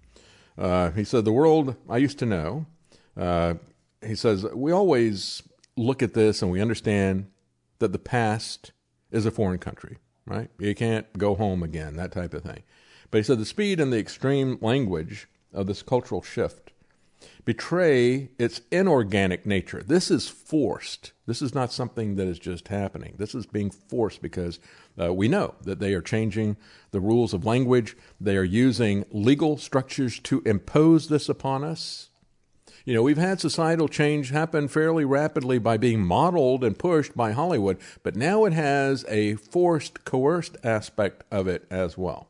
[SPEAKER 2] Uh, he said, the world I used to know, uh, he says, we always look at this and we understand that the past is a foreign country, right? You can't go home again, that type of thing. But he said the speed and the extreme language of this cultural shift betray its inorganic nature. This is forced. This is not something that is just happening. This is being forced because uh, we know that they are changing the rules of language. They are using legal structures to impose this upon us. You know, we've had societal change happen fairly rapidly by being modeled and pushed by Hollywood, but now it has a forced, coerced aspect of it as well.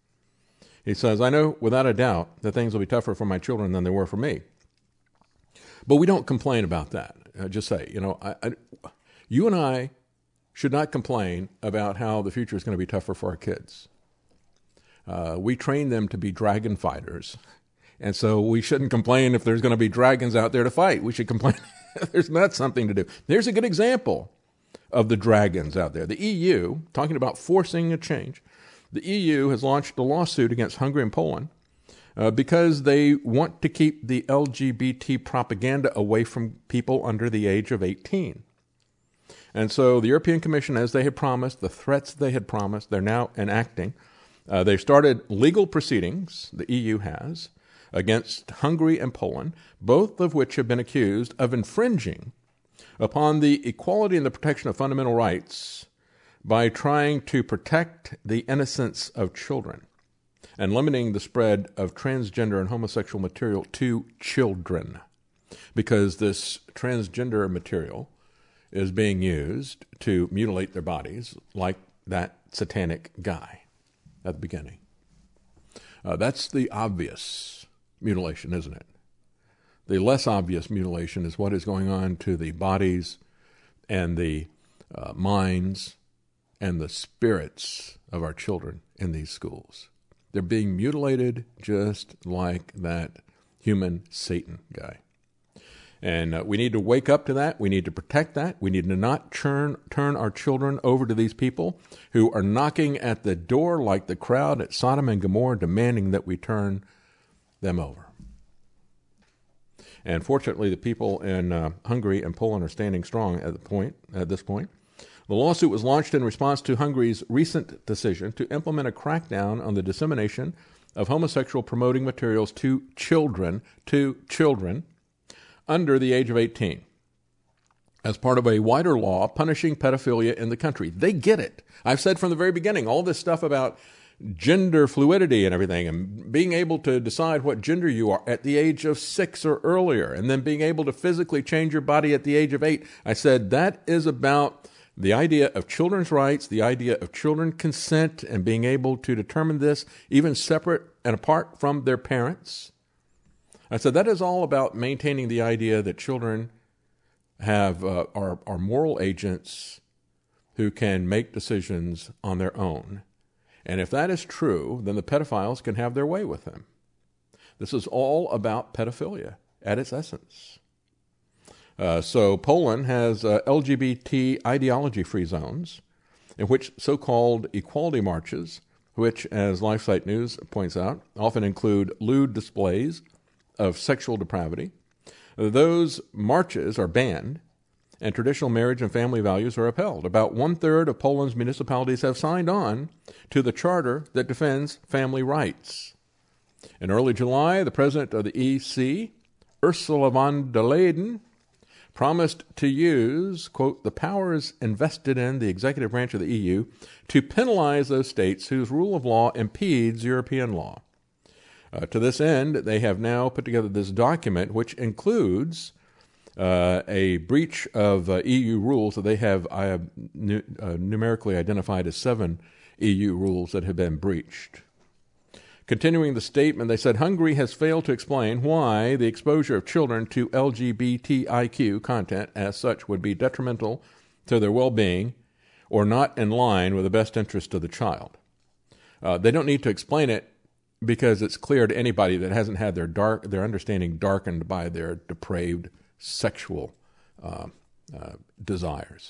[SPEAKER 2] He says, I know without a doubt that things will be tougher for my children than they were for me. But we don't complain about that. I just say, you know, I, I, you and I should not complain about how the future is going to be tougher for our kids. Uh, we train them to be dragon fighters. And so we shouldn't complain if there's going to be dragons out there to fight. We should complain if there's not something to do. There's a good example of the dragons out there. The E U, talking about forcing a change, the E U has launched a lawsuit against Hungary and Poland uh, because they want to keep the L G B T propaganda away from people under the age of eighteen. And so the European Commission, as they had promised, the threats they had promised, they're now enacting. Uh, they've started legal proceedings, the E U has, against Hungary and Poland, both of which have been accused of infringing upon the equality and the protection of fundamental rights by trying to protect the innocence of children and limiting the spread of transgender and homosexual material to children, because this transgender material is being used to mutilate their bodies like that satanic guy at the beginning. Uh, that's the obvious mutilation, isn't it? The less obvious mutilation is what is going on to the bodies and the uh, minds and the spirits of our children in these schools. They're being mutilated just like that human Satan guy. And uh, we need to wake up to that. We need to protect that. We need to not turn, turn our children over to these people who are knocking at the door like the crowd at Sodom and Gomorrah, demanding that we turn them over. And fortunately, the people in uh, Hungary and Poland are standing strong at the point. At this point, the lawsuit was launched in response to Hungary's recent decision to implement a crackdown on the dissemination of homosexual promoting materials to children, to children under the age of eighteen, as part of a wider law punishing pedophilia in the country. They get it. I've said from the very beginning, all this stuff about gender fluidity and everything, and being able to decide what gender you are at the age of six or earlier, and then being able to physically change your body at the age of eight. I said that is about the idea of children's rights, the idea of children consent and being able to determine this even separate and apart from their parents. I said that is all about maintaining the idea that children have uh, are, are moral agents who can make decisions on their own. And if that is true, then the pedophiles can have their way with them. This is all about pedophilia at its essence. Uh, so Poland has uh, L G B T ideology-free zones in which so-called equality marches, which, as LifeSite News points out, often include lewd displays of sexual depravity. Those marches are banned, and traditional marriage and family values are upheld. About one-third of Poland's municipalities have signed on to the charter that defends family rights. In early July, the president of the E C, Ursula von der Leyen, promised to use, quote, the powers invested in the executive branch of the E U to penalize those states whose rule of law impedes European law. Uh, to this end, they have now put together this document, which includes uh, a breach of uh, E U rules that they have uh, nu- uh, numerically identified as seven E U rules that have been breached. Continuing the statement, they said Hungary has failed to explain why the exposure of children to L G B T I Q content as such would be detrimental to their well-being or not in line with the best interest of the child. Uh, they don't need to explain it because it's clear to anybody that hasn't had their dark, their understanding darkened by their depraved sexual uh, uh, desires.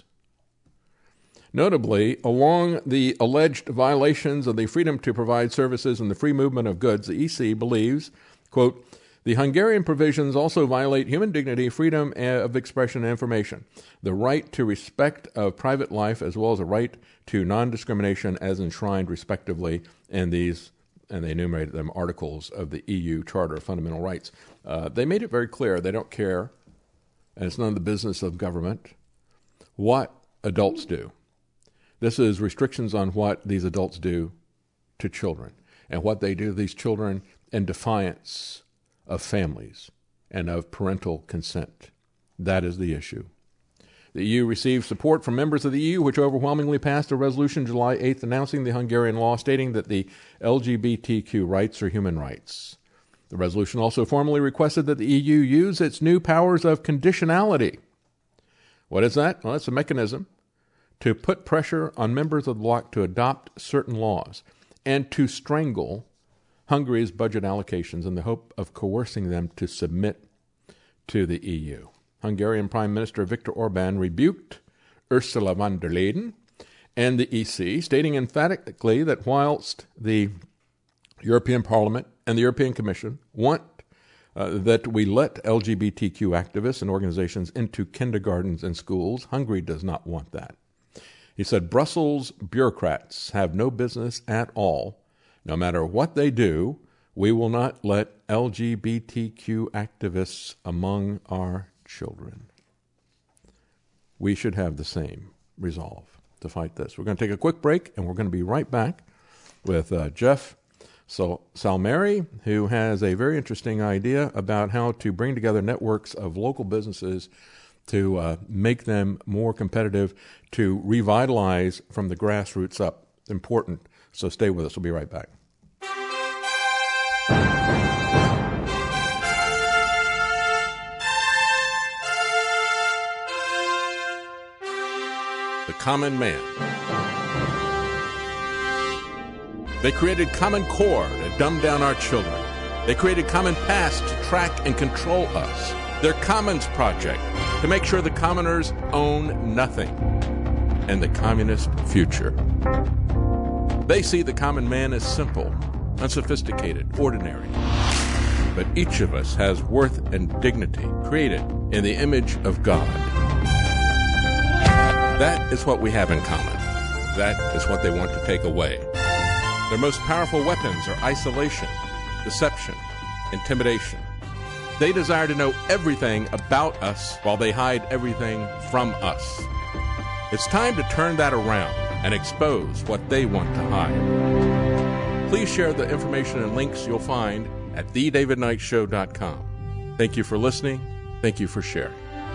[SPEAKER 2] Notably, along the alleged violations of the freedom to provide services and the free movement of goods, the E C believes, quote, the Hungarian provisions also violate human dignity, freedom of expression and information, the right to respect of private life, as well as a right to non-discrimination as enshrined respectively in these, and they enumerated them, articles of the E U Charter of Fundamental Rights. Uh, they made it very clear they don't care, and it's none of the business of government, what adults do. This is restrictions on what these adults do to children and what they do to these children in defiance of families and of parental consent. That is the issue. The E U received support from members of the E U, which overwhelmingly passed a resolution July eighth announcing the Hungarian law stating that the L G B T Q rights are human rights. The resolution also formally requested that the E U use its new powers of conditionality. What is that? Well, it's a mechanism to put pressure on members of the bloc to adopt certain laws and to strangle Hungary's budget allocations in the hope of coercing them to submit to the E U. Hungarian Prime Minister Viktor Orbán rebuked Ursula von der Leyen and the E C, stating emphatically that whilst the European Parliament and the European Commission want uh, that we let L G B T Q activists and organizations into kindergartens and schools, Hungary does not want that. He said Brussels bureaucrats have no business at all. No matter what they do, we will not let L G B T Q activists among our children. We should have the same resolve to fight this. We're going to take a quick break, and we're going to be right back with uh, Jeff so, Salmieri, who has a very interesting idea about how to bring together networks of local businesses to uh, make them more competitive, to revitalize from the grassroots up. It's important. So stay with us. We'll be right back. The Common Man. They created Common Core to dumb down our children. They created Common Pass to track and control us. Their Commons Project to make sure the commoners own nothing. And the communist future. They see the common man as simple, unsophisticated, ordinary. But each of us has worth and dignity, created in the image of God. That is what we have in common. That is what they want to take away. Their most powerful weapons are isolation, deception, intimidation. They desire to know everything about us while they hide everything from us. It's time to turn that around and expose what they want to hide. Please share the information and links you'll find at the david knight show dot com. Thank you for listening. Thank you for sharing.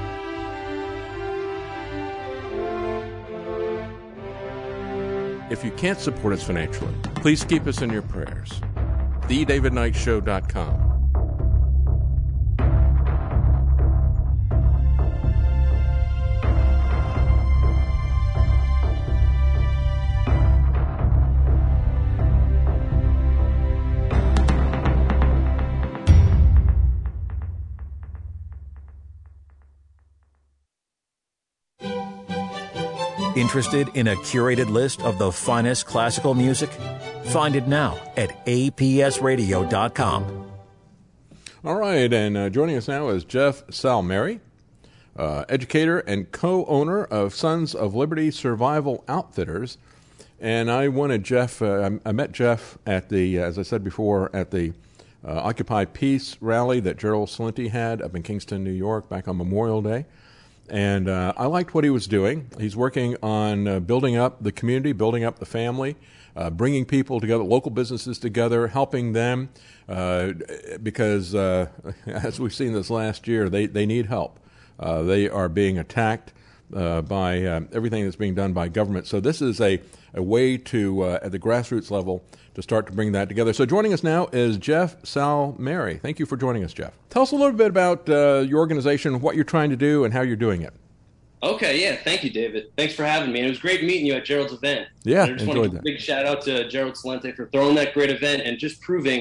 [SPEAKER 2] If you can't support us financially, please keep us in your prayers. the david knight show dot com.
[SPEAKER 4] Interested in a curated list of the finest classical music? Find it now at A P S radio dot com.
[SPEAKER 2] All right, and uh, joining us now is Jeff Salmieri, uh, educator and co-owner of Sons of Liberty Survival Outfitters. And I wanted Jeff, uh, I, I met Jeff at the, uh, as I said before, at the uh, Occupy Peace rally that Gerald Celente had up in Kingston, New York, back on Memorial Day. And uh, I liked what he was doing. He's working on uh, building up the community, building up the family, uh, bringing people together, local businesses together, helping them, uh, because uh, as we've seen this last year, they, they need help. Uh, they are being attacked uh, by uh, everything that's being done by government. So this is a, a way to, uh, at the grassroots level, to start to bring that together. So joining us now is Jeff Salmieri. Thank you for joining us, Jeff. Tell us a little bit about uh, your organization, what you're trying to do, and how you're doing it.
[SPEAKER 8] Okay, yeah, thank you, David. Thanks for having me. And it was great meeting you at Gerald's event.
[SPEAKER 2] Yeah,
[SPEAKER 8] and I just want to give a big shout out to Gerald Celente for throwing that great event and just proving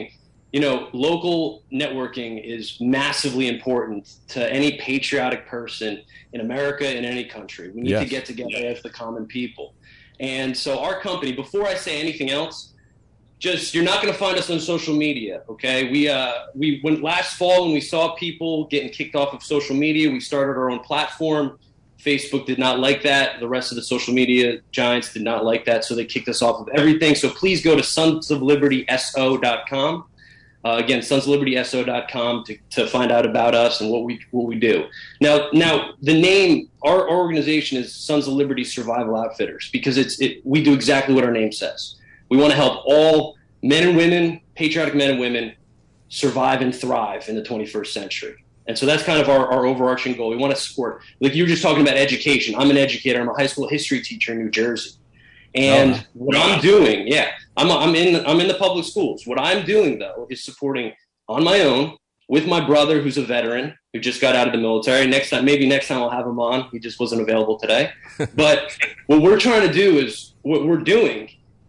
[SPEAKER 8] you know, local networking is massively important to any patriotic person in America, in any country. We need
[SPEAKER 2] yes.
[SPEAKER 8] to get together as the common people. And so our company, before I say anything else, just, you're not going to find us on social media, okay? We uh, we went last fall when we saw people getting kicked off of social media, we started our own platform. Facebook did not like that. The rest of the social media giants did not like that, so they kicked us off of everything. So please go to sons of liberty s o dot com. Uh, again, sons of liberty s o dot com to, to find out about us and what we what we do. Now, now the name, our, our organization is Sons of Liberty Survival Outfitters, because it's it, we do exactly what our name says. We want to help all men and women, patriotic men and women, survive and thrive in the twenty-first century. And so that's kind of our, our overarching goal. We want to support, like you were just talking about education. I'm an educator. I'm a high school history teacher in New Jersey. And oh, what I'm doing, yeah, I'm, I'm in I'm in the public schools. What I'm doing, though, is supporting on my own with my brother, who's a veteran, who just got out of the military. Next time, maybe next time I'll have him on. He just wasn't available today. But what we're trying to do is, what we're doing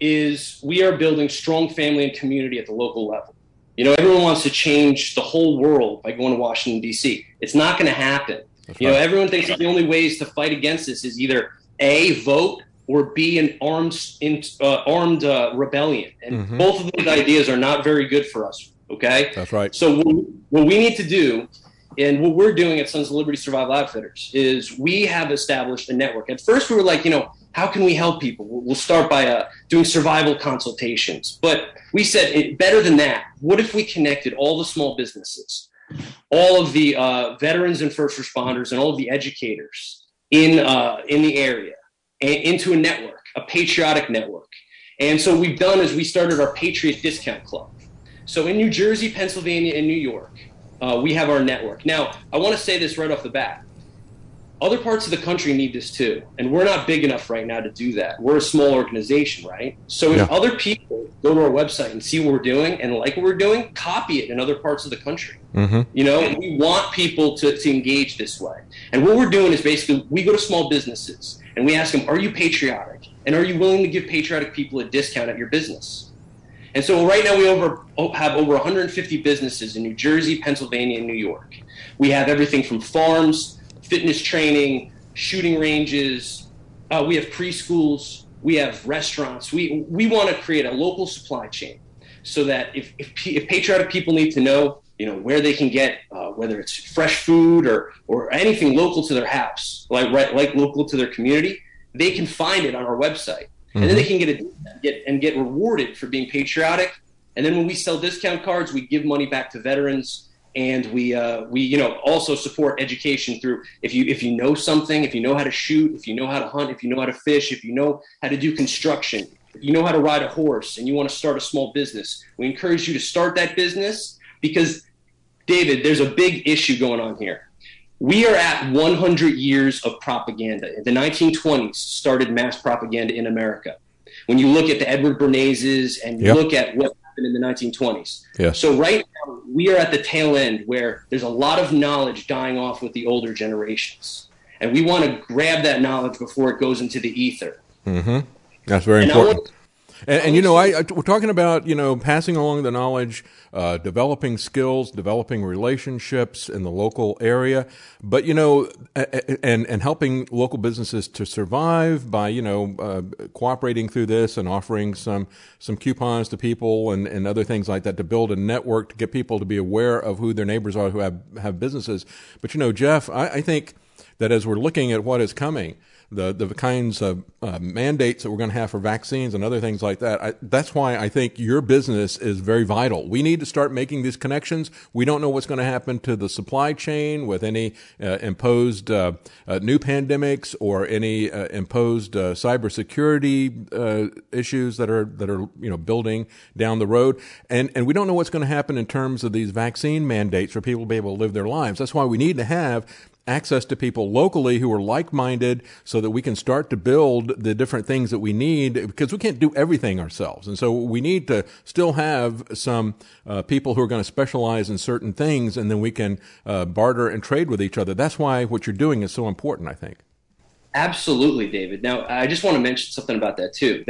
[SPEAKER 8] is we are building strong family and community at the local level. You know, everyone wants to change the whole world by going to Washington, D C. It's not going to happen. That's you right. know, everyone thinks that the only ways to fight against this is either A, vote, or B, an armed, in, uh, armed uh, rebellion. And mm-hmm. both of those ideas are not very good for us, okay?
[SPEAKER 2] That's right.
[SPEAKER 8] So what, what we need to do, and what we're doing at Sons of Liberty Survival Outfitters, is we have established a network. At first we were like, you know, how can we help people? We'll start by uh, doing survival consultations. But we said, it, better than that, what if we connected all the small businesses, all of the uh, veterans and first responders, and all of the educators in uh, in the area, into a network, a patriotic network. And so what we've done is we started our Patriot Discount Club. So in New Jersey, Pennsylvania, and New York, uh, we have our network. Now, I want to say this right off the bat. Other parts of the country need this too, and we're not big enough right now to do that. We're a small organization, right? So if
[SPEAKER 2] yeah.
[SPEAKER 8] other people go to our website and see what we're doing and like what we're doing, copy it in other parts of the country.
[SPEAKER 2] Mm-hmm.
[SPEAKER 8] You know, we want people to, to engage this way. And what we're doing is basically we go to small businesses and we ask them, are you patriotic? And are you willing to give patriotic people a discount at your business? And so right now we over, have over one hundred fifty businesses in New Jersey, Pennsylvania, and New York. We have everything from farms, fitness training, shooting ranges. Uh, we have preschools. We have restaurants. We we want to create a local supply chain so that if, if, if patriotic people need to know, you know, where they can get, uh, whether it's fresh food or or anything local to their house, like right, like local to their community, they can find it on our website, mm-hmm. and then they can get a get and get rewarded for being patriotic. And then when we sell discount cards, we give money back to veterans. And we, uh, we, you know, also support education through if you if you know something, if you know how to shoot, if you know how to hunt, if you know how to fish, if you know how to do construction, if you know how to ride a horse, and you want to start a small business, we encourage you to start that business because, David, there's a big issue going on here. We are at one hundred years of propaganda. In the nineteen twenties, started mass propaganda in America. When you look at the Edward Bernays and you
[SPEAKER 2] yep.
[SPEAKER 8] look at what happened in the nineteen twenties.
[SPEAKER 2] Yes.
[SPEAKER 8] So right now, we are at the tail end where there's a lot of knowledge dying off with the older generations. And we want to grab that knowledge before it goes into the ether.
[SPEAKER 2] Mm-hmm. That's very
[SPEAKER 8] and
[SPEAKER 2] important.
[SPEAKER 8] Want,
[SPEAKER 2] and, and, you know, I, I, we're talking about, you know, passing along the knowledge, uh, developing skills, developing relationships in the local area, but, you know, and, and helping local businesses to survive by, you know, uh, cooperating through this and offering some, some coupons to people and, and other things like that to build a network to get people to be aware of who their neighbors are who have, have businesses. But, you know, Jeff, I, I think that as we're looking at what is coming, the the kinds of uh, mandates that we're going to have for vaccines and other things like that. I, that's why I think your business is very vital. We need to start making these connections. We don't know what's going to happen to the supply chain with any uh, imposed uh, uh, new pandemics or any uh, imposed uh, cybersecurity uh, issues that are that are you know building down the road. And and we don't know what's going to happen in terms of these vaccine mandates for people to be able to live their lives. That's why we need to have access to people locally who are like-minded so that we can start to build the different things that we need because we can't do everything ourselves. And so we need to still have some uh, people who are going to specialize in certain things, and then we can uh, barter and trade with each other. That's why what you're doing is so important, I think.
[SPEAKER 8] Absolutely, David. Now, I just want to mention something about that too. That's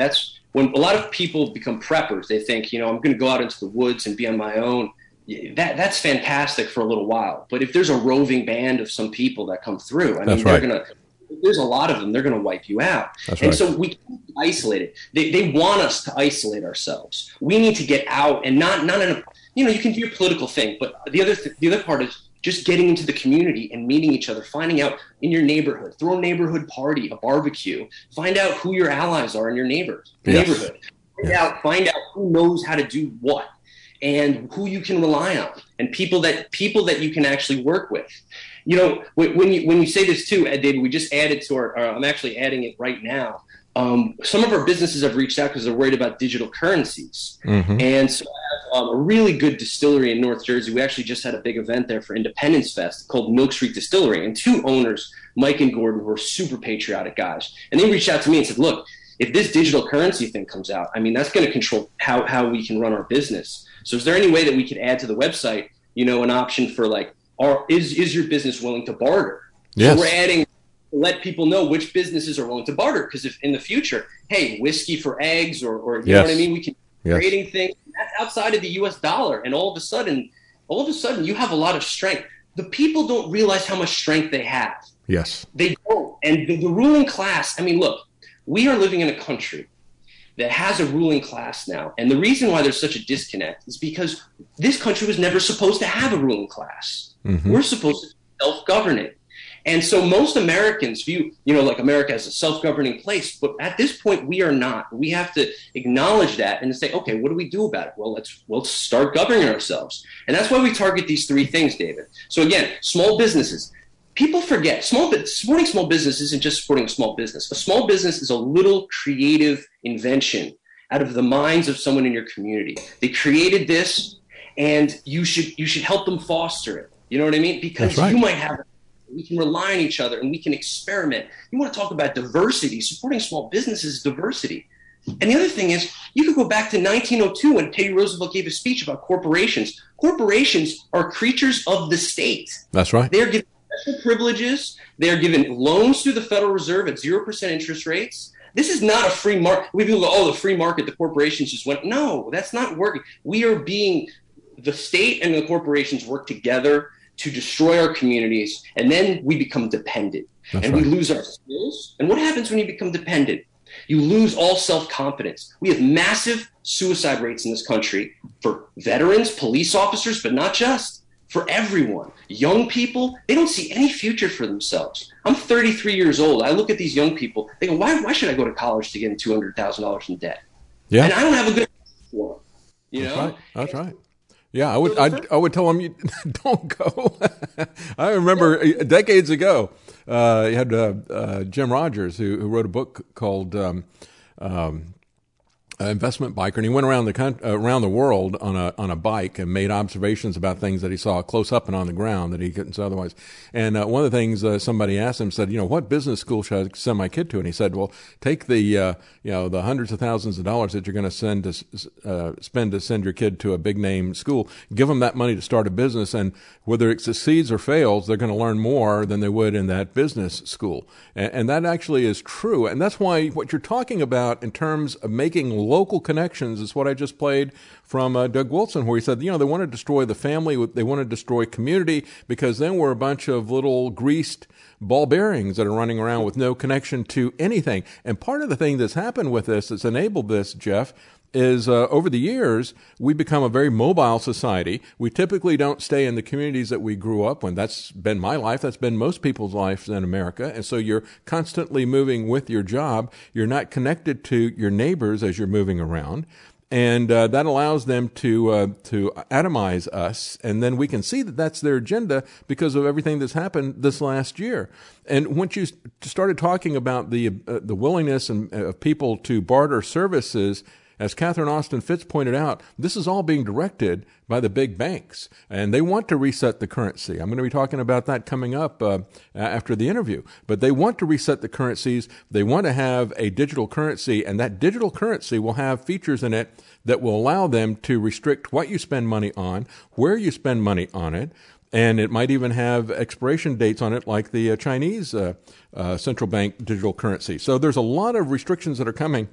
[SPEAKER 8] when a lot of people become preppers, they think, you know, I'm going to go out into the woods and be on my own. That that's fantastic for a little while. But if there's a roving band of some people that come through, I mean,
[SPEAKER 2] That's
[SPEAKER 8] they're
[SPEAKER 2] right.
[SPEAKER 8] going to, there's a lot of them, they're going to wipe you out.
[SPEAKER 2] That's
[SPEAKER 8] and
[SPEAKER 2] right.
[SPEAKER 8] so we can't be isolated. They, they want us to isolate ourselves. We need to get out and not, not in a, you know, you can do your political thing, but the other, th- the other part is just getting into the community and meeting each other, finding out in your neighborhood, throw a neighborhood party, a barbecue, find out who your allies are in your neighbors,
[SPEAKER 2] Yes.
[SPEAKER 8] neighborhood. Find
[SPEAKER 2] Yes.
[SPEAKER 8] out, find out who knows how to do what and who you can rely on and people that people that you can actually work with. You know, when, when you when you say this too, Ed, David, we just added to our, uh, I'm actually adding it right now. Um, some of our businesses have reached out because they're worried about digital currencies.
[SPEAKER 2] Mm-hmm.
[SPEAKER 8] And so I have um, a really good distillery in North Jersey. We actually just had a big event there for Independence Fest called Milk Street Distillery. And two owners, Mike and Gordon, who are super patriotic guys. And they reached out to me and said, look, if this digital currency thing comes out, I mean, that's going to control how, how we can run our business. So is there any way that we could add to the website, you know, an option for like, are, is, is your business willing to barter?
[SPEAKER 2] Yes.
[SPEAKER 8] So we're adding, let people know which businesses are willing to barter. Because if in the future, hey, whiskey for eggs or, or you
[SPEAKER 2] Yes.
[SPEAKER 8] know what I mean? We can
[SPEAKER 2] Yes.
[SPEAKER 8] creating things that's outside of the U S dollar. And all of a sudden, all of a sudden you have a lot of strength. The people don't realize how much strength they have.
[SPEAKER 2] Yes.
[SPEAKER 8] They don't. And the, the ruling class, I mean, look, we are living in a country that has a ruling class now. And the reason why there's such a disconnect is because this country was never supposed to have a ruling class.
[SPEAKER 2] Mm-hmm.
[SPEAKER 8] We're supposed to self-govern it. And so most Americans view, you know, like America as a self-governing place. But at this point, we are not. We have to acknowledge that and say, okay, what do we do about it? Well, let's, let's start governing ourselves. And that's why we target these three things, David. So again, small businesses. People forget small supporting small business isn't just supporting a small business. A small business is a little creative invention out of the minds of someone in your community. They created this, and you should you should help them foster it. You know what I mean? Because
[SPEAKER 2] That's right.
[SPEAKER 8] you might have it. We can rely on each other, and we can experiment. You want to talk about diversity? Supporting small businesses is diversity. And the other thing is, you could go back to nineteen oh two when Teddy Roosevelt gave a speech about corporations. Corporations are creatures of the state.
[SPEAKER 2] That's right.
[SPEAKER 8] They're given special privileges. They're given loans through the Federal Reserve at zero percent interest rates. This is not a free market. We people go, oh, the free market, the corporations just went. No, that's not working. We are being, the state and the corporations work together to destroy our communities, and then we become dependent.
[SPEAKER 2] That's
[SPEAKER 8] and
[SPEAKER 2] right.
[SPEAKER 8] we lose our skills. And what happens when you become dependent? You lose all self-confidence. We have massive suicide rates in this country for veterans, police officers, but not just. For everyone. Young people, they don't see any future for themselves. I'm thirty-three years old. I look at these young people. They go, why, why should I go to college to get in two hundred thousand dollars in debt?
[SPEAKER 2] Yeah.
[SPEAKER 8] And I don't have a good for them. You
[SPEAKER 2] That's
[SPEAKER 8] know?
[SPEAKER 2] right. That's right. Yeah, I would. I, I would tell them, you don't go. I remember decades ago, uh, you had uh, uh, Jim Rogers who, who wrote a book called um, um, Investment Biker, and he went around the country, uh, around the world on a on a bike and made observations about things that he saw close up and on the ground that he couldn't see otherwise. And uh, one of the things uh, somebody asked him said, you know, what business school should I send my kid to? And he said, well, take the uh, you know the hundreds of thousands of dollars that you're going to send to uh, spend to send your kid to a big name school, give them that money to start a business, and whether it succeeds or fails, they're going to learn more than they would in that business school. And, and that actually is true. And that's why what you're talking about in terms of making local connections is what I just played from uh, Doug Wilson, where he said, you know, they want to destroy the family, they want to destroy community, because then we're a bunch of little greased ball bearings that are running around with no connection to anything. And part of the thing that's happened with this, that's enabled this, Jeff, is uh, over the years, we become a very mobile society. We typically don't stay in the communities that we grew up in. That's been my life. That's been most people's lives in America. And so you're constantly moving with your job. You're not connected to your neighbors as you're moving around. And uh, that allows them to uh, to atomize us, and then we can see that that's their agenda because of everything that's happened this last year. And once you started talking about the uh, the willingness and, uh, of people to barter services, as Catherine Austin Fitts pointed out, this is all being directed by the big banks, and they want to reset the currency. I'm going to be talking about that coming up uh, after the interview. But they want to reset the currencies. They want to have a digital currency, and that digital currency will have features in it that will allow them to restrict what you spend money on, where you spend money on it, and it might even have expiration dates on it like the uh, Chinese uh, uh, central bank digital currency. So there's a lot of restrictions that are coming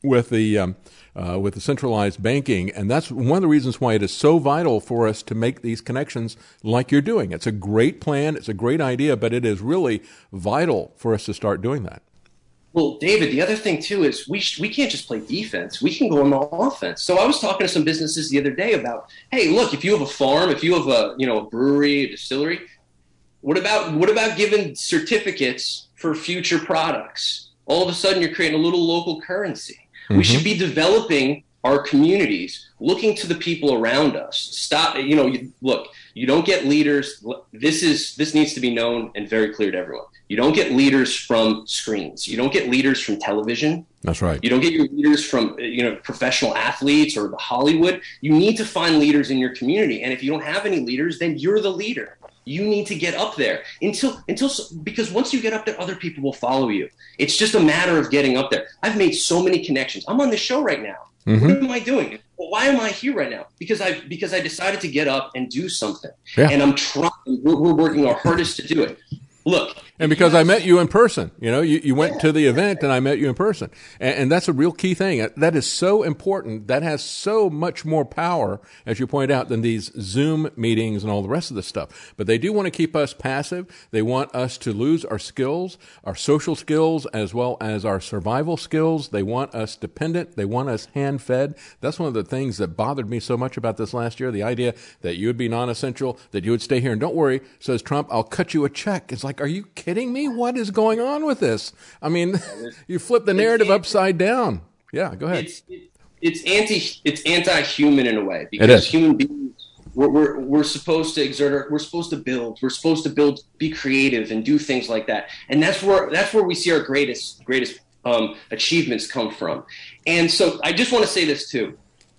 [SPEAKER 2] with the um, uh, with the centralized banking, and that's one of the reasons why it is so vital for us to make these connections like you're doing. It's a great plan, it's a great idea, but it is really vital for us to start doing that.
[SPEAKER 8] Well, David, the other thing too is we sh- we can't just play defense. We can go on the offense. So I was talking to some businesses the other day about, hey, look, if you have a farm, if you have a you know a brewery, a distillery, what about what about giving certificates for future products? All of a sudden, you're creating a little local currency. Mm-hmm. We should be developing our communities, looking to the people around us. Stop, you know, you, look, you don't get leaders. This is this needs to be known and very clear to everyone. You don't get leaders from screens. You don't get leaders from television.
[SPEAKER 2] That's right.
[SPEAKER 8] You don't get your leaders from, you know, professional athletes or the Hollywood. You need to find leaders in your community. And if you don't have any leaders, then you're the leader. You need to get up there until until because once you get up there, other people will follow you. It's just a matter of getting up there. I've made so many connections. I'm on this show right now. Mm-hmm. What am I doing? Well, why am I here right now? Because I because I decided to get up and do something. Yeah. And I'm trying. We're, we're working our hardest to do it. Look.
[SPEAKER 2] And because I met you in person, you know, you, you went yeah. to the event and I met you in person. And, and that's a real key thing. That is so important. That has so much more power, as you point out, than these Zoom meetings and all the rest of this stuff. But they do want to keep us passive. They want us to lose our skills, our social skills, as well as our survival skills. They want us dependent. They want us hand-fed. That's one of the things that bothered me so much about this last year, the idea that you would be non-essential, that you would stay here. And don't worry, says Trump, I'll cut you a check. It's like, are you kidding me? What is going on with this? I mean, you flip the narrative upside down. Yeah, go ahead.
[SPEAKER 8] It's, it's anti it's anti-human in a way, because human beings we're, we're we're supposed to exert our, we're supposed to build we're supposed to build be creative and do things like that, and that's where that's where we see our greatest greatest um, achievements come from. And so I just want to say this too.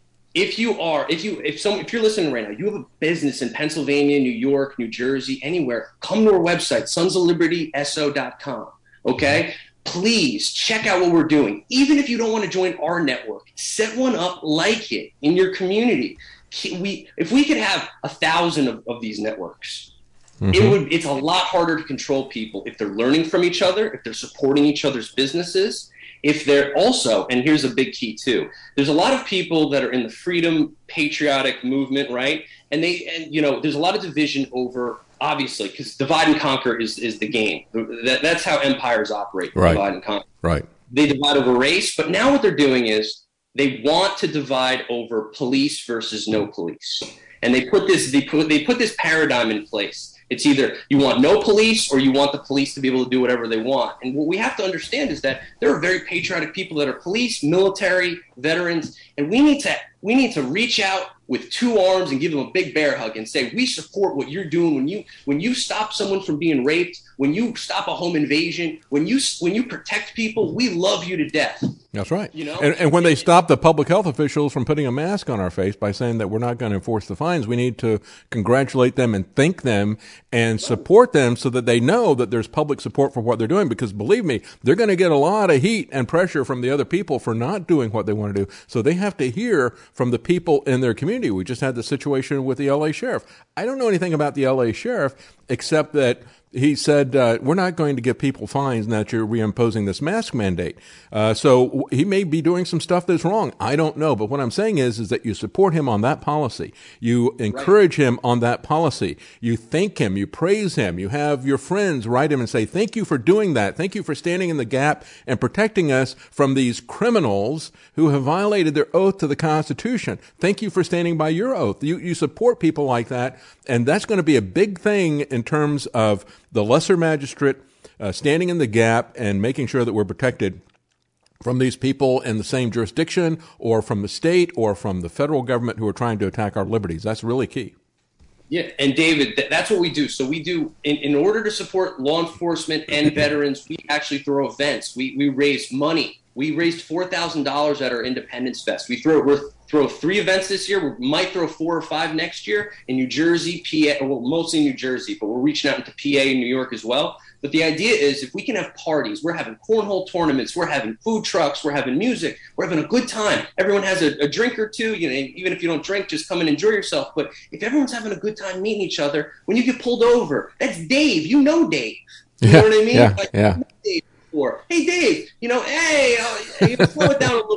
[SPEAKER 8] If you are, if you, if some, if you're listening right now, you have a business in Pennsylvania, New York, New Jersey, anywhere, come to our website, sons of liberty s o dot com. Okay. Please check out what we're doing. Even if you don't want to join our network, set one up like it in your community. We, if we could have a thousand of, of these networks, mm-hmm. it would, it's a lot harder to control people if they're learning from each other, if they're supporting each other's businesses. If they're also, and here's a big key too, there's a lot of people that are in the freedom patriotic movement, right? And they, and you know, there's a lot of division over, obviously, because divide and conquer is, is the game. That, that's how empires operate,
[SPEAKER 2] right.
[SPEAKER 8] Divide and conquer.
[SPEAKER 2] Right.
[SPEAKER 8] They divide over race, but now what they're doing is they want to divide over police versus no police. And they put this, they put, they put this paradigm in place. It's either you want no police or you want the police to be able to do whatever they want. And what we have to understand is that there are very patriotic people that are police, military, veterans, and we need to we need to reach out with two arms and give them a big bear hug and say, we support what you're doing when you when you stop someone from being raped, when you stop a home invasion, when you when you protect people, we love you to death.
[SPEAKER 2] That's right.
[SPEAKER 8] You know?
[SPEAKER 2] And, and when they stop the public health officials from putting a mask on our face by saying that we're not going to enforce the fines, we need to congratulate them and thank them and support them so that they know that there's public support for what they're doing. Because believe me, they're going to get a lot of heat and pressure from the other people for not doing what they want to do. So they have to hear from the people in their community. We just had the situation with the L A sheriff. I don't know anything about the L A sheriff except that he said, uh, we're not going to give people fines now that you're reimposing this mask mandate. Uh, so he may be doing some stuff that's wrong. I don't know. But what I'm saying is, is that you support him on that policy. You encourage right. him on that policy. You thank him. You praise him. You have your friends write him and say, thank you for doing that. Thank you for standing in the gap and protecting us from these criminals who have violated their oath to the Constitution. Thank you for standing by your oath. You, you support people like that. And that's going to be a big thing in terms of the lesser magistrate uh, standing in the gap and making sure that we're protected from these people in the same jurisdiction or from the state or from the federal government who are trying to attack our liberties. That's really key.
[SPEAKER 8] Yeah, and David, th- that's what we do. So we do, in, in order to support law enforcement and veterans, we actually throw events. We we raise money. We raised four thousand dollars at our Independence Fest. We throw we're throw three events this year. We might throw four or five next year in New Jersey, P A, well, mostly New Jersey, but we're reaching out into P A and New York as well. But the idea is if we can have parties, we're having cornhole tournaments, we're having food trucks, we're having music, we're having a good time. Everyone has a, a drink or two. You know, even if you don't drink, just come and enjoy yourself. But if everyone's having a good time meeting each other, when you get pulled over, that's Dave. You know Dave. You
[SPEAKER 2] yeah,
[SPEAKER 8] know what I mean?
[SPEAKER 2] Yeah,
[SPEAKER 8] like,
[SPEAKER 2] yeah.
[SPEAKER 8] Dave before. Hey, Dave, you know, hey, uh, you slow it down a little bit.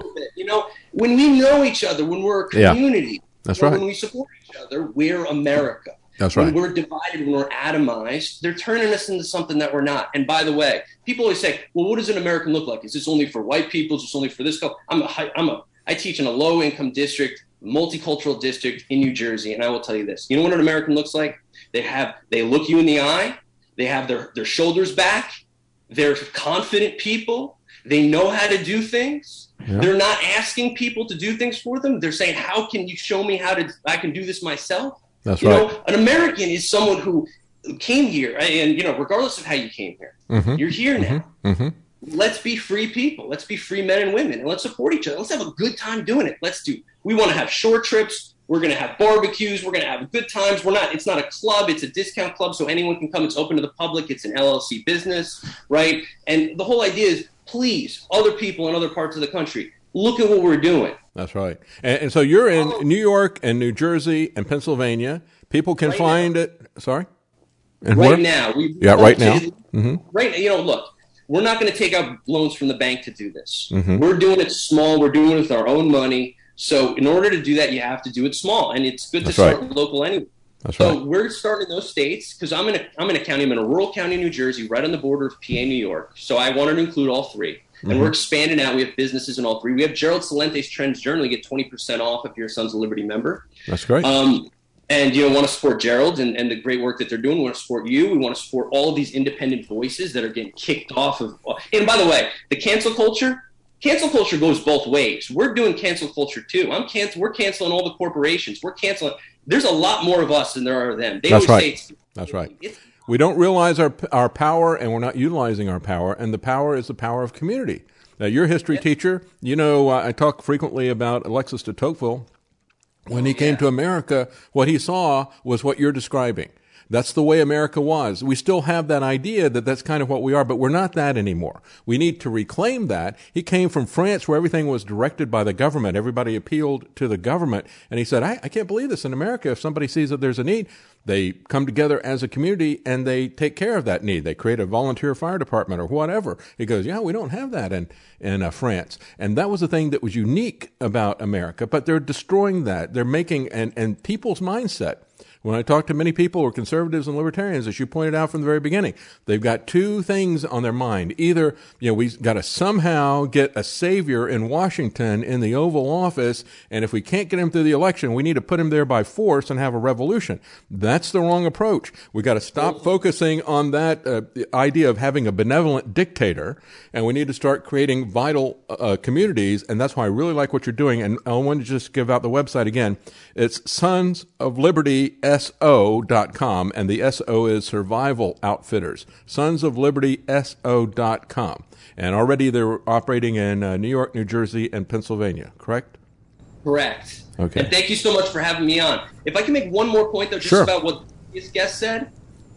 [SPEAKER 8] know, when we know each other, when we're a community,
[SPEAKER 2] yeah, that's
[SPEAKER 8] you know,
[SPEAKER 2] right.
[SPEAKER 8] when we support each other, we're America.
[SPEAKER 2] That's right.
[SPEAKER 8] When we're divided, when we're atomized, they're turning us into something that we're not. And by the way, people always say, well, what does an American look like? Is this only for white people? Is this only for this? I'm a, I'm a, I teach in a low income district, multicultural district in New Jersey. And I will tell you this, you know what an American looks like? They have, they look you in the eye. They have their, their shoulders back. They're confident people. They know how to do things. Yeah. They're not asking people to do things for them. They're saying, how can you show me how to, I can do this myself?
[SPEAKER 2] That's
[SPEAKER 8] you
[SPEAKER 2] right.
[SPEAKER 8] know, an American is someone who came here, and, you know, regardless of how you came here, mm-hmm. you're here now.
[SPEAKER 2] Mm-hmm. Mm-hmm.
[SPEAKER 8] Let's be free people. Let's be free men and women, and let's support each other. Let's have a good time doing it. Let's do, we want to have short trips. We're going to have barbecues. We're going to have good times. We're not, it's not a club. It's a discount club, so anyone can come. It's open to the public. It's an L L C business, right? And the whole idea is, please, other people in other parts of the country, look at what we're doing.
[SPEAKER 2] That's right. And, and so you're in New York and New Jersey and Pennsylvania. People can
[SPEAKER 8] right
[SPEAKER 2] find
[SPEAKER 8] now.
[SPEAKER 2] it. Sorry? And
[SPEAKER 8] right
[SPEAKER 2] where?
[SPEAKER 8] now. We,
[SPEAKER 2] yeah, right now. Mm-hmm.
[SPEAKER 8] Right now. You know, look, we're not going to take out loans from the bank to do this.
[SPEAKER 2] Mm-hmm.
[SPEAKER 8] We're doing it small. We're doing it with our own money. So in order to do that, you have to do it small. And it's good
[SPEAKER 2] That's
[SPEAKER 8] to start
[SPEAKER 2] right.
[SPEAKER 8] local anyway.
[SPEAKER 2] That's
[SPEAKER 8] so
[SPEAKER 2] right.
[SPEAKER 8] we're starting in those states because I'm in a I'm in a county. I'm in a rural county, New Jersey, right on the border of P A, New York. So I wanted to include all three. And mm-hmm. we're expanding out. We have businesses in all three. We have Gerald Salente's Trends Journal. You get twenty percent off if you're a Sons of Liberty member.
[SPEAKER 2] That's great.
[SPEAKER 8] Um, and, you know, want to support Gerald and, and the great work that they're doing. We want to support you. We want to support all of these independent voices that are getting kicked off of. And by the way, the cancel culture, cancel culture goes both ways. We're doing cancel culture too. I'm cancel. We're canceling all the corporations. We're canceling. There's a lot more of us than there are of them. They
[SPEAKER 2] That's
[SPEAKER 8] always
[SPEAKER 2] right.
[SPEAKER 8] say it's,
[SPEAKER 2] That's right.
[SPEAKER 8] It's,
[SPEAKER 2] we don't realize our our power, and we're not utilizing our power. And the power is the power of community. Now, you're a history yeah. teacher. You know, uh, I talk frequently about Alexis de Tocqueville. When he came
[SPEAKER 8] yeah.
[SPEAKER 2] to America, what he saw was what you're describing. That's the way America was. We still have that idea that that's kind of what we are, but we're not that anymore. We need to reclaim that. He came from France where everything was directed by the government. Everybody appealed to the government. And he said, I, I can't believe this. In America, if somebody sees that there's a need, they come together as a community and they take care of that need. They create a volunteer fire department or whatever. He goes, yeah, we don't have that in, in uh, France. And that was the thing that was unique about America, but they're destroying that. They're making, and, and people's mindset. When I talk to many people who are conservatives and libertarians, as you pointed out from the very beginning, they've got two things on their mind. Either, you know, we've got to somehow get a savior in Washington in the Oval Office, and if we can't get him through the election, we need to put him there by force and have a revolution. That's the wrong approach. We've got to stop focusing on that uh, idea of having a benevolent dictator, and we need to start creating vital uh, communities, and that's why I really like what you're doing. And I want to just give out the website again. It's Sons of Liberty S O dot com, and the S O is Survival Outfitters. Sons of Liberty S O dot com. And already they're operating in uh, New York, New Jersey, and Pennsylvania, correct?
[SPEAKER 8] Correct.
[SPEAKER 2] Okay.
[SPEAKER 8] And thank you so much for having me on. If I can make one more point, though, just
[SPEAKER 2] sure.
[SPEAKER 8] about what this guest said.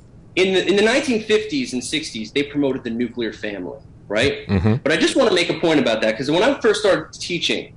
[SPEAKER 8] In the, in the nineteen fifties and sixties, they promoted the nuclear family, right?
[SPEAKER 2] Mm-hmm.
[SPEAKER 8] But I just want to make a point about that, because when I first started teaching,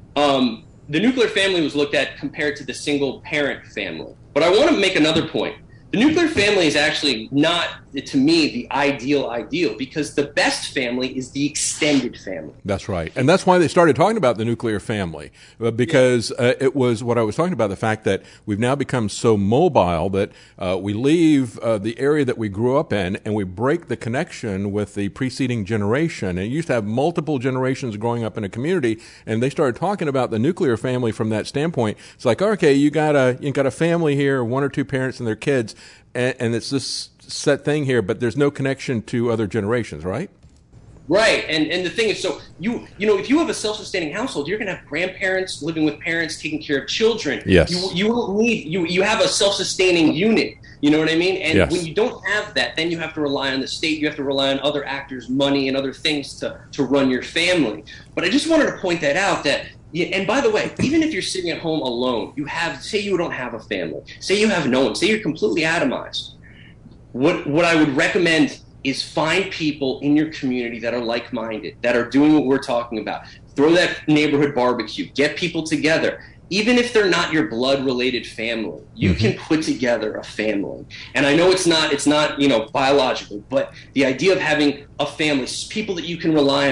[SPEAKER 8] um, the nuclear family was looked at compared to the single-parent family. But I want to make another point. The nuclear family is actually not, to me, the ideal ideal, because the best family is the extended family.
[SPEAKER 2] That's right. And that's why they started talking about the nuclear family, because uh, it was what I was talking about, the fact that we've now become so mobile that uh, we leave uh, the area that we grew up in and we break the connection with the preceding generation. And you used to have multiple generations growing up in a community, and they started talking about the nuclear family from that standpoint. It's like, okay, you got a, you got a family here, one or two parents and their kids, and, and it's this set thing here, but there's no connection to other generations, right?
[SPEAKER 8] Right, and and the thing is, so you you know, if you have a self-sustaining household, you're going to have grandparents living with parents, taking care of children.
[SPEAKER 2] Yes.
[SPEAKER 8] You you won't need you you have a self-sustaining unit. You know what I mean? And
[SPEAKER 2] yes.
[SPEAKER 8] when you don't have that, then you have to rely on the state. You have to rely on other actors' money and other things to to run your family. But I just wanted to point that out. That yeah, and by the way, even if you're sitting at home alone, you have say you don't have a family, say you have no one, say you're completely atomized. What what I would recommend is find people in your community that are like-minded, that are doing what we're talking about. Throw that neighborhood barbecue, get people together. Even if they're not your blood-related family, you mm-hmm. can put together a family. And I know it's not, it's not, you know, biological, but the idea of having a family, people that you can rely on,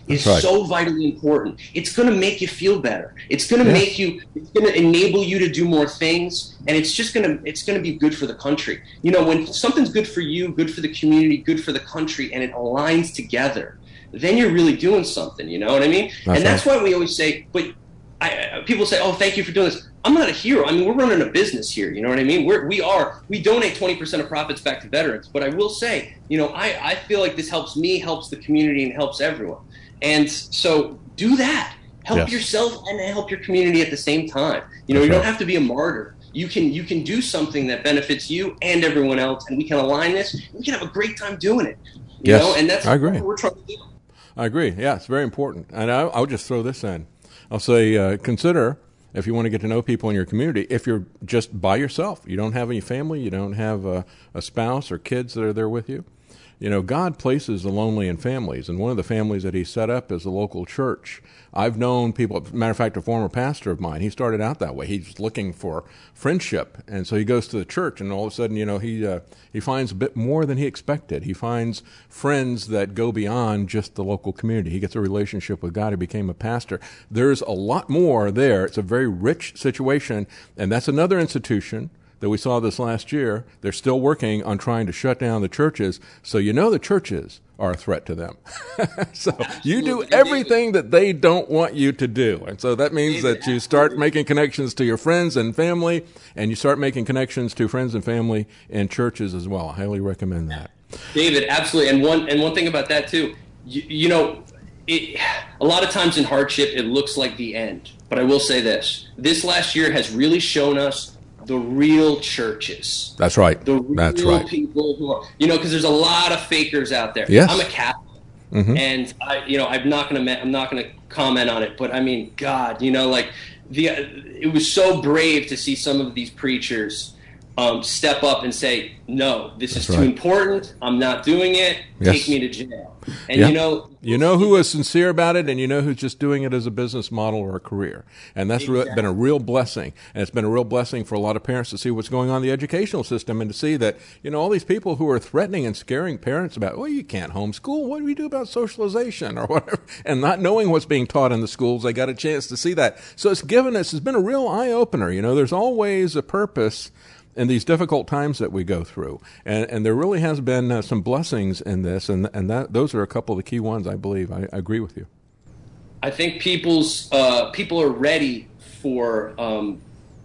[SPEAKER 8] is
[SPEAKER 2] right.
[SPEAKER 8] so vitally important. It's going to make you feel better. It's going to
[SPEAKER 2] Yeah.
[SPEAKER 8] make you, it's going to enable you to do more things, and it's just going to, it's going to be good for the country. You know, when something's good for you, good for the community, good for the country, and it aligns together, then you're really doing something, you know what I mean?
[SPEAKER 2] That's
[SPEAKER 8] and that's
[SPEAKER 2] right.
[SPEAKER 8] why we always say, but I, people say, oh, thank you for doing this. I'm not a hero. I mean, we're running a business here. You know what I mean? We're, we are, we donate twenty percent of profits back to veterans. But I will say, you know, I, I feel like this helps me, helps the community, and helps everyone. And so do that. Help
[SPEAKER 2] Yes.
[SPEAKER 8] yourself and help your community at the same time. You know,
[SPEAKER 2] That's
[SPEAKER 8] you don't
[SPEAKER 2] right.
[SPEAKER 8] have to be a martyr. You can, you can do something that benefits you and everyone else, and we can align this. And we can have a great time doing it. You
[SPEAKER 2] Yes,
[SPEAKER 8] know, and that's
[SPEAKER 2] I agree.
[SPEAKER 8] what we're trying to do.
[SPEAKER 2] I agree. Yeah, it's very important. And I, I'll just throw this in. I'll say, uh, consider, if you want to get to know people in your community, if you're just by yourself, you don't have any family, you don't have a, a spouse or kids that are there with you. You know, God places the lonely in families, and one of the families that he set up is a local church. I've known people, as a matter of fact, a former pastor of mine, he started out that way. He's looking for friendship, and so he goes to the church, and all of a sudden, you know, he uh, he finds a bit more than he expected. He finds friends that go beyond just the local community. He gets a relationship with God. He became a pastor. There's a lot more there. It's a very rich situation, and that's another institution that we saw this last year. They're still working on trying to shut down the churches. So you know the churches are a threat to them. So you do everything that they don't want you to do. And so that means that you start making connections to your friends and family, and you start making connections to friends and family in churches as well. I highly recommend that.
[SPEAKER 8] David, absolutely. And one and one thing about that too, you, you know, it, a lot of times in hardship, it looks like the end. But I will say this: this last year has really shown us the real churches.
[SPEAKER 2] That's right.
[SPEAKER 8] The real
[SPEAKER 2] That's right.
[SPEAKER 8] people who are, you know, because there's a lot of fakers out there.
[SPEAKER 2] Yes.
[SPEAKER 8] I'm a Catholic,
[SPEAKER 2] Mhm.
[SPEAKER 8] and I, you know, I'm not gonna, I'm not gonna comment on it. But I mean, God, you know, like the, it was so brave to see some of these preachers um, step up and say, no, this
[SPEAKER 2] That's
[SPEAKER 8] is too
[SPEAKER 2] right.
[SPEAKER 8] important. I'm not doing it.
[SPEAKER 2] Yes.
[SPEAKER 8] Take me to jail. And
[SPEAKER 2] Yeah.
[SPEAKER 8] you know,
[SPEAKER 2] You know who is sincere about it, and you know who's just doing it as a business model or a career. And that's re-
[SPEAKER 8] Exactly.
[SPEAKER 2] been a real blessing. And it's been a real blessing for a lot of parents to see what's going on in the educational system and to see that, you know, all these people who are threatening and scaring parents about, well, you can't homeschool. What do we do about socialization or whatever? And not knowing what's being taught in the schools, they got a chance to see that. So it's given us, it's been a real eye-opener. You know, there's always a purpose in these difficult times that we go through. And, and there really has been uh, some blessings in this, and and that those are a couple of the key ones, I believe. I, I agree with you.
[SPEAKER 8] I think people's uh, people are ready for um,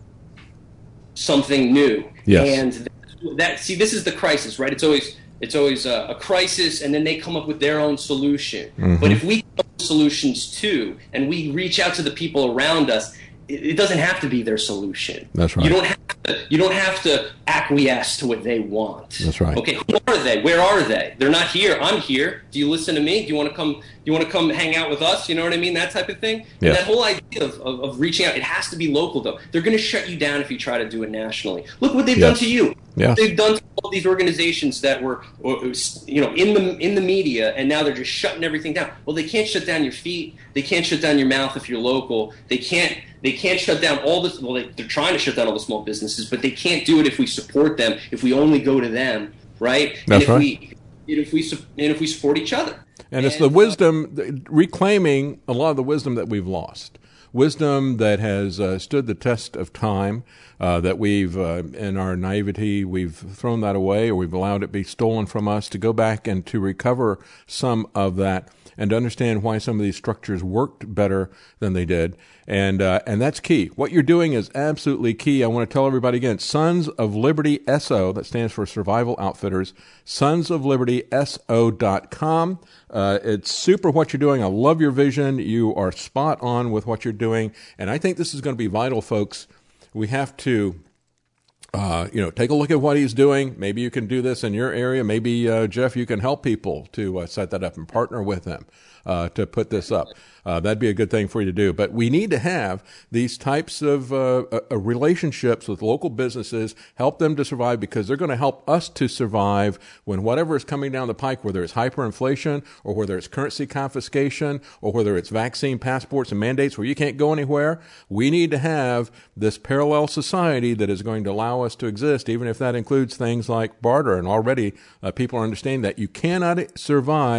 [SPEAKER 8] something new.
[SPEAKER 2] Yes.
[SPEAKER 8] And that, that see, this is the crisis, right? It's always it's always a, a crisis, and then they come up with their own solution.
[SPEAKER 2] Mhm.
[SPEAKER 8] But if we come up with solutions too, and we reach out to the people around us, it, it doesn't have to be their solution.
[SPEAKER 2] That's right.
[SPEAKER 8] You don't have to, you don't have to acquiesce to what they want.
[SPEAKER 2] That's right.
[SPEAKER 8] Okay, who are they? Where are they? They're not here. I'm here. Do you listen to me? Do you want to come? Do you want to come hang out with us? You know what I mean? That type of thing.
[SPEAKER 2] Yes.
[SPEAKER 8] And that whole idea of, of, of reaching out, it has to be local, though. They're going to shut you down if you try to do it nationally. Look what they've
[SPEAKER 2] Yes.
[SPEAKER 8] done to you.
[SPEAKER 2] Yes.
[SPEAKER 8] They've done to all these organizations that were, you know, in the in the media, and now they're just shutting everything down. Well, they can't shut down your feet. They can't shut down your mouth if you're local. They can't. They can't shut down all this. Well, they, they're trying to shut down all the small businesses, but they can't do it if we support them. If we only go to them, right?
[SPEAKER 2] That's
[SPEAKER 8] and if
[SPEAKER 2] right.
[SPEAKER 8] we, if we, su- and if we support each other.
[SPEAKER 2] And it's the wisdom, reclaiming a lot of the wisdom that we've lost. Wisdom that has uh, stood the test of time, uh, that we've, uh, in our naivety, we've thrown that away, or we've allowed it be stolen from us, to go back and to recover some of that and to understand why some of these structures worked better than they did. And uh, and that's key. What you're doing is absolutely key. I want to tell everybody again, Sons of Liberty S O, that stands for Survival Outfitters, sons of liberty S O dot com. Uh, it's super what you're doing. I love your vision. You are spot on with what you're doing. And I think this is going to be vital, folks. We have to Uh, you know, take a look at what he's doing. Maybe you can do this in your area. Maybe, uh, Jeff, you can help people to uh, set that up and partner with them uh, to put this up. Uh, that'd be a good thing for you to do. But we need to have these types of uh, uh, relationships with local businesses, help them to survive, because they're going to help us to survive when whatever is coming down the pike, whether it's hyperinflation or whether it's currency confiscation or whether it's vaccine passports and mandates where you can't go anywhere. We need to have this parallel society that is going to allow us to exist, even if that includes things like barter. And already uh, people are understanding that you cannot survive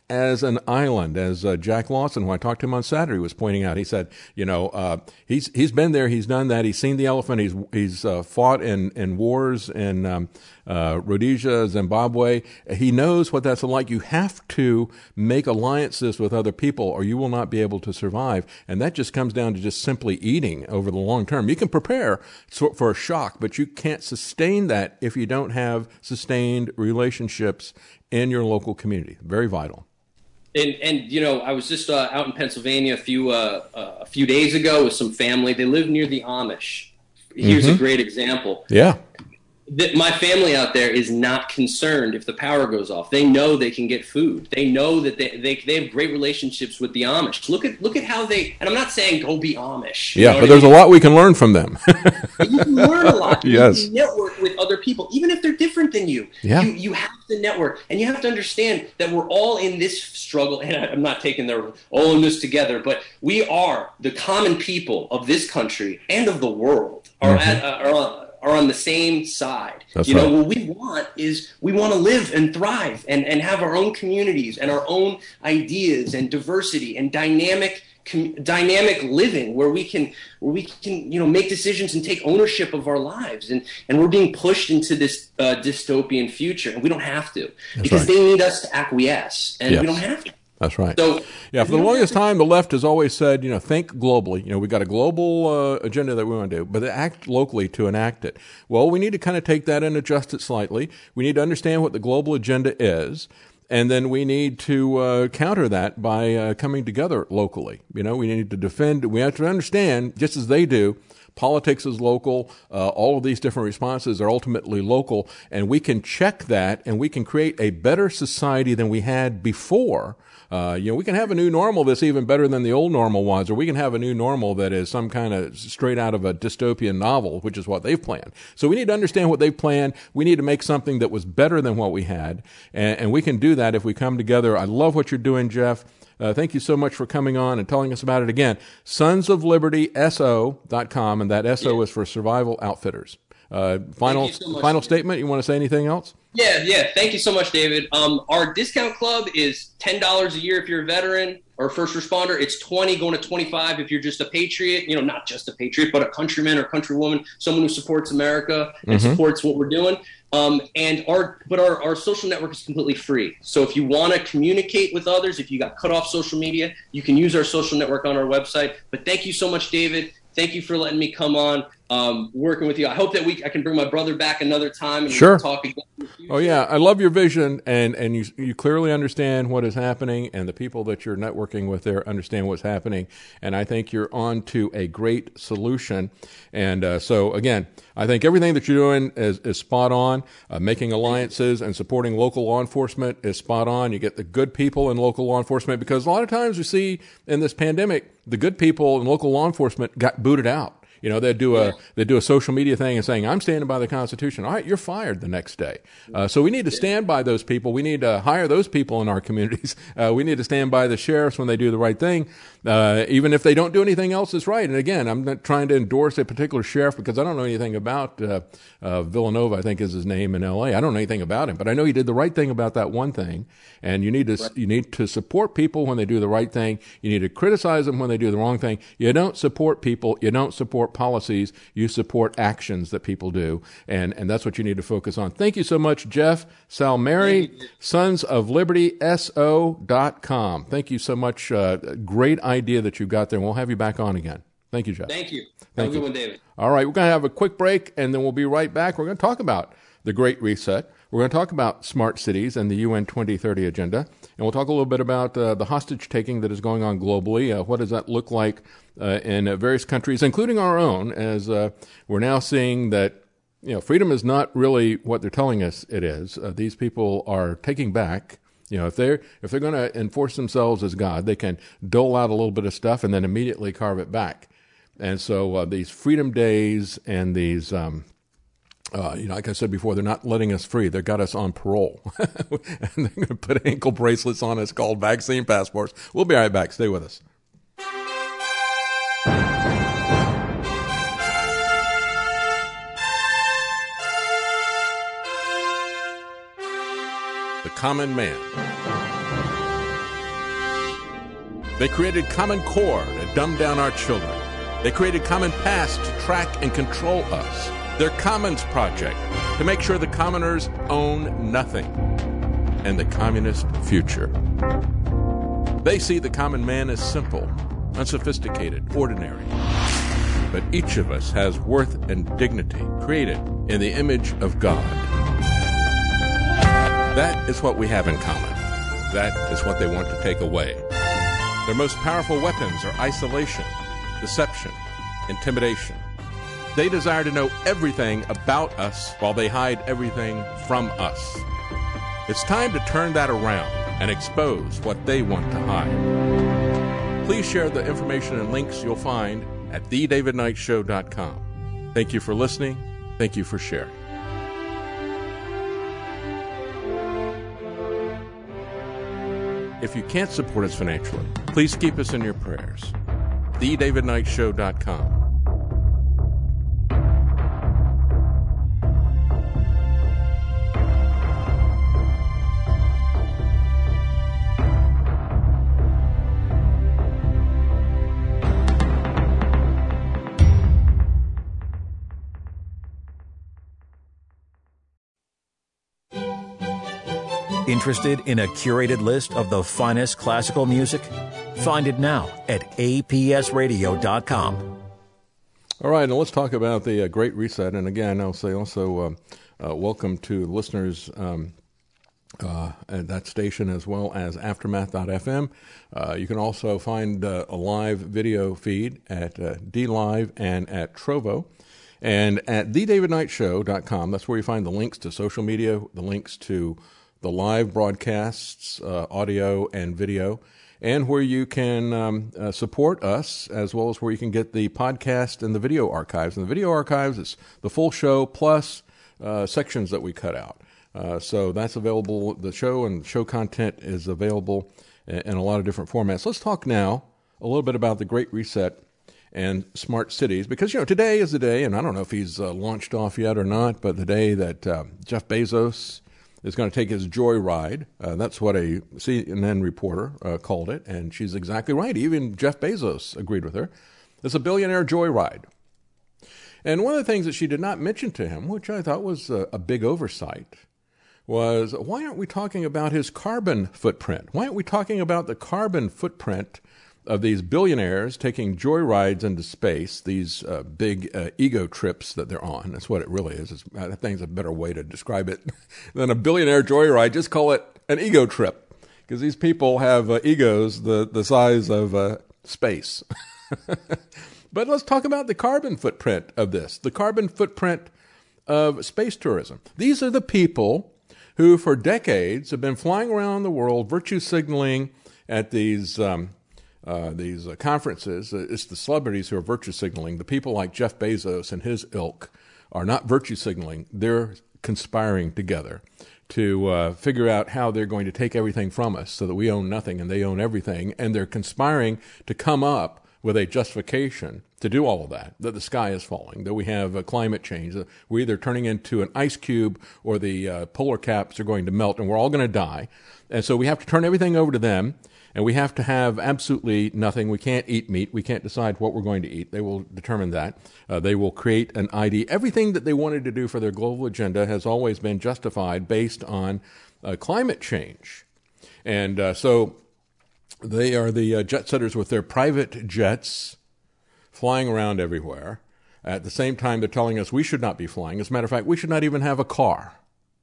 [SPEAKER 2] as an island, as uh, Jack Lawson, who I talked to him on Saturday, was pointing out. He said, you know, uh, he's he's been there, he's done that, he's seen the elephant, he's he's uh, fought in, in wars in um, uh, Rhodesia, Zimbabwe. He knows what that's like. You have to make alliances with other people, or you will not be able to survive. And that just comes down to just simply eating over the long term. You can prepare for a shock, but you can't sustain that if you don't have sustained relationships in your local community. Very vital.
[SPEAKER 8] And, and you know, I was just uh, out in Pennsylvania a few uh, uh, a few days ago with some family. They live near the Amish. Here's
[SPEAKER 2] Mm-hmm.
[SPEAKER 8] a great example.
[SPEAKER 2] Yeah.
[SPEAKER 8] That my family out there is not concerned if the power goes off. They know they can get food. They know that they, they they have great relationships with the Amish. Look at look at how they. And I'm not saying go be Amish.
[SPEAKER 2] Yeah, but there's a lot we can learn from them.
[SPEAKER 8] You can learn a lot.
[SPEAKER 2] Yes.
[SPEAKER 8] You can network with other people, even if they're different than you.
[SPEAKER 2] Yeah.
[SPEAKER 8] You, you have to network, and you have to understand that we're all in this struggle. And I'm not taking their all in this together, but we are the common people of this country and of the world are
[SPEAKER 2] Mm-hmm.
[SPEAKER 8] at uh, are on, are on the same side.
[SPEAKER 2] That's
[SPEAKER 8] you know,
[SPEAKER 2] right.
[SPEAKER 8] what we want is we want to live and thrive and, and have our own communities and our own ideas and diversity and dynamic com- dynamic living where we can where we can you know make decisions and take ownership of our lives, and and we're being pushed into this uh, dystopian future, and we don't have to.
[SPEAKER 2] That's
[SPEAKER 8] because
[SPEAKER 2] right.
[SPEAKER 8] they need us to acquiesce, and
[SPEAKER 2] Yes.
[SPEAKER 8] we don't have to.
[SPEAKER 2] That's right.
[SPEAKER 8] So
[SPEAKER 2] yeah, for the longest time, the left has always said, you know, think globally. You know, we got a global uh, agenda that we want to do, but act locally to enact it. Well, we need to kind of take that and adjust it slightly. We need to understand what the global agenda is, and then we need to uh, counter that by uh, coming together locally. You know, we need to defend. We have to understand, just as they do, politics is local. Uh, all of these different responses are ultimately local, and we can check that, and we can create a better society than we had before. Uh, you know, we can have a new normal that's even better than the old normal was, or we can have a new normal that is some kind of straight out of a dystopian novel, which is what they've planned. So we need to understand what they've planned. We need to make something that was better than what we had, and, and we can do that if we come together. I love what you're doing, Jeff. Uh, thank you so much for coming on and telling us about it again. Sons of Liberty S O dot com, and that S O is for Survival Outfitters. Uh, final
[SPEAKER 8] so much,
[SPEAKER 2] final
[SPEAKER 8] David.
[SPEAKER 2] statement. You want to say anything else?
[SPEAKER 8] Yeah, yeah. Thank you so much, David. Um, our discount club is ten dollars a year if you're a veteran or first responder. It's twenty going to twenty-five if you're just a patriot. You know, not just a patriot, but a countryman or countrywoman, someone who supports America and
[SPEAKER 2] Mm-hmm.
[SPEAKER 8] supports what we're doing. Um, and our, but our, our social network is completely free. So if you want to communicate with others, if you got cut off social media, you can use our social network on our website. But thank you so much, David. Thank you for letting me come on, um, working with you. I hope that we I can bring my brother back another time and
[SPEAKER 2] Sure.
[SPEAKER 8] we can talk again. in the future.
[SPEAKER 2] Oh yeah, I love your vision, and, and you you clearly understand what is happening, and the people that you're networking with there understand what's happening, and I think you're on to a great solution. And uh, so again, I think everything that you're doing is, is spot on. Uh, making alliances and supporting local law enforcement is spot on. You get the good people in local law enforcement, because a lot of times we see in this pandemic, the good people in local law enforcement got booted out. You know, they'd do a they do a social media thing and saying, "I'm standing by the Constitution." All right, you're fired the next day. Uh, so we need to stand by those people. We need to hire those people in our communities. Uh, we need to stand by the sheriffs when they do the right thing, uh, even if they don't do anything else that's right. And again, I'm not trying to endorse a particular sheriff because I don't know anything about uh, uh, Villanova, I think is his name, in L A. I don't know anything about him, but I know he did the right thing about that one thing. And you need to you need to support people when they do the right thing. You need to criticize them when they do the wrong thing. You don't support people. You don't support policies, you support actions that people do, and, and that's what you need to focus on. Thank you so much, Jeff Salmieri, Sons of Liberty S O dot com. Thank you so much. Uh, great idea that you got there, and we'll have you back on again. Thank you, Jeff.
[SPEAKER 8] Thank you.
[SPEAKER 2] Thank
[SPEAKER 8] Have a
[SPEAKER 2] you.
[SPEAKER 8] good one, David.
[SPEAKER 2] All right, we're going to have a quick break, and then we'll be right back. We're going to talk about the Great Reset. We're going to talk about smart cities and the U N twenty thirty agenda, and we'll talk a little bit about uh, the hostage-taking that is going on globally. Uh, what does that look like uh, in uh, various countries, including our own, as uh, we're now seeing that, you know, freedom is not really what they're telling us it is. Uh, these people are taking back. You know, if they're if they're going to enforce themselves as God, they can dole out a little bit of stuff and then immediately carve it back. And so uh, these freedom days and these um, Uh, you know, like I said before, they're not letting us free. They've got us on parole. And they're going to put ankle bracelets on us called vaccine passports. We'll be right back. Stay with us. The Common Man. They created Common Core to dumb down our children. They created Common Pass to track and control us. Their Commons Project to make sure the commoners own nothing. And the communist future. They see the common man as simple, unsophisticated, ordinary. But each of us has worth and dignity created in the image of God. That is what we have in common. That is what they want to take away. Their most powerful weapons are isolation, deception, intimidation. They desire to know everything about us while they hide everything from us. It's time to turn that around and expose what they want to hide. Please share the information and links you'll find at the david knight show dot com. Thank you for listening. Thank you for sharing. If you can't support us financially, please keep us in your prayers. the david knight show dot com.
[SPEAKER 4] Interested in a curated list of the finest classical music? Find it now at A P S radio dot com.
[SPEAKER 2] All right, now let's talk about the uh, Great Reset. And again, I'll say also uh, uh, welcome to listeners um, uh, at that station as well as aftermath dot f m. Uh, you can also find uh, a live video feed at uh, DLive and at Trovo. And at the david knight show dot com, that's where you find the links to social media, the links to the live broadcasts, uh, audio and video, and where you can um, uh, support us, as well as where you can get the podcast and the video archives. And the video archives is the full show plus uh, sections that we cut out. Uh, so that's available. The show and the show content is available in, in a lot of different formats. Let's talk now a little bit about the Great Reset and smart cities, because, you know, today is the day, and I don't know if he's uh, launched off yet or not, but the day that uh, Jeff Bezos is going to take his joyride. Uh, that's what a C N N reporter uh, called it, and she's exactly right. Even Jeff Bezos agreed with her. It's a billionaire joyride. And one of the things that she did not mention to him, which I thought was a, a big oversight, was why aren't we talking about his carbon footprint? Why aren't we talking about the carbon footprint of these billionaires taking joyrides into space, these uh, big uh, ego trips that they're on? That's what it really is. It's, I think it's a better way to describe it than a billionaire joyride. Just call it an ego trip, because these people have uh, egos the, the size of uh, space. But let's talk about the carbon footprint of this, the carbon footprint of space tourism. These are the people who for decades have been flying around the world virtue signaling at these um, Uh, these uh, conferences. Uh, it's the celebrities who are virtue signaling. The people like Jeff Bezos and his ilk are not virtue signaling. They're conspiring together to uh, figure out how they're going to take everything from us so that we own nothing and they own everything. And they're conspiring to come up with a justification to do all of that, that the sky is falling, that we have uh, climate change, that we're either turning into an ice cube or the uh, polar caps are going to melt and we're all going to die. And so we have to turn everything over to them. And we have to have absolutely nothing. We can't eat meat. We can't decide what we're going to eat. They will determine that. Uh, they will create an I D. Everything that they wanted to do for their global agenda has always been justified based on uh, climate change. And uh, so they are the uh, jet setters with their private jets flying around everywhere. At the same time, they're telling us we should not be flying. As a matter of fact, we should not even have a car.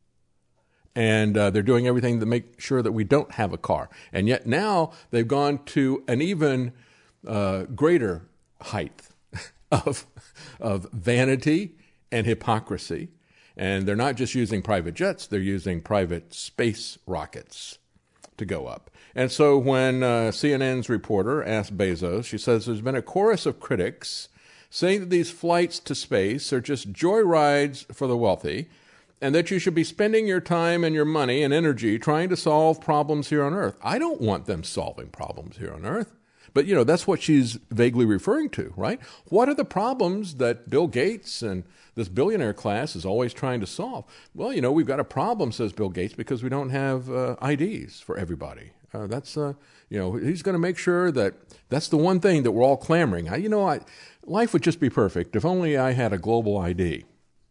[SPEAKER 2] And uh, they're doing everything to make sure that we don't have a car. And yet now they've gone to an even uh, greater height of, of vanity and hypocrisy. And they're not just using private jets, they're using private space rockets to go up. And so when uh, C N N's reporter asked Bezos, she says there's been a chorus of critics saying that these flights to space are just joyrides for the wealthy, and that you should be spending your time and your money and energy trying to solve problems here on Earth. I don't want them solving problems here on Earth. But, you know, that's what she's vaguely referring to, right? What are the problems that Bill Gates and this billionaire class is always trying to solve? Well, you know, we've got a problem, says Bill Gates, because we don't have uh, I Ds for everybody. Uh, that's, uh, you know, he's going to make sure that that's the one thing that we're all clamoring. I, you know, I, life would just be perfect if only I had a global I D.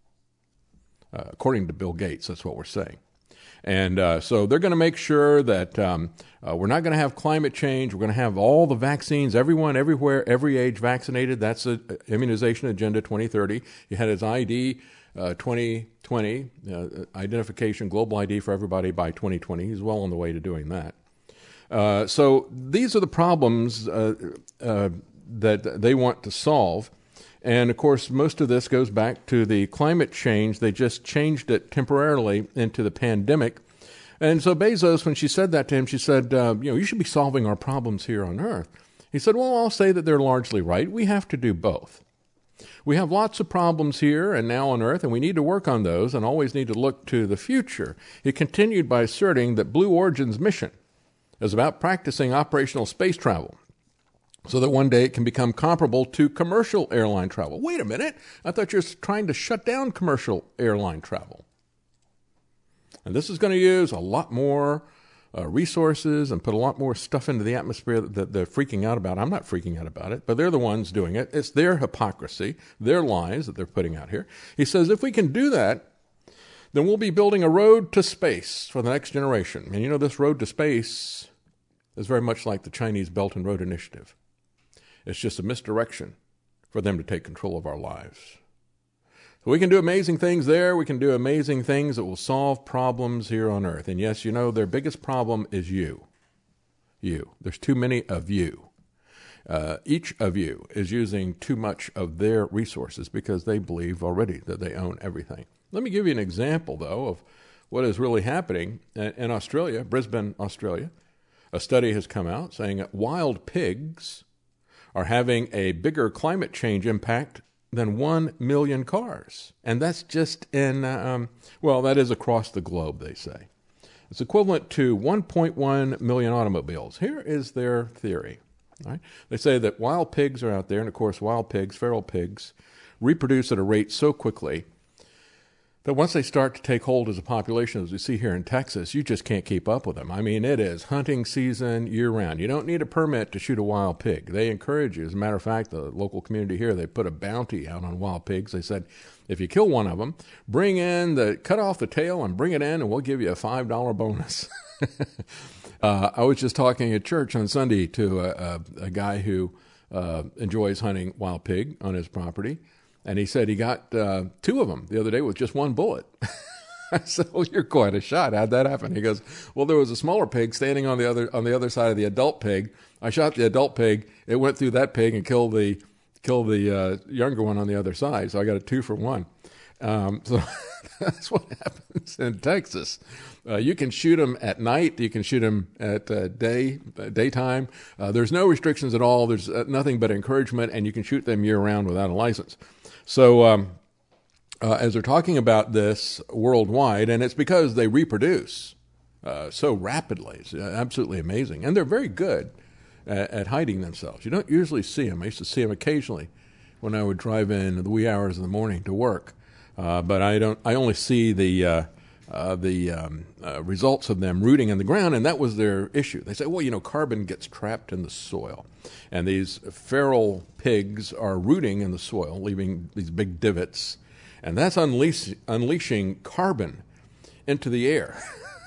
[SPEAKER 2] Uh, according to Bill Gates, that's what we're saying. And uh, so they're going to make sure that um, uh, we're not going to have climate change. We're going to have all the vaccines, everyone, everywhere, every age vaccinated. That's a, a Immunization Agenda twenty thirty. He had his I D uh, twenty twenty, uh, identification, global I D for everybody by twenty twenty. He's well on the way to doing that. Uh, so these are the problems uh, uh, that they want to solve. And, of course, most of this goes back to the climate change. They just changed it temporarily into the pandemic. And so Bezos, when she said that to him, she said, uh, you know, you should be solving our problems here on Earth. He said, well, I'll say that they're largely right. We have to do both. We have lots of problems here and now on Earth, and we need to work on those and always need to look to the future. He continued by asserting that Blue Origin's mission is about practicing operational space travel, so that one day it can become comparable to commercial airline travel. Wait a minute. I thought you were trying to shut down commercial airline travel. And this is going to use a lot more uh, resources and put a lot more stuff into the atmosphere that they're freaking out about. I'm not freaking out about it, but they're the ones doing it. It's their hypocrisy, their lies that they're putting out here. He says, if we can do that, then we'll be building a road to space for the next generation. And you know, this road to space is very much like the Chinese Belt and Road Initiative. It's just a misdirection for them to take control of our lives. So we can do amazing things there. We can do amazing things that will solve problems here on Earth. And yes, you know, their biggest problem is you. You. There's too many of you. Uh, each of you is using too much of their resources because they believe already that they own everything. Let me give you an example, though, of what is really happening in Australia, Brisbane, Australia. A study has come out saying that wild pigs are having a bigger climate change impact than one million cars. And that's just in, um, well, that is across the globe, they say. It's equivalent to one point one million automobiles. Here is their theory. Right? They say that wild pigs are out there, and of course wild pigs, feral pigs, reproduce at a rate so quickly that once they start to take hold as a population, as we see here in Texas, you just can't keep up with them. I mean, it is hunting season year-round. You don't need a permit to shoot a wild pig. They encourage you. As a matter of fact, the local community here, they put a bounty out on wild pigs. They said, if you kill one of them, bring in the, cut off the tail and bring it in, and we'll give you a five dollar bonus. uh, I was just talking at church on Sunday to a, a, a guy who uh, enjoys hunting wild pig on his property. And he said he got uh, two of them the other day with just one bullet. I said, "Well, you're quite a shot. How'd that happen?" He goes, "Well, there was a smaller pig standing on the other on the other side of the adult pig. I shot the adult pig. It went through that pig and killed the killed the uh, younger one on the other side. So I got a two for one." Um, so that's what happens in Texas. Uh, you can shoot them at night. You can shoot them at uh, day uh, daytime. Uh, there's no restrictions at all. There's uh, nothing but encouragement, and you can shoot them year round without a license. So um, uh, as they're talking about this worldwide, and it's because they reproduce uh, so rapidly. It's absolutely amazing. And they're very good at, at hiding themselves. You don't usually see them. I used to see them occasionally when I would drive in the wee hours of the morning to work. Uh, but I don't. I only see the uh, uh, the um, uh, results of them rooting in the ground, and that was their issue. They say, well, you know, carbon gets trapped in the soil, and these feral pigs are rooting in the soil, leaving these big divots, and that's unleash, unleashing carbon into the air.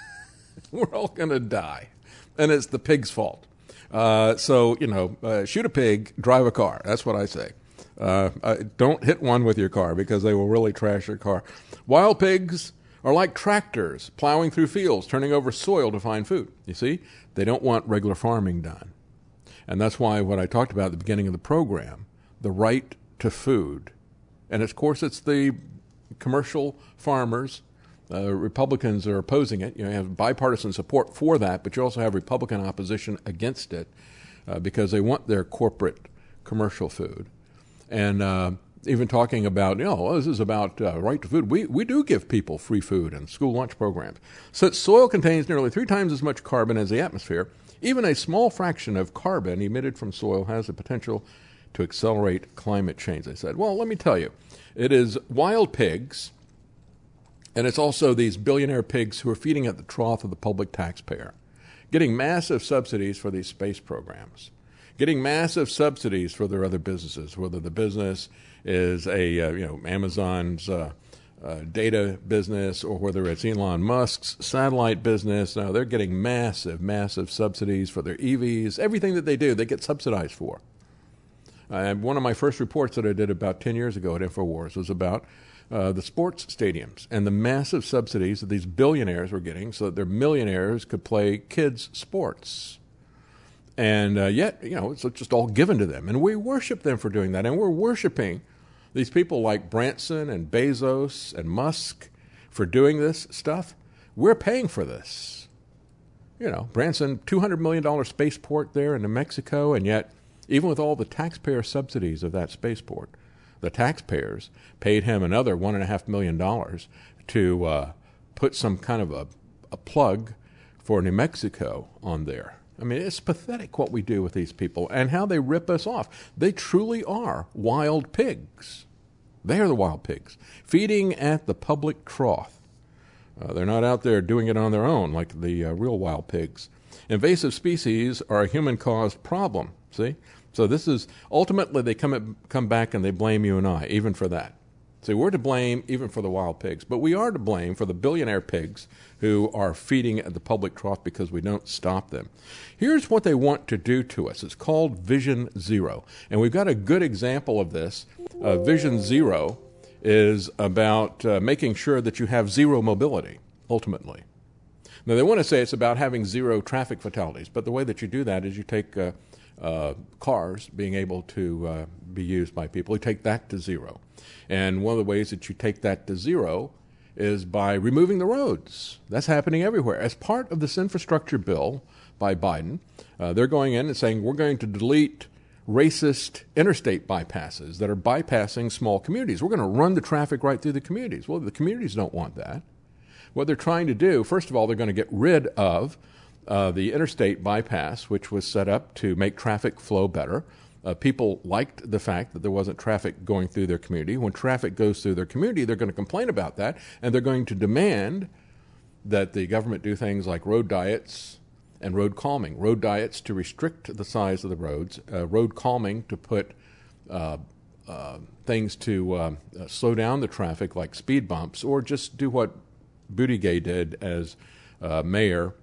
[SPEAKER 2] We're all going to die, and it's the pig's fault. Uh, so, you know, uh, shoot a pig, drive a car. That's what I say. Uh, uh, don't hit one with your car because they will really trash your car. Wild pigs are like tractors plowing through fields, turning over soil to find food. You see, they don't want regular farming done. And that's why what I talked about at the beginning of the program, the right to food. And of course, it's the commercial farmers. Uh, Republicans are opposing it. You know, you have bipartisan support for that, but you also have Republican opposition against it uh, because they want their corporate commercial food. And uh, even talking about, you know, well, this is about uh, right to food. We we do give people free food and school lunch programs. Since soil contains nearly three times as much carbon as the atmosphere, even a small fraction of carbon emitted from soil has the potential to accelerate climate change, they said. Well, let me tell you, it is wild pigs, and it's also these billionaire pigs who are feeding at the trough of the public taxpayer. getting massive subsidies for these space programs, getting massive subsidies for their other businesses, whether the business is a, uh, you know, Amazon's uh, uh, data business or whether it's Elon Musk's satellite business. No, they're getting massive, massive subsidies for their E Vs. Everything that they do, they get subsidized for. Uh, one of my first reports that I did about ten years ago at InfoWars was about uh, the sports stadiums and the massive subsidies that these billionaires were getting so that their millionaires could play kids' sports. And uh, yet, you know, it's just all given to them. And we worship them for doing that. And we're worshiping these people like Branson and Bezos and Musk for doing this stuff. We're paying for this. You know, Branson, two hundred million dollars spaceport there in New Mexico, and yet even with all the taxpayer subsidies of that spaceport, the taxpayers paid him another one and a half million dollars to uh, put some kind of a, a plug for New Mexico on there. I mean, it's pathetic what we do with these people and how they rip us off. They truly are wild pigs. They are the wild pigs, feeding at the public trough. Uh, they're not out there doing it on their own like the uh, real wild pigs. Invasive species are a human-caused problem, see? So this is, ultimately, they come at, come back and they blame you and I, even for that. See, we're to blame even for the wild pigs, but we are to blame for the billionaire pigs who are feeding at the public trough because we don't stop them. Here's what they want to do to us. It's called Vision Zero, and we've got a good example of this. Uh, Vision Zero is about uh, making sure that you have zero mobility, ultimately. Now, they want to say it's about having zero traffic fatalities, but the way that you do that is you take uh, uh, cars being able to uh, be used by people. You take that to zero. And one of the ways that you take that to zero is by removing the roads. That's happening everywhere. As part of this infrastructure bill by Biden, uh, they're going in and saying we're going to delete racist interstate bypasses that are bypassing small communities. We're going to run the traffic right through the communities. Well, the communities don't want that. What they're trying to do, first of all, they're going to get rid of uh, the interstate bypass, which was set up to make traffic flow better. Uh, people liked the fact that there wasn't traffic going through their community. When traffic goes through their community, they're going to complain about that, and they're going to demand that the government do things like road diets and road calming. Road diets to restrict the size of the roads, uh, road calming to put uh, uh, things to uh, uh, slow down the traffic like speed bumps, or just do what Buttigieg did as uh, mayor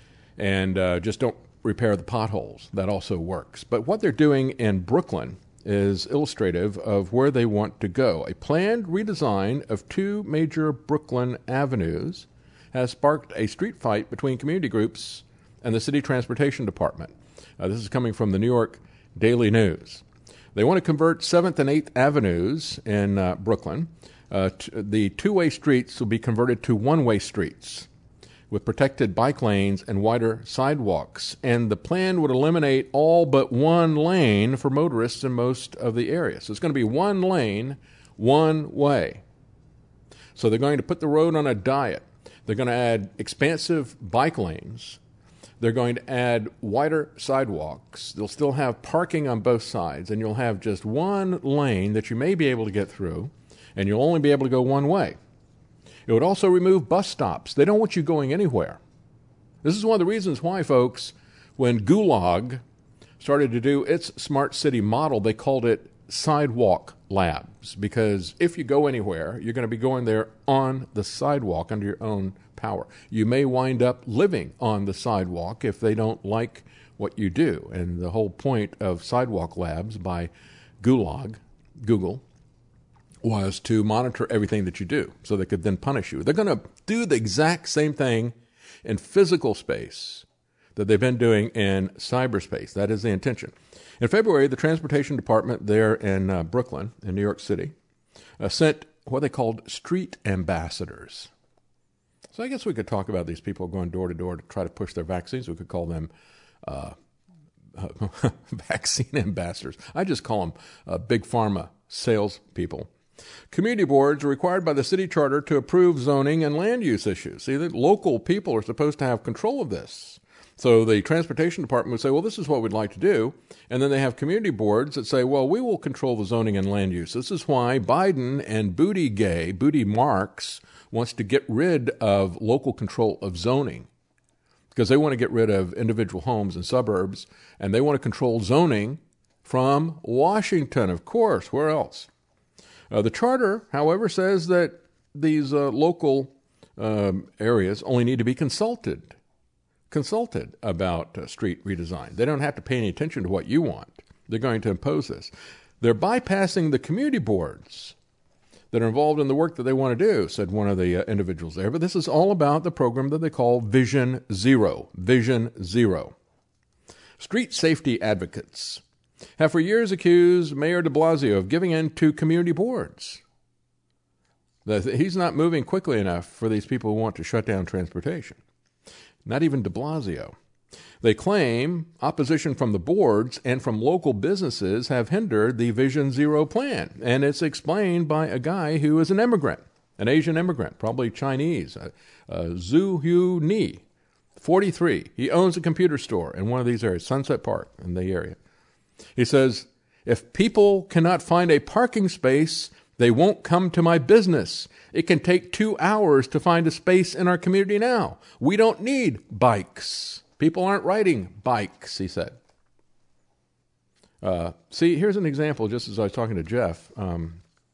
[SPEAKER 2] and uh, just don't repair the potholes. That also works. But what they're doing in Brooklyn is illustrative of where they want to go. A planned redesign of two major Brooklyn avenues has sparked a street fight between community groups and the city transportation department. Uh, this is coming from the New York Daily News. They want to convert seventh and eighth Avenues in uh, Brooklyn. Uh, t- the two-way streets will be converted to one-way streets with protected bike lanes and wider sidewalks. And the plan would eliminate all but one lane for motorists in most of the area. So it's going to be one lane, one way. So they're going to put the road on a diet. They're going to add expansive bike lanes. They're going to add wider sidewalks. They'll still have parking on both sides, and you'll have just one lane that you may be able to get through, and you'll only be able to go one way. It would also remove bus stops. They don't want you going anywhere. This is one of the reasons why, folks, when Gulag started to do its smart city model, they called it Sidewalk Labs, because if you go anywhere, you're going to be going there on the sidewalk under your own power. You may wind up living on the sidewalk if they don't like what you do. And the whole point of Sidewalk Labs by Gulag, Google, was to monitor everything that you do so they could then punish you. They're going to do the exact same thing in physical space that they've been doing in cyberspace. That is the intention. In February, the Transportation Department there in uh, Brooklyn, in New York City, uh, sent what they called street ambassadors. So I guess we could talk about these people going door to door to try to push their vaccines. We could call them uh, uh, vaccine ambassadors. I just call them uh, big pharma salespeople. Community boards are required by the city charter to approve zoning and land use issues. See, the local people are supposed to have control of this. So the transportation department would say, well, this is what we'd like to do. And then they have community boards that say, well, we will control the zoning and land use. This is why Biden and Buttigieg, Booty Marks, wants to get rid of local control of zoning, because they want to get rid of individual homes in suburbs, and they want to control zoning from Washington, of course. Where else? Uh, the charter, however, says that these uh, local um, areas only need to be consulted, consulted about uh, street redesign. They don't have to pay any attention to what you want. They're going to impose this. They're bypassing the community boards that are involved in the work that they want to do, said one of the uh, individuals there. But this is all about the program that they call Vision Zero. Vision Zero. Street safety advocates have for years accused Mayor de Blasio of giving in to community boards. That he's not moving quickly enough for these people who want to shut down transportation. Not even de Blasio. They claim opposition from the boards and from local businesses have hindered the Vision Zero plan. And it's explained by a guy who is an immigrant, an Asian immigrant, probably Chinese, uh, uh, Zhu Hu Ni, forty-three. He owns a computer store in one of these areas, Sunset Park in the area. He says, if people cannot find a parking space, they won't come to my business. It can take two hours to find a space in our community now. We don't need bikes. People aren't riding bikes, he said. Uh, see, here's an example, just as I was talking to Jeff. Um,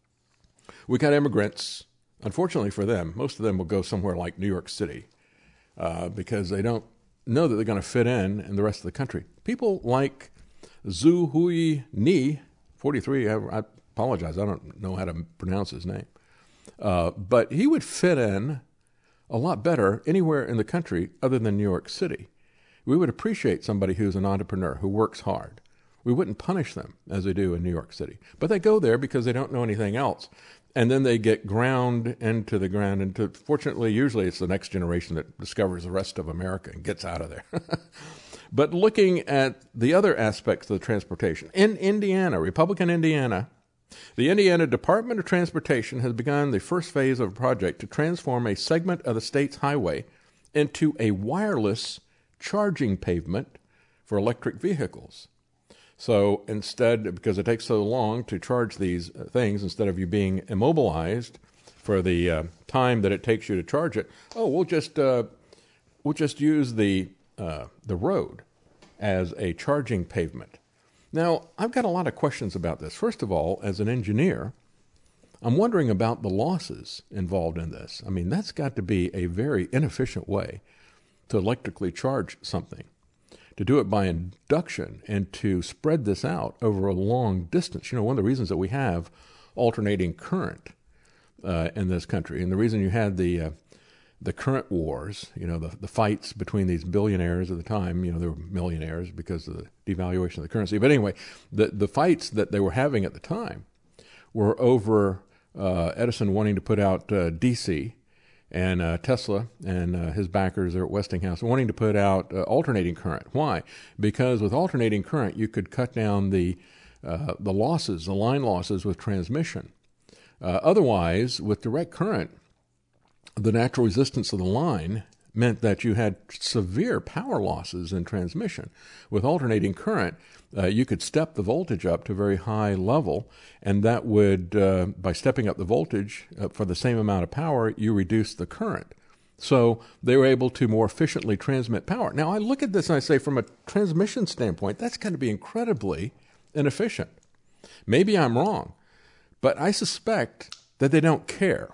[SPEAKER 2] we got immigrants. Unfortunately for them, most of them will go somewhere like New York City uh, because they don't know that they're going to fit in in the rest of the country. People like Zhu Hui Ni, forty-three, I, I apologize, I don't know how to pronounce his name. Uh, but he would fit in a lot better anywhere in the country other than New York City. We would appreciate somebody who's an entrepreneur, who works hard. We wouldn't punish them as they do in New York City. But they go there because they don't know anything else. And then they get ground into the ground. Into, fortunately, usually it's the next generation that discovers the rest of America and gets out of there. But looking at the other aspects of the transportation, in Indiana, Republican Indiana, the Indiana Department of Transportation has begun the first phase of a project to transform a segment of the state's highway into a wireless charging pavement for electric vehicles. So instead, because it takes so long to charge these things, instead of you being immobilized for the uh, time that it takes you to charge it, oh, we'll just uh, we'll just use the uh, the road as a charging pavement. Now, I've got a lot of questions about this. First of all, as an engineer, I'm wondering about the losses involved in this. I mean, that's got to be a very inefficient way to electrically charge something, to do it by induction and to spread this out over a long distance. You know, one of the reasons that we have alternating current uh, in this country, and the reason you had the uh, the current wars, you know, the, the fights between these billionaires at the time, you know, they were millionaires because of the devaluation of the currency. But anyway, the, the fights that they were having at the time were over uh, Edison wanting to put out uh, D C, and uh, Tesla and uh, his backers there at Westinghouse wanting to put out uh, alternating current. Why? Because with alternating current, you could cut down the uh, the losses, the line losses with transmission. Uh, otherwise, with direct current, the natural resistance of the line meant that you had severe power losses in transmission. With alternating current, uh, you could step the voltage up to a very high level, and that would, uh, by stepping up the voltage uh, for the same amount of power, you reduce the current. So they were able to more efficiently transmit power. Now, I look at this and I say, from a transmission standpoint, that's going to be incredibly inefficient. Maybe I'm wrong, but I suspect that they don't care.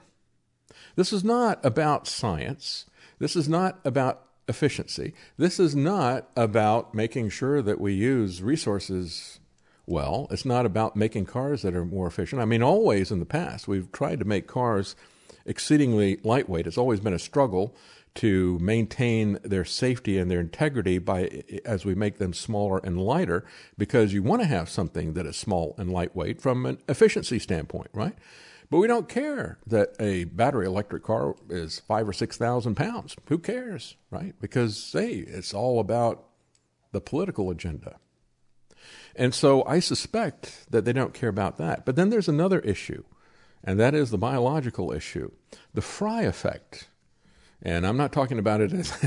[SPEAKER 2] This is not about science. This is not about efficiency. This is not about making sure that we use resources well. It's not about making cars that are more efficient. I mean, always in the past, we've tried to make cars exceedingly lightweight. It's always been a struggle to maintain their safety and their integrity by as we make them smaller and lighter, because you want to have something that is small and lightweight from an efficiency standpoint, right? But we don't care that a battery electric car is five or six thousand pounds. Who cares, right? Because, hey, it's all about the political agenda. And so I suspect that they don't care about that. But then there's another issue, and that is the biological issue, the Fry effect. And I'm not talking about it as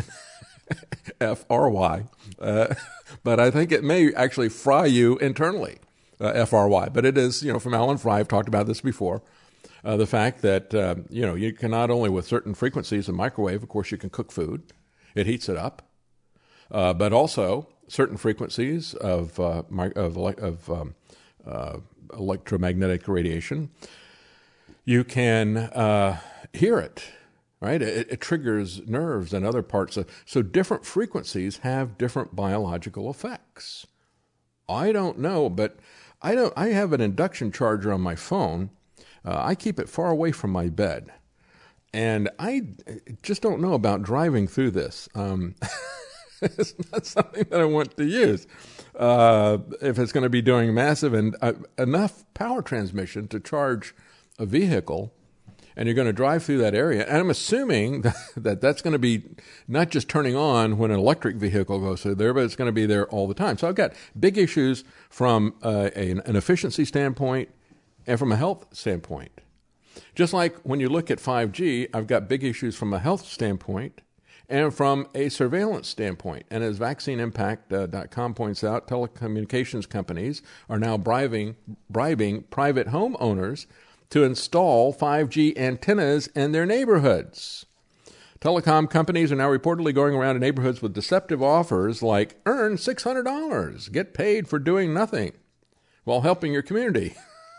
[SPEAKER 2] F R Y, uh, but I think it may actually fry you internally, uh, F R Y. But it is, you know, from Alan Fry, I've talked about this before. Uh, the fact that, uh, you know, you can not only with certain frequencies of microwave, of course, you can cook food. It heats it up. uh, but also certain frequencies of uh, of, of um, uh, electromagnetic radiation. You can uh, hear it, right? It, it triggers nerves and other parts of. So different frequencies have different biological effects. I don't know, but I don't. I have an induction charger on my phone. Uh, I keep it far away from my bed, and I just don't know about driving through this. Um, it's not something that I want to use. Uh, if it's going to be doing massive and uh, enough power transmission to charge a vehicle, and you're going to drive through that area, and I'm assuming that, that that's going to be not just turning on when an electric vehicle goes through there, but it's going to be there all the time. So I've got big issues from uh, a, an efficiency standpoint and from a health standpoint. Just like when you look at five G, I've got big issues from a health standpoint and from a surveillance standpoint. And as vaccine impact dot com points out, telecommunications companies are now bribing, bribing private homeowners to install five G antennas in their neighborhoods. Telecom companies are now reportedly going around in neighborhoods with deceptive offers like earn six hundred dollars, get paid for doing nothing while helping your community.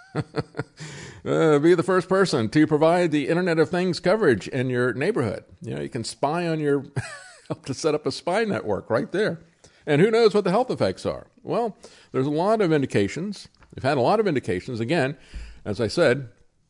[SPEAKER 2] uh, be the first person to provide the Internet of Things coverage in your neighborhood. You know, you can spy on your, help to set up a spy network right there. And who knows what the health effects are? Well, there's a lot of indications. We've had a lot of indications. Again, as I said,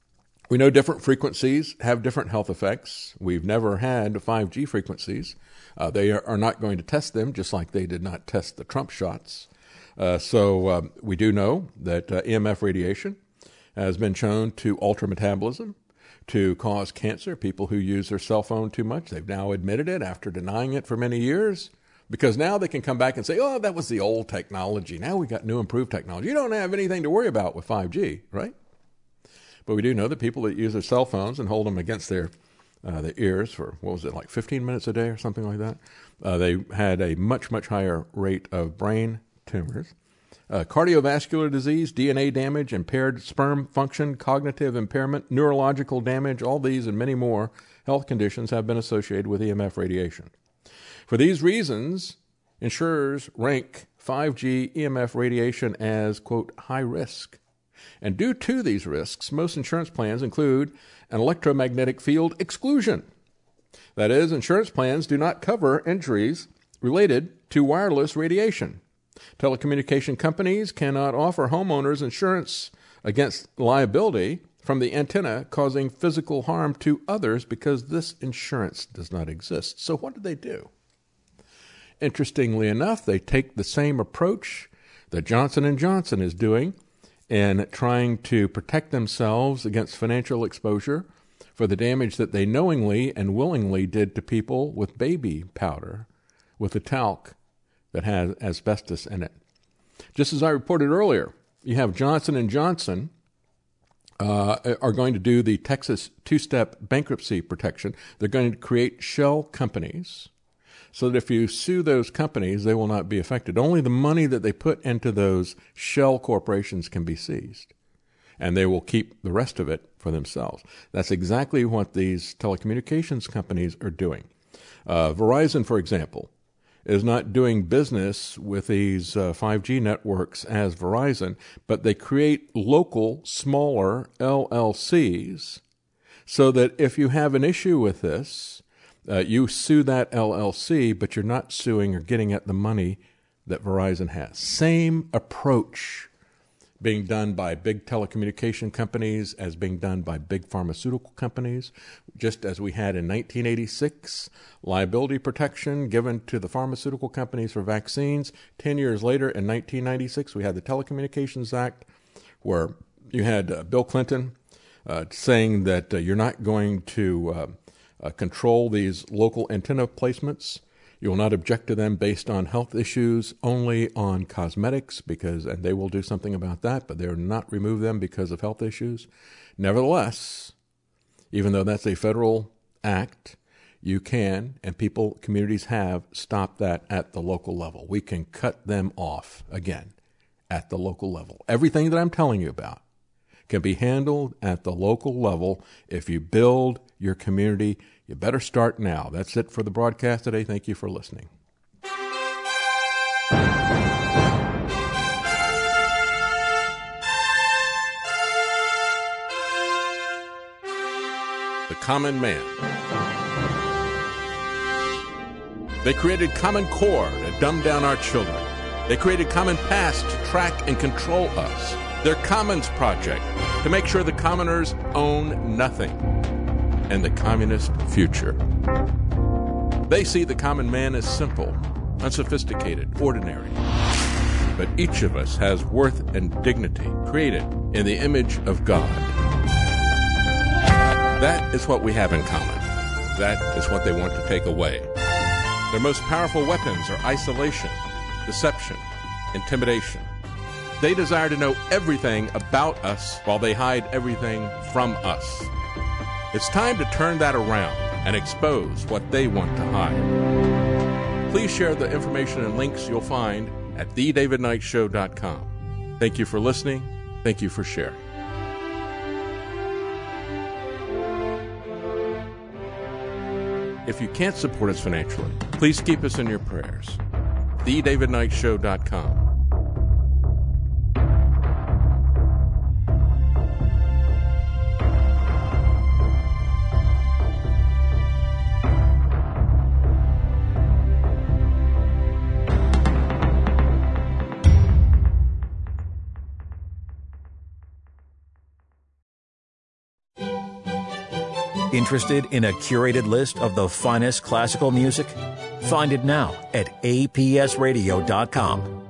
[SPEAKER 2] we know different frequencies have different health effects. We've never had five G frequencies. Uh, they are, are not going to test them, just like they did not test the Trump shots. Uh, so um, we do know that uh, E M F radiation has been shown to alter metabolism, to cause cancer. People who use their cell phone too much, they've now admitted it after denying it for many years, because now they can come back and say, oh, that was the old technology. Now we got new improved technology. You don't have anything to worry about with five G, right? But we do know that people that use their cell phones and hold them against their uh, their ears for, what was it, like fifteen minutes a day or something like that, uh, they had a much, much higher rate of brain tumors, uh, cardiovascular disease, D N A damage, impaired sperm function, cognitive impairment, neurological damage. All these and many more health conditions have been associated with E M F radiation. For these reasons, insurers rank five G E M F radiation as, quote, high risk. And due to these risks, most insurance plans include an electromagnetic field exclusion. That is, insurance plans do not cover injuries related to wireless radiation. Telecommunication companies cannot offer homeowners insurance against liability from the antenna causing physical harm to others because this insurance does not exist. So what do they do? Interestingly enough, they take the same approach that Johnson and Johnson is doing in trying to protect themselves against financial exposure for the damage that they knowingly and willingly did to people with baby powder, with the talc that has asbestos in it. Just as I reported earlier, you have Johnson and Johnson uh, are going to do the Texas two-step bankruptcy protection. They're going to create shell companies so that if you sue those companies, they will not be affected. Only the money that they put into those shell corporations can be seized, and they will keep the rest of it for themselves. That's exactly what these telecommunications companies are doing. Uh, Verizon, for example, is not doing business with these uh, five G networks as Verizon, but they create local, smaller L L Cs so that if you have an issue with this, uh, you sue that L L C, but you're not suing or getting at the money that Verizon has. Same approach being done by big telecommunication companies as being done by big pharmaceutical companies, just as we had in nineteen eighty-six, liability protection given to the pharmaceutical companies for vaccines. Ten years later, in nineteen ninety-six, we had the Telecommunications Act, where you had uh, Bill Clinton uh, saying that uh, you're not going to uh, uh, control these local antenna placements. You will not object to them based on health issues, only on cosmetics, because, and they will do something about that, but they will not remove them because of health issues. Nevertheless, even though that's a federal act, you can, and people, communities have, stopped that at the local level. We can cut them off, again, at the local level. Everything that I'm telling you about can be handled at the local level if you build your community. You better start now. That's it for the broadcast today. Thank you for listening. the common man. They created Common Core to dumb down our children. They created Common Pass to track and control us. Their Commons Project to make sure the commoners own nothing. And the communist future. They see the common man as simple, unsophisticated, ordinary. But each of us has worth and dignity created in the image of God. That is what we have in common. That is what they want to take away. Their most powerful weapons are isolation, deception, intimidation. They desire to know everything about us while they hide everything from us. It's time to turn that around and expose what they want to hide. Please share the information and links you'll find at the david knight show dot com. Thank you for listening. Thank you for sharing. If you can't support us financially, please keep us in your prayers. the david knight show dot com.
[SPEAKER 4] Interested in a curated list of the finest classical music? Find it now at A P S radio dot com.